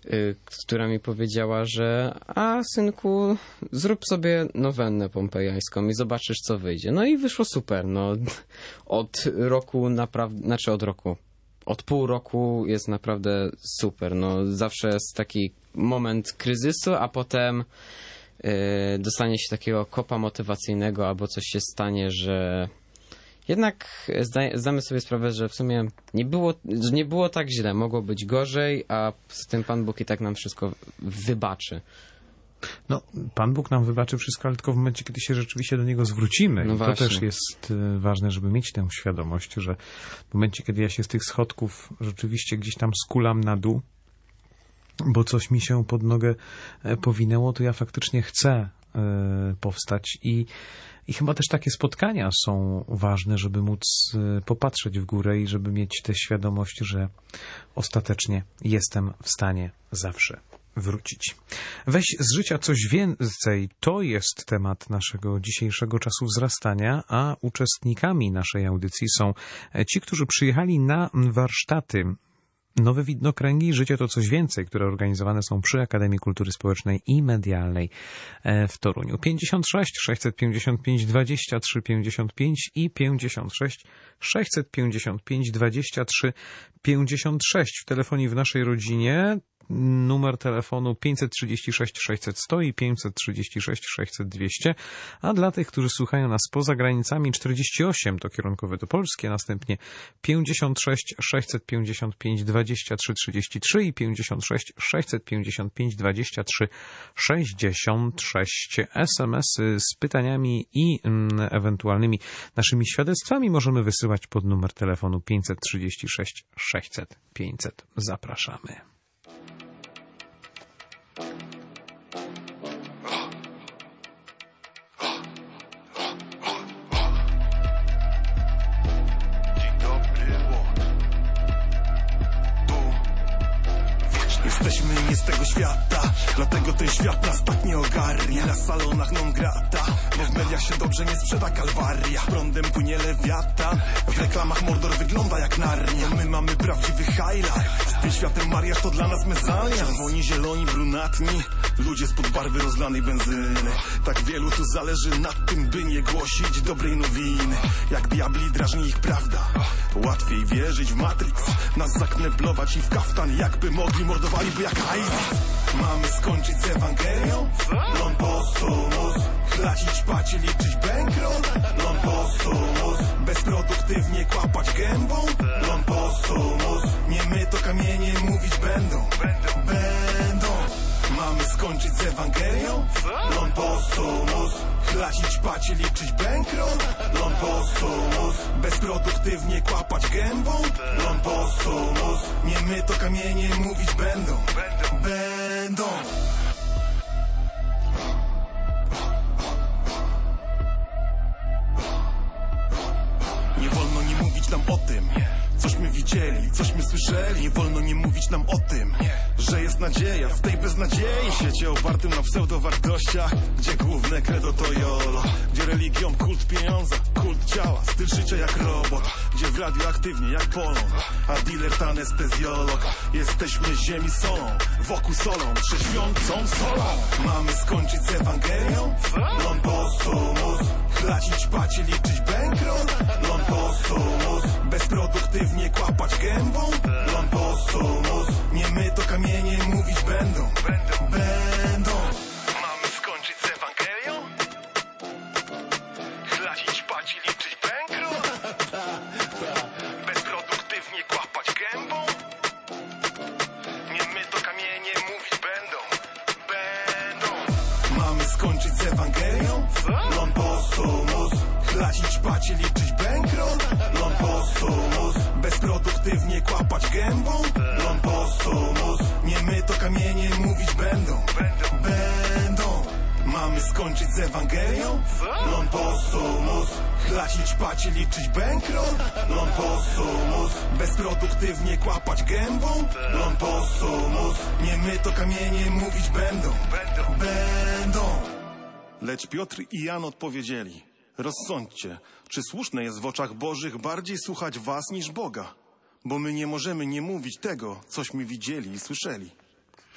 y, która mi powiedziała, że a synku, zrób sobie nowennę pompejańską i zobaczysz, co wyjdzie. No i wyszło super. No, od roku naprawdę, znaczy od roku, od pół roku jest naprawdę super. No, zawsze jest taki moment kryzysu, a potem y, dostanie się takiego kopa motywacyjnego albo coś się stanie, że jednak zdamy sobie sprawę, że w sumie nie było, że nie było tak źle, mogło być gorzej, a z tym Pan Bóg i tak nam wszystko wybaczy. No, Pan Bóg nam wybaczy wszystko, ale tylko w momencie, kiedy się rzeczywiście do Niego zwrócimy. No I to właśnie. też jest y, ważne, żeby mieć tę świadomość, że w momencie, kiedy ja się z tych schodków rzeczywiście gdzieś tam skulam na dół, bo coś mi się pod nogę e, powinęło, to ja faktycznie chcę e, powstać i I chyba też takie spotkania są ważne, żeby móc popatrzeć w górę i żeby mieć tę świadomość, że ostatecznie jestem w stanie zawsze wrócić. Weź z życia coś więcej. To jest temat naszego dzisiejszego czasu wzrastania, a uczestnikami naszej audycji są ci, którzy przyjechali na warsztaty Nowe Widnokręgi, Życie to coś więcej, które organizowane są przy Akademii Kultury Społecznej i Medialnej w Toruniu. pięćdziesiąt sześć sześćset pięćdziesiąt pięć dwadzieścia trzy pięćdziesiąt pięć i pięćdziesiąt sześć sześćset pięćdziesiąt pięć dwadzieścia trzy pięćdziesiąt sześć. W telefonie w naszej rodzinie numer telefonu pięćset trzydzieści sześć sześćset sto i pięćset trzydzieści sześć sześćset dwieście, a dla tych, którzy słuchają nas poza granicami, czterdzieści osiem to kierunkowe do Polski, a następnie pięćdziesiąt sześć sześćset pięćdziesiąt pięć dwadzieścia trzy trzydzieści trzy i pięćdziesiąt sześć sześćset pięćdziesiąt pięć dwadzieścia trzy sześćdziesiąt sześć. es em esy z pytaniami i mm, ewentualnymi naszymi świadectwami możemy wysyłać pod numer telefonu pięćset trzydzieści sześć sześćset pięćset. Zapraszamy. Jesteśmy nie z tego świata, dlatego ten świat nas tak nie ogarnia. Na salonach non grata, bo w mediach się dobrze nie sprzeda kalwaria. Prądem płynie lewiatan, w reklamach Mordor wygląda jak Narnia. My mamy prawdziwy highlight, z tym światem mariaż to dla nas mezalians. Czerwoni, zieloni, brunatni, ludzie spod barwy rozlanej benzyny. Tak wielu tu zależy na tym, by nie głosić dobrej nowiny. Jak diabli drażni ich prawda, łatwiej wierzyć w Matrix. Nas zakneblować i w kaftan, jakby mogli mordowaliby jak Isis. Mamy skończyć z Ewangelią? Non possumus. Chlacić, ćpać i liczyć bankroll? Non possumus. Bezproduktywnie kłapać gębą? Non possumus. Nie my to kamienie mówić będą. Będą. Mamy skończyć z Ewangelią? Non possumus. Chlacić, ćpać i liczyć bankroll? Non possumus. Bezproduktywnie kłapać gębą? Non possumus. Nie my to kamienie mówić będą. Będą. Nie wolno nie mówić nam o tym, cośmy widzieli, cośmy słyszeli. Nie wolno nie mówić nam o tym, że jest nadzieja w tej beznadziei. Świecie opartym na pseudowartościach, gdzie główne credo to jolo. Gdzie religion kult pieniądza, kult ciała, styl życia jak robot. Gdzie w radiu aktywnie jak polon, a dealer to anestezjolog. Jesteśmy ziemi solą, wokół solą, trzeźwiącą solą. Mamy skończyć z Ewangelią? Non possumus. Chlacić, ćpać i liczyć bankroll? Non possumus. Bezproduktywnie kłapać gębą? Non possumus. Nie my to kamienie mówić będą. Będą. Mamy skończyć z Ewangelią? Chlacić, ćpać i liczyć bankroll? Bezproduktywnie kłapać gębą? Nie my to kamienie mówić będą. Będą. Mamy skończyć z Ewangelią? Non possumus. Chlacić, ćpać i liczyć bankroll? Non possumus. Bezproduktywnie kłapać gębą? Non possumus. Nie my to kamienie mówić będą. Będą. Mamy skończyć z Ewangelią? Non possumus. Chlacić, ćpać i liczyć bankroll? Non possumus. Bezproduktywnie kłapać gębą? Non possumus. Nie my to kamienie mówić będą. Będą. Lecz Piotr i Jan odpowiedzieli: rozsądźcie, czy słuszne jest w oczach Bożych bardziej słuchać was niż Boga? Bo my nie możemy nie mówić tego, cośmy widzieli i słyszeli.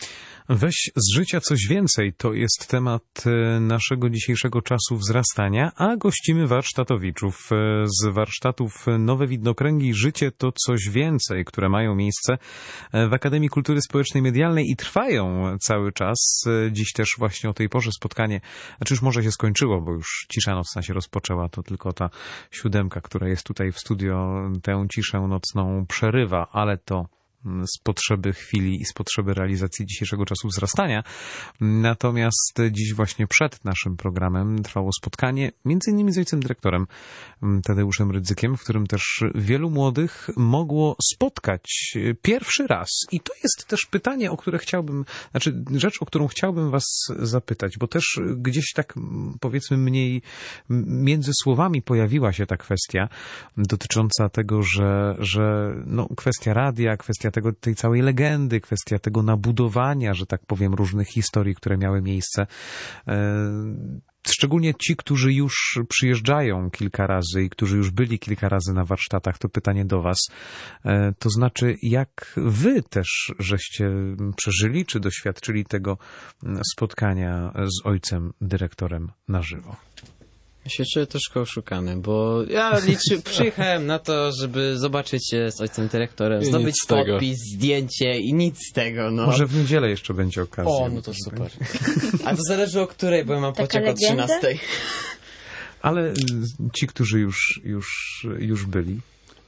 Weź z życia coś więcej. To jest temat naszego dzisiejszego czasu wzrastania, a gościmy warsztatowiczów z warsztatów Nowe Widnokręgi Życie to coś więcej, które mają miejsce w Akademii Kultury Społecznej Medialnej i trwają cały czas. Dziś też właśnie o tej porze spotkanie, znaczy już może się skończyło, bo już cisza nocna się rozpoczęła, to tylko ta siódemka, która jest tutaj w studio, tę ciszę nocną przerywa, ale to z potrzeby chwili i z potrzeby realizacji dzisiejszego czasu wzrastania. Natomiast dziś właśnie przed naszym programem trwało spotkanie między innymi z ojcem dyrektorem Tadeuszem Rydzykiem, w którym też wielu młodych mogło spotkać pierwszy raz. I to jest też pytanie, o które chciałbym, znaczy rzecz, o którą chciałbym was zapytać, bo też gdzieś tak powiedzmy mniej między słowami pojawiła się ta kwestia dotycząca tego, że, że no, kwestia radia, kwestia tego, tej całej legendy, kwestia tego nabudowania, że tak powiem, różnych historii, które miały miejsce. Szczególnie ci, którzy już przyjeżdżają kilka razy i którzy już byli kilka razy na warsztatach, to pytanie do was. To znaczy, jak wy też żeście przeżyli, czy doświadczyli tego spotkania z ojcem dyrektorem na żywo? Ja się czuję troszkę oszukany, bo ja liczy, przyjechałem na to, żeby zobaczyć się z ojcem dyrektorem, I zdobyć nic z tego. podpis, zdjęcie i nic z tego. No. Może w niedzielę jeszcze będzie okazja. O, no to super. A to zależy o której, bo ja mam Taka pociąg o legenda? trzynastej. Ale ci, którzy już, już, już byli.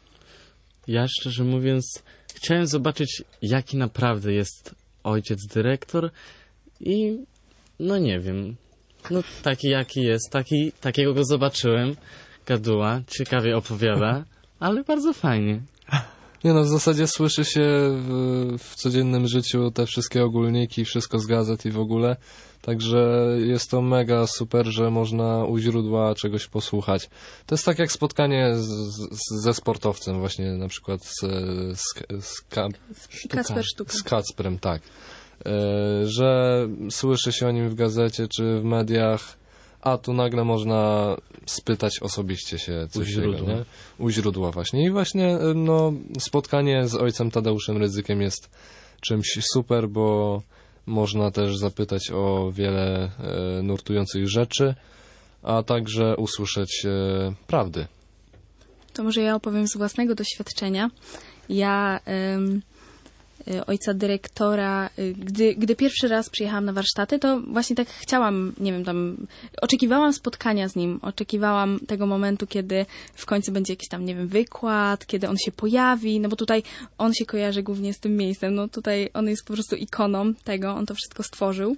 Ja szczerze mówiąc chciałem zobaczyć, jaki naprawdę jest ojciec dyrektor i no nie wiem, no taki jaki jest, taki, takiego go zobaczyłem, gaduła, ciekawie opowiada, ale bardzo fajnie. Nie no, w zasadzie słyszy się w, w codziennym życiu te wszystkie ogólniki, wszystko z gazet i w ogóle, także jest to mega super, że można u źródła czegoś posłuchać. To jest tak jak spotkanie z, z, ze sportowcem właśnie, na przykład z, z, z, Ka, Kacper Sztuka. z Kacprem, tak. E, że słyszy się o nim w gazecie czy w mediach, a tu nagle można spytać osobiście się coś U źródła. takiego, nie? U źródła właśnie. I właśnie no, spotkanie z ojcem Tadeuszem Rydzykiem jest czymś super, bo można też zapytać o wiele e, nurtujących rzeczy, a także usłyszeć e, prawdy. To może ja opowiem z własnego doświadczenia. Ja ym, y, ojca dyrektora, y, gdy, gdy pierwszy raz przyjechałam na warsztaty, to właśnie tak chciałam, nie wiem, tam oczekiwałam spotkania z nim, oczekiwałam tego momentu, kiedy w końcu będzie jakiś tam, nie wiem, wykład, kiedy on się pojawi, no bo tutaj on się kojarzy głównie z tym miejscem, no tutaj on jest po prostu ikoną tego, on to wszystko stworzył.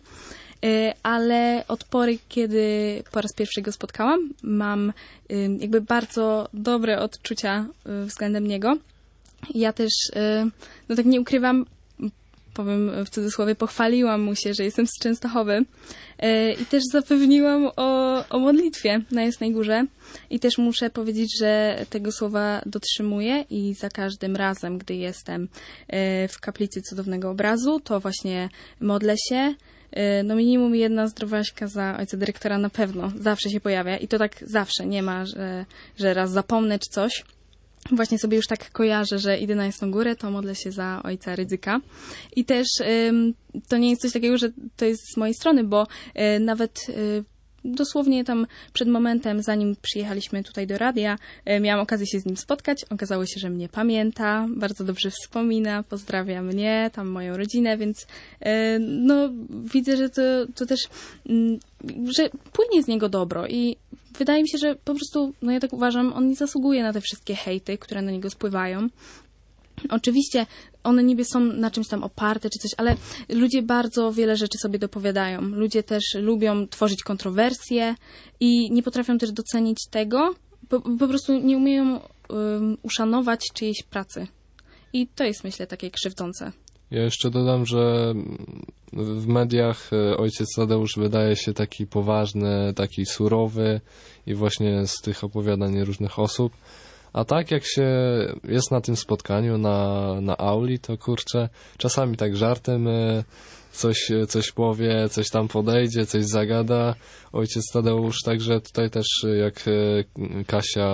Ale od pory, kiedy po raz pierwszy go spotkałam, mam jakby bardzo dobre odczucia względem niego. Ja też, no tak nie ukrywam, powiem w cudzysłowie, pochwaliłam mu się, że jestem z Częstochowy i też zapewniłam o, o modlitwie na Jasnej Górze. I też muszę powiedzieć, że tego słowa dotrzymuję i za każdym razem, gdy jestem w kaplicy Cudownego Obrazu, to właśnie modlę się. No minimum jedna zdrowaśka za ojca dyrektora na pewno zawsze się pojawia i to tak zawsze, nie ma, że, że raz zapomnę czy coś. Właśnie sobie już tak kojarzę, że idę na Jasną Górę, to modlę się za ojca Rydzyka. I też ym, to nie jest coś takiego, że to jest z mojej strony, bo y, nawet y, dosłownie tam przed momentem, zanim przyjechaliśmy tutaj do radia, y, miałam okazję się z nim spotkać. Okazało się, że mnie pamięta, bardzo dobrze wspomina, pozdrawia mnie, tam moją rodzinę, więc y, no widzę, że to, to też, y, że płynie z niego dobro i wydaje mi się, że po prostu, no ja tak uważam, on nie zasługuje na te wszystkie hejty, które na niego spływają. Oczywiście one niby są na czymś tam oparte czy coś, ale ludzie bardzo wiele rzeczy sobie dopowiadają. Ludzie też lubią tworzyć kontrowersje i nie potrafią też docenić tego, po, po prostu nie umieją um, uszanować czyjejś pracy. I to jest, myślę, takie krzywdzące. Ja jeszcze dodam, że w mediach ojciec Tadeusz wydaje się taki poważny, taki surowy i właśnie z tych opowiadań różnych osób. A tak jak się jest na tym spotkaniu, na, na auli, to kurczę, czasami tak żartem coś, coś powie, coś tam podejdzie, coś zagada ojciec Tadeusz. Także tutaj też jak Kasia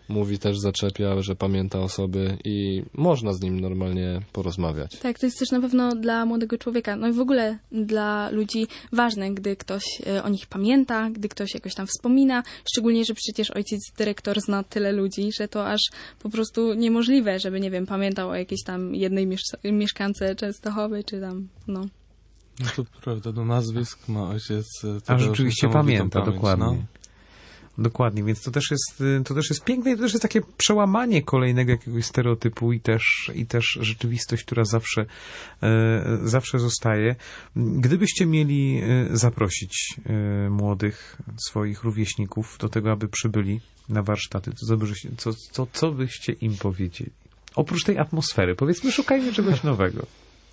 mówi, też zaczepia, że pamięta osoby i można z nim normalnie porozmawiać. Tak, to jest też na pewno dla młodego człowieka, no i w ogóle dla ludzi ważne, gdy ktoś e, o nich pamięta, gdy ktoś jakoś tam wspomina, szczególnie, że przecież ojciec dyrektor zna tyle ludzi, że to aż po prostu niemożliwe, żeby, nie wiem, pamiętał o jakiejś tam jednej miesz- mieszkance Częstochowy, czy tam, no. No to prawda, do nazwisk ma ojciec... A rzeczywiście pamięta, pamięć, dokładnie. No. Dokładnie, więc to też jest, to też jest piękne i to też jest takie przełamanie kolejnego jakiegoś stereotypu i też, i też rzeczywistość, która zawsze, e, zawsze zostaje. Gdybyście mieli zaprosić e, młodych swoich rówieśników do tego, aby przybyli na warsztaty, to co, by, co, co, co byście im powiedzieli? Oprócz tej atmosfery, powiedzmy, szukajmy czegoś nowego.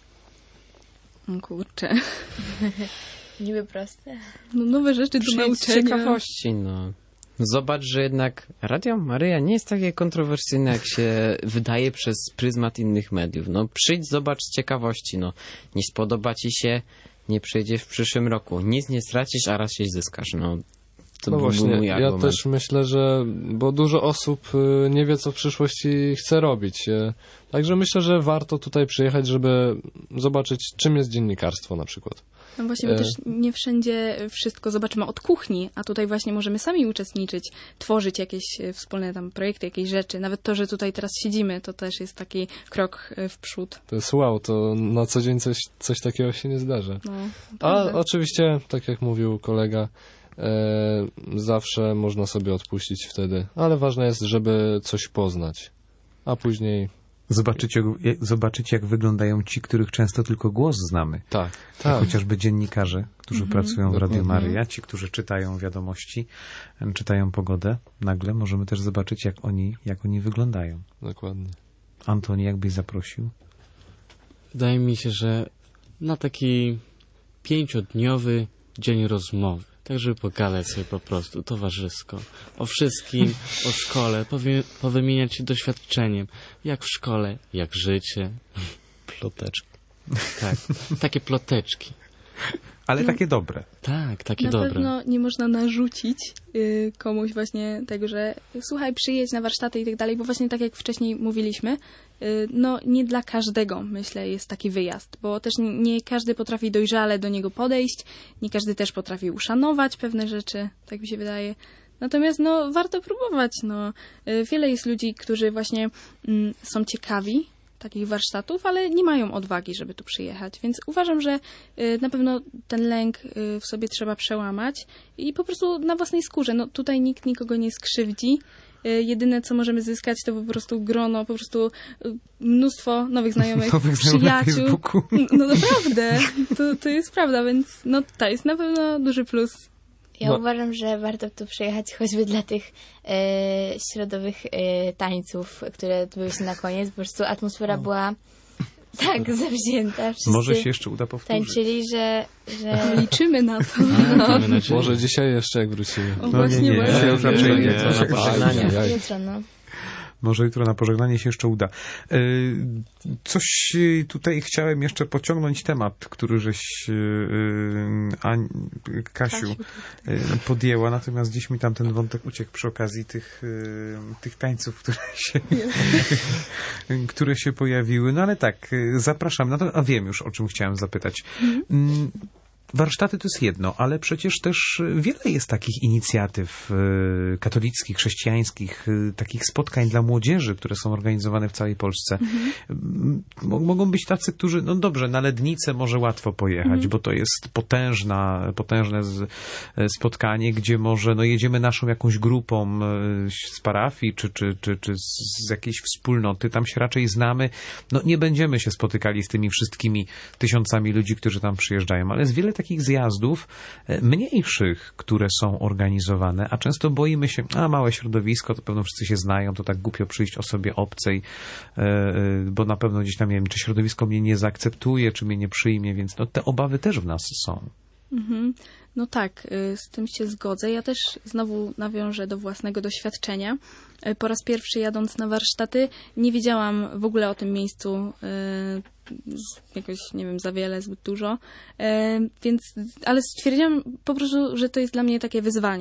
O kurczę. Niby proste. No nowe rzeczy do Przyjdź z nauczenia. ciekawości, no. Zobacz, że jednak Radio Maryja nie jest takie kontrowersyjne, jak się wydaje przez pryzmat innych mediów. No przyjdź, zobacz z ciekawości, no. Nie spodoba ci się, nie przyjdziesz w przyszłym roku. Nic nie stracisz, a raz się zyskasz, no. To no był właśnie, mój ja argument. też myślę, że, bo dużo osób y, nie wie, co w przyszłości chce robić. y, Także myślę, że warto tutaj przyjechać, żeby zobaczyć, czym jest dziennikarstwo na przykład. No właśnie, bo E. też nie wszędzie wszystko zobaczymy od kuchni, a tutaj właśnie możemy sami uczestniczyć, tworzyć jakieś e, wspólne tam projekty, jakieś rzeczy. Nawet to, że tutaj teraz siedzimy, to też jest taki krok e, w przód. To jest wow, to na co dzień coś, coś takiego się nie zdarza. No, A naprawdę. oczywiście, tak jak mówił kolega, e, zawsze można sobie odpuścić wtedy, ale ważne jest, żeby coś poznać, a później... Zobaczycie, jak- zobaczycie, jak wyglądają ci, których często tylko głos znamy. Tak, Jak tak. chociażby dziennikarze, którzy Mhm. pracują w Radiu Dokładnie. Maryja, ci, którzy czytają wiadomości, em, czytają pogodę. Nagle możemy też zobaczyć, jak oni, jak oni wyglądają. Dokładnie. Antoni, jakbyś zaprosił? Wydaje mi się, że na taki pięciodniowy dzień rozmowy, tak żeby pogadać sobie po prostu towarzysko o wszystkim, o szkole, powie, powymieniać się doświadczeniem, jak w szkole, jak życie. Ploteczki. Tak, takie ploteczki. Ale No. takie dobre. Tak, takie Na dobre. pewno nie można narzucić y, komuś właśnie tego, że słuchaj, przyjedź na warsztaty i tak dalej, bo właśnie tak jak wcześniej mówiliśmy, y, no nie dla każdego, myślę, jest taki wyjazd, bo też nie, nie każdy potrafi dojrzale do niego podejść, nie każdy też potrafi uszanować pewne rzeczy, tak mi się wydaje. Natomiast no warto próbować, no. Y, wiele jest ludzi, którzy właśnie mm, są ciekawi takich warsztatów, ale nie mają odwagi, żeby tu przyjechać. Więc uważam, że y, na pewno ten lęk y, w sobie trzeba przełamać i po prostu na własnej skórze. No tutaj nikt nikogo nie skrzywdzi. Y, jedyne, co możemy zyskać, to po prostu grono, po prostu y, mnóstwo nowych znajomych, Nowych znajomych na przyjaciół. Facebooku. No naprawdę, to, to jest prawda, więc no to jest na pewno duży plus. Ja No. uważam, że warto tu przyjechać choćby dla tych e, środowych e, tańców, które były na koniec. Po prostu atmosfera była tak zawzięta. Wszyscy Może się jeszcze uda powtórzyć. tańczyli, że... że... Liczymy na to. Tak, No. mamy nadzieję. Może dzisiaj jeszcze, jak wrócimy. O, No właśnie, nie, nie, właśnie. dzisiaj już raczej nie. nie, To na się- pożegnanie. Ajajaj. Jutro, no. Może jutro na pożegnanie się jeszcze uda. E, Coś e, tutaj chciałem jeszcze pociągnąć temat, który żeś e, e, Ań- Kasiu e, podjęła, natomiast gdzieś mi tam ten wątek uciekł przy okazji tych, e, tych tańców, które się, które się pojawiły. No ale tak, e, zapraszam na to, a wiem już, o czym chciałem zapytać. Mm, Warsztaty to jest jedno, ale przecież też wiele jest takich inicjatyw e, katolickich, chrześcijańskich, e, takich spotkań dla młodzieży, które są organizowane w całej Polsce. M- mo- Mogą być tacy, którzy, no dobrze, na Lednicę może łatwo pojechać, bo to jest potężna, potężne z, e, spotkanie, gdzie może, no jedziemy naszą jakąś grupą e, z parafii, czy, czy, czy, czy z jakiejś wspólnoty, tam się raczej znamy. No nie będziemy się spotykali z tymi wszystkimi tysiącami ludzi, którzy tam przyjeżdżają, ale jest wiele takich zjazdów e, mniejszych, które są organizowane, a często boimy się, a małe środowisko, to pewno wszyscy się znają, to tak głupio przyjść osobie obcej, e, e, bo na pewno gdzieś tam, nie wiem, czy środowisko mnie nie zaakceptuje, czy mnie nie przyjmie, więc no, te obawy też w nas są. Mhm. No tak, y, z tym się zgodzę. Ja też znowu nawiążę do własnego doświadczenia. Y, Po raz pierwszy jadąc na warsztaty nie wiedziałam w ogóle o tym miejscu y, z- jakoś, nie wiem, za wiele, zbyt dużo, y, więc, ale stwierdziłam po prostu, że to jest dla mnie takie wyzwanie.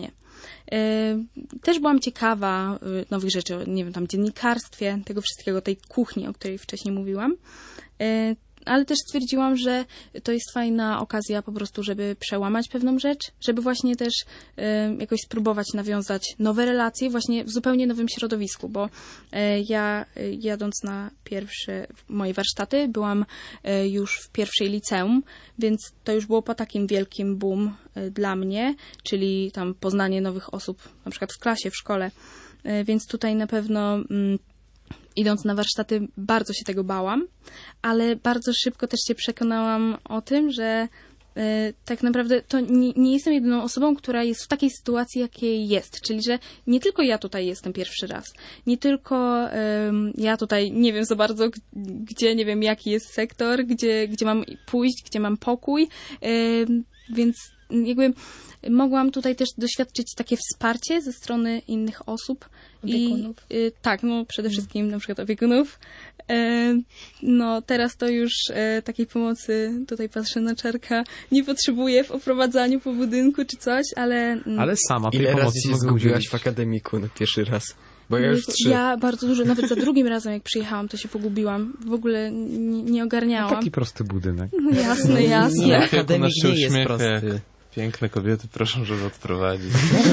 Też byłam ciekawa nowych rzeczy, nie wiem, tam dziennikarstwie, tego wszystkiego, tej kuchni, o której wcześniej mówiłam. Ale też stwierdziłam, że to jest fajna okazja po prostu, żeby przełamać pewną rzecz, żeby właśnie też y, jakoś spróbować nawiązać nowe relacje właśnie w zupełnie nowym środowisku, bo y, ja y, jadąc na pierwsze moje warsztaty byłam y, już w pierwszej liceum, więc to już było po takim wielkim boom y, dla mnie, czyli tam poznanie nowych osób, na przykład w klasie, w szkole, y, więc tutaj na pewno... Y, Idąc na warsztaty, bardzo się tego bałam, ale bardzo szybko też się przekonałam o tym, że y, tak naprawdę to nie, nie jestem jedyną osobą, która jest w takiej sytuacji, jakiej jest. Czyli, że nie tylko ja tutaj jestem pierwszy raz, nie tylko y, ja tutaj nie wiem za bardzo, gdzie, nie wiem jaki jest sektor, gdzie, gdzie mam pójść, gdzie mam pokój, y, więc jakby mogłam tutaj też doświadczyć takie wsparcie ze strony innych osób. Opiekunów. I y, tak, no przede wszystkim na przykład opiekunów. E, no teraz to już e, takiej pomocy, tutaj patrzę na Czarka, nie potrzebuję w oprowadzaniu po budynku czy coś, ale... Mm, ale sama tej Ile pomocy razy się mogę zgubiłaś udzielić. w akademiku na pierwszy raz? Bo ja już trzy. Ja bardzo dużo, nawet za drugim razem jak przyjechałam, to się pogubiłam. W ogóle nie, nie ogarniałam. Taki prosty budynek. No jasne, jasne. Nie, akademik się nie jest uśmiecha, prosty. jak piękne kobiety proszą, żeby odprowadzić.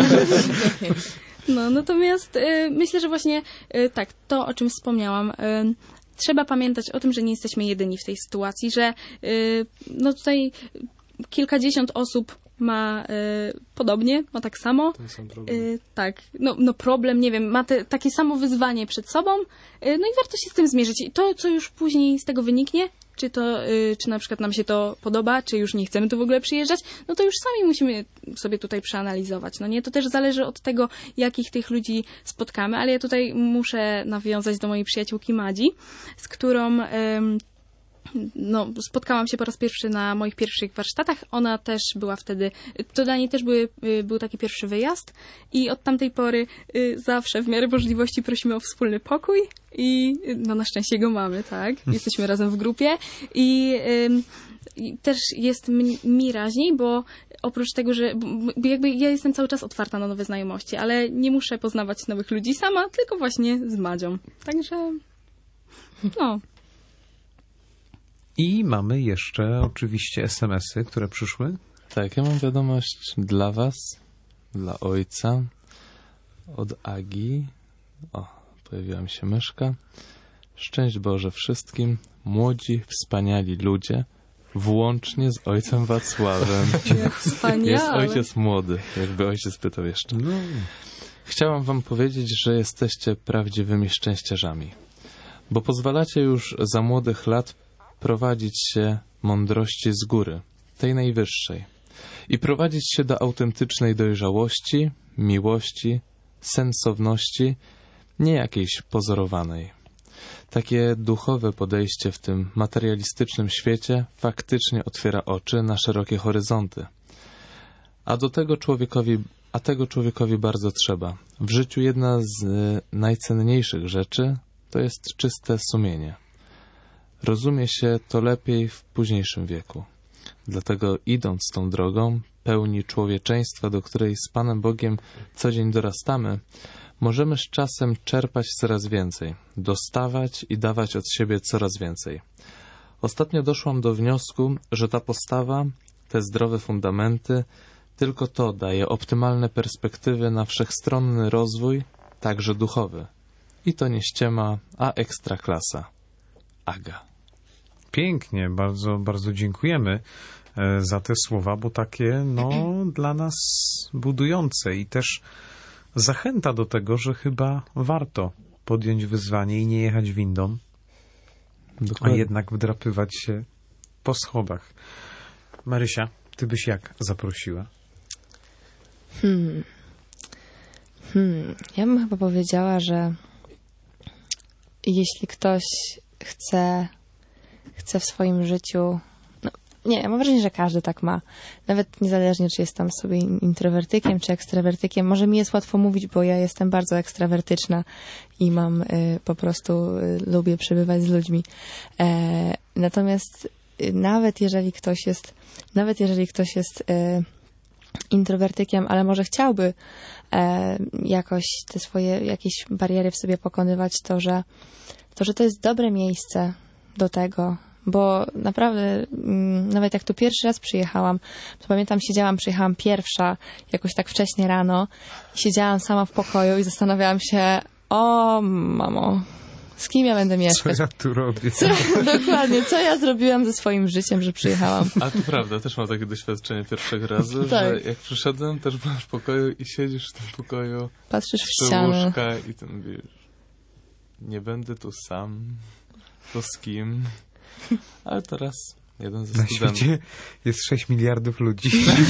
No, natomiast y, myślę, że właśnie y, tak, to o czym wspomniałam, y, trzeba pamiętać o tym, że nie jesteśmy jedyni w tej sytuacji, że y, no tutaj kilkadziesiąt osób ma y, podobnie, ma tak samo. Ten sam problem. Y, tak, no, no problem, nie wiem, ma te, takie samo wyzwanie przed sobą, y, no i warto się z tym zmierzyć. I to, co już później z tego wyniknie, czy to, y, czy na przykład nam się to podoba, czy już nie chcemy tu w ogóle przyjeżdżać, no to już sami musimy sobie tutaj przeanalizować, no nie? To też zależy od tego, jakich tych ludzi spotkamy, ale ja tutaj muszę nawiązać do mojej przyjaciółki Madzi, z którą... Ym, no, spotkałam się po raz pierwszy na moich pierwszych warsztatach. Ona też była wtedy, to dla niej też były, był taki pierwszy wyjazd i od tamtej pory zawsze w miarę możliwości prosimy o wspólny pokój i no na szczęście go mamy, tak? Jesteśmy razem w grupie i, i też jest mi, mi raźniej, bo oprócz tego, że bo jakby ja jestem cały czas otwarta na nowe znajomości, ale nie muszę poznawać nowych ludzi sama, tylko właśnie z Madzią. Także no. I mamy jeszcze oczywiście es em esy, które przyszły. Tak, ja mam wiadomość dla was, dla ojca, od Agi. O, pojawiła mi się myszka. Szczęść Boże wszystkim, młodzi, wspaniali ludzie, włącznie z ojcem Wacławem. Wspaniale. Jest ojciec młody, jakby ojciec pytał jeszcze. No. Chciałam wam powiedzieć, że jesteście prawdziwymi szczęściarzami, bo pozwalacie już za młodych lat prowadzić się mądrości z góry, tej najwyższej, i prowadzić się do autentycznej dojrzałości, miłości, sensowności, nie jakiejś pozorowanej. Takie duchowe podejście w tym materialistycznym świecie faktycznie otwiera oczy na szerokie horyzonty. A do tego człowiekowi, a tego człowiekowi bardzo trzeba. W życiu jedna z najcenniejszych rzeczy to jest czyste sumienie. Rozumie się to lepiej w późniejszym wieku. Dlatego idąc tą drogą pełni człowieczeństwa, do której z Panem Bogiem co dzień dorastamy, możemy z czasem czerpać coraz więcej, dostawać i dawać od siebie coraz więcej. Ostatnio doszłam do wniosku, że ta postawa, te zdrowe fundamenty, tylko to daje optymalne perspektywy na wszechstronny rozwój, także duchowy. I to nie ściema, a ekstraklasa. Aga. Pięknie, bardzo, bardzo dziękujemy za te słowa, bo takie, no, dla nas budujące i też zachęta do tego, że chyba warto podjąć wyzwanie i nie jechać windą, Dokładnie. a jednak wdrapywać się po schodach. Marysia, ty byś jak zaprosiła? Hmm. Hmm. Ja bym chyba powiedziała, że jeśli ktoś chce, chce w swoim życiu... No, nie, ja mam wrażenie, że każdy tak ma. Nawet niezależnie, czy jest tam sobie introwertykiem, czy ekstrawertykiem. Może mi jest łatwo mówić, bo ja jestem bardzo ekstrawertyczna i mam y, po prostu y, lubię przebywać z ludźmi. E, natomiast y, nawet jeżeli ktoś jest, nawet jeżeli ktoś jest y, introwertykiem, ale może chciałby e, jakoś te swoje jakieś bariery w sobie pokonywać, to że, to, że to jest dobre miejsce do tego, bo naprawdę mm, nawet jak tu pierwszy raz przyjechałam, to pamiętam, siedziałam, przyjechałam pierwsza jakoś tak wcześnie rano i siedziałam sama w pokoju i zastanawiałam się, o mamo, z kim ja będę mieszkać? Co ja tu robię? Co, dokładnie, co ja zrobiłam ze swoim życiem, że przyjechałam. A to prawda, też mam takie doświadczenie pierwszego razu, Tak. że jak przyszedłem, też byłem w pokoju i siedzisz w tym pokoju, patrzysz w przy ścianę łóżka i ty mówisz, nie będę tu sam, to z kim? Ale teraz jeden ze Na studentów. świecie jest sześć miliardów ludzi.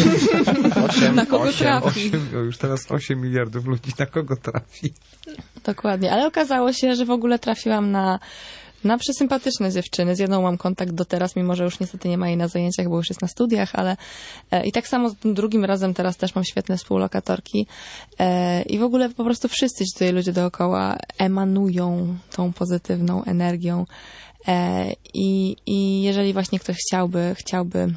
osiem, na kogo osiem, trafi? osiem, o, już teraz osiem miliardów ludzi. Na kogo trafi? Dokładnie, ale okazało się, że w ogóle trafiłam na, na przesympatyczne dziewczyny. Z jedną mam kontakt do teraz, mimo że już niestety nie ma jej na zajęciach, bo już jest na studiach, ale e, i tak samo z tym drugim razem teraz też mam świetne współlokatorki e, i w ogóle po prostu wszyscy ci tutaj ludzie dookoła emanują tą pozytywną energią. E, i, I jeżeli właśnie ktoś chciałby, chciałby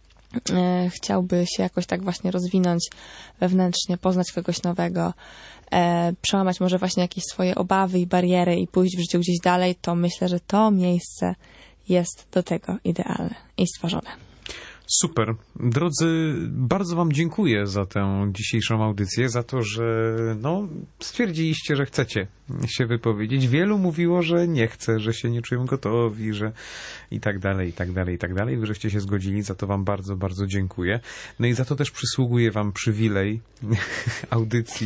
e, chciałby się jakoś tak właśnie rozwinąć wewnętrznie, poznać kogoś nowego, e, przełamać może właśnie jakieś swoje obawy i bariery i pójść w życiu gdzieś dalej, to myślę, że to miejsce jest do tego idealne i stworzone. Super. Drodzy, bardzo wam dziękuję za tę dzisiejszą audycję, za to, że no, stwierdziliście, że chcecie się wypowiedzieć. Wielu mówiło, że nie chce, że się nie czują gotowi, że i tak dalej, i tak dalej, i tak dalej. Wy żeście się zgodzili, za to wam bardzo, bardzo dziękuję. No i za to też przysługuje wam przywilej audycji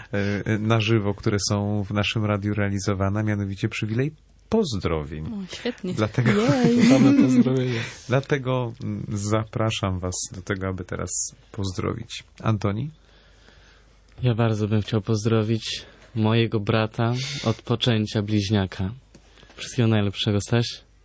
na żywo, które są w naszym radiu realizowane, mianowicie przywilej pozdrowień. O, świetnie. Dlatego, Mamy pozdrowienia. dlatego zapraszam was do tego, aby teraz pozdrowić. Antoni? Ja bardzo bym chciał pozdrowić mojego brata od poczęcia bliźniaka. Wszystkiego najlepszego, Staś.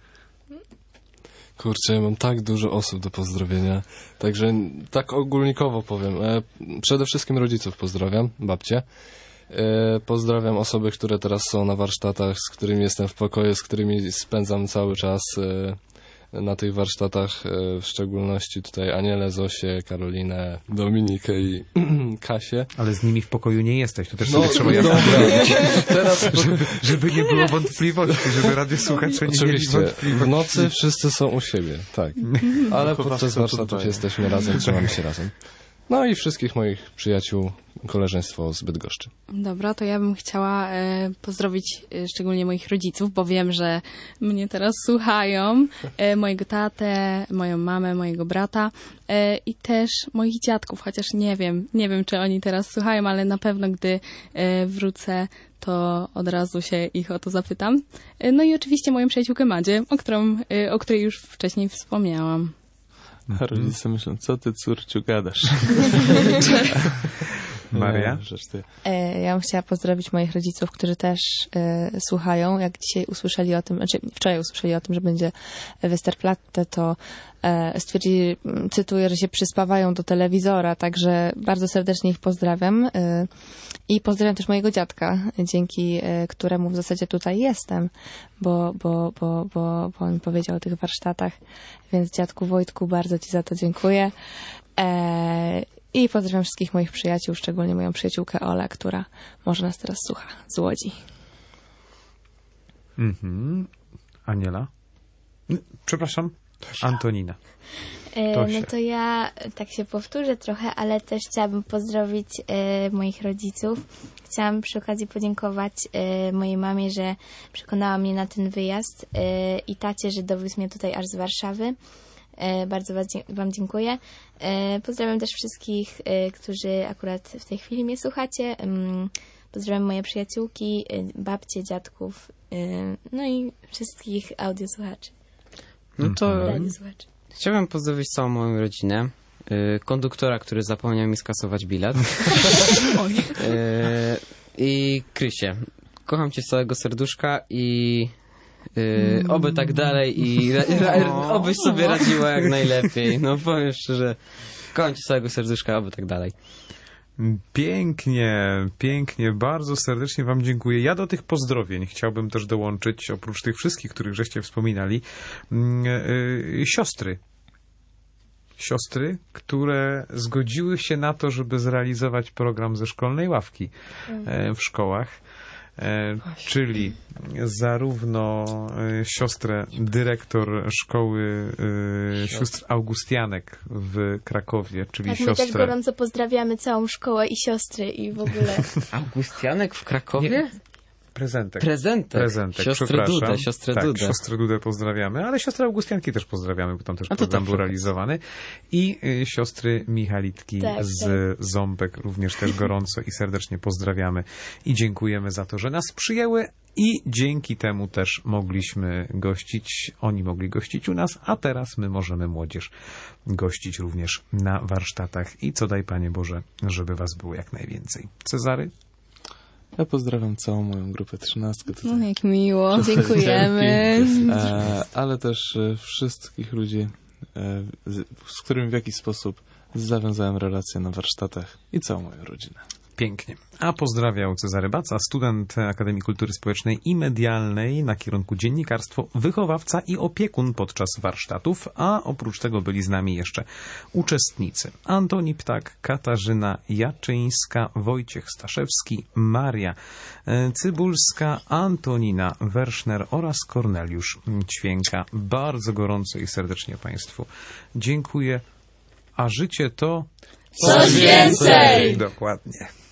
Kurczę, ja mam tak dużo osób do pozdrowienia, także tak ogólnikowo powiem. E, przede wszystkim rodziców pozdrawiam, babcie. E, pozdrawiam osoby, które teraz są na warsztatach, z którymi jestem w pokoju, z którymi spędzam cały czas e, na tych warsztatach, e, w szczególności tutaj Anielę, Zosię, Karolinę, Dominikę i Kasię. Ale z nimi w pokoju nie jesteś, to też No, sobie trzeba jasno dobra. powiedzieć. Teraz... Żeby, żeby nie było wątpliwości, żeby radiosłuchacze nie mieli Oczywiście, wątpliwości. w nocy wszyscy są u siebie, tak. Ale podczas warsztatów jesteśmy razem, trzymamy się razem. No i wszystkich moich przyjaciół, koleżeństwo z Bydgoszczy. Dobra, to ja bym chciała e, pozdrowić e, szczególnie moich rodziców, bo wiem, że mnie teraz słuchają. E, mojego tatę, moją mamę, mojego brata e, i też moich dziadków, chociaż nie wiem, nie wiem, czy oni teraz słuchają, ale na pewno, gdy e, wrócę, to od razu się ich o to zapytam. E, no i oczywiście moją przyjaciółkę Madzie, o, którą, e, o której już wcześniej wspomniałam. A rodzice myślą, co ty, córciu, gadasz? Maria? E, ja bym chciała pozdrowić moich rodziców, którzy też e, słuchają. Jak dzisiaj usłyszeli o tym, znaczy wczoraj usłyszeli o tym, że będzie Westerplatte, to e, stwierdzili, cytuję, że się przyspawają do telewizora, także bardzo serdecznie ich pozdrawiam. E, I pozdrawiam też mojego dziadka, dzięki e, któremu w zasadzie tutaj jestem, bo, bo, bo, bo, bo on mi powiedział o tych warsztatach. Więc dziadku Wojtku, bardzo ci za to dziękuję. E, I pozdrawiam wszystkich moich przyjaciół, szczególnie moją przyjaciółkę Olę, która może nas teraz słucha z Łodzi. Mhm. Aniela? Przepraszam, Antonina. E, no to ja tak się powtórzę trochę, ale też chciałabym pozdrowić e, moich rodziców. Chciałam przy okazji podziękować e, mojej mamie, że przekonała mnie na ten wyjazd e, i tacie, że dowiózł mnie tutaj aż z Warszawy. E, bardzo wam dziękuję. E, pozdrawiam też wszystkich, e, którzy akurat w tej chwili mnie słuchacie. E, pozdrawiam moje przyjaciółki, e, babcie, dziadków, e, no i wszystkich audiosłuchaczy. No to Radiosłuchaczy. chciałbym pozdrowić całą moją rodzinę. E, konduktora, który zapomniał mi skasować bilet. e, I Krysię. Kocham cię z całego serduszka i Yy, oby tak dalej i ra, ra, obyś sobie radziła jak najlepiej. No powiem szczerze, kocham cię z całego serduszka, oby tak dalej. Pięknie, pięknie, bardzo serdecznie wam dziękuję. Ja do tych pozdrowień chciałbym też dołączyć, oprócz tych wszystkich, których żeście wspominali, yy, yy, siostry. siostry, które zgodziły się na to, żeby zrealizować program ze szkolnej ławki e, w szkołach. E, czyli zarówno e, siostrę dyrektor szkoły e, sióstr Augustianek w Krakowie, czyli Tak, my siostrę... też gorąco pozdrawiamy całą szkołę i siostry i w ogóle. Augustianek w Krakowie? Nie. Prezentek. Prezentek. Prezentek, Siostrę przepraszam. Dudę, siostrę tak, Dudę. siostrę Dudę pozdrawiamy, ale siostrę Augustianki też pozdrawiamy, bo tam też A to program tak, był realizowany. I y, siostry Michalitki Tak, z tak. Ząbek również też gorąco i serdecznie pozdrawiamy i dziękujemy za to, że nas przyjęły i dzięki temu też mogliśmy gościć, oni mogli gościć u nas, a teraz my możemy młodzież gościć również na warsztatach i co daj Panie Boże, żeby Was było jak najwięcej. Cezary? Ja pozdrawiam całą moją grupę trzynastkę tutaj. No, jak miło, dziękujemy. E, ale też e, wszystkich ludzi, e, z, z którymi w jakiś sposób zawiązałem relacje na warsztatach i całą moją rodzinę. Pięknie. A pozdrawiał Cezary Baca, student Akademii Kultury Społecznej i Medialnej na kierunku dziennikarstwo, wychowawca i opiekun podczas warsztatów, a oprócz tego byli z nami jeszcze uczestnicy. Antoni Ptak, Katarzyna Jaczyńska, Wojciech Staszewski, Maria Cybulska, Antonina Werszner oraz Korneliusz Ćwięka. Bardzo gorąco i serdecznie Państwu dziękuję. A życie to... Coś więcej! Dokładnie.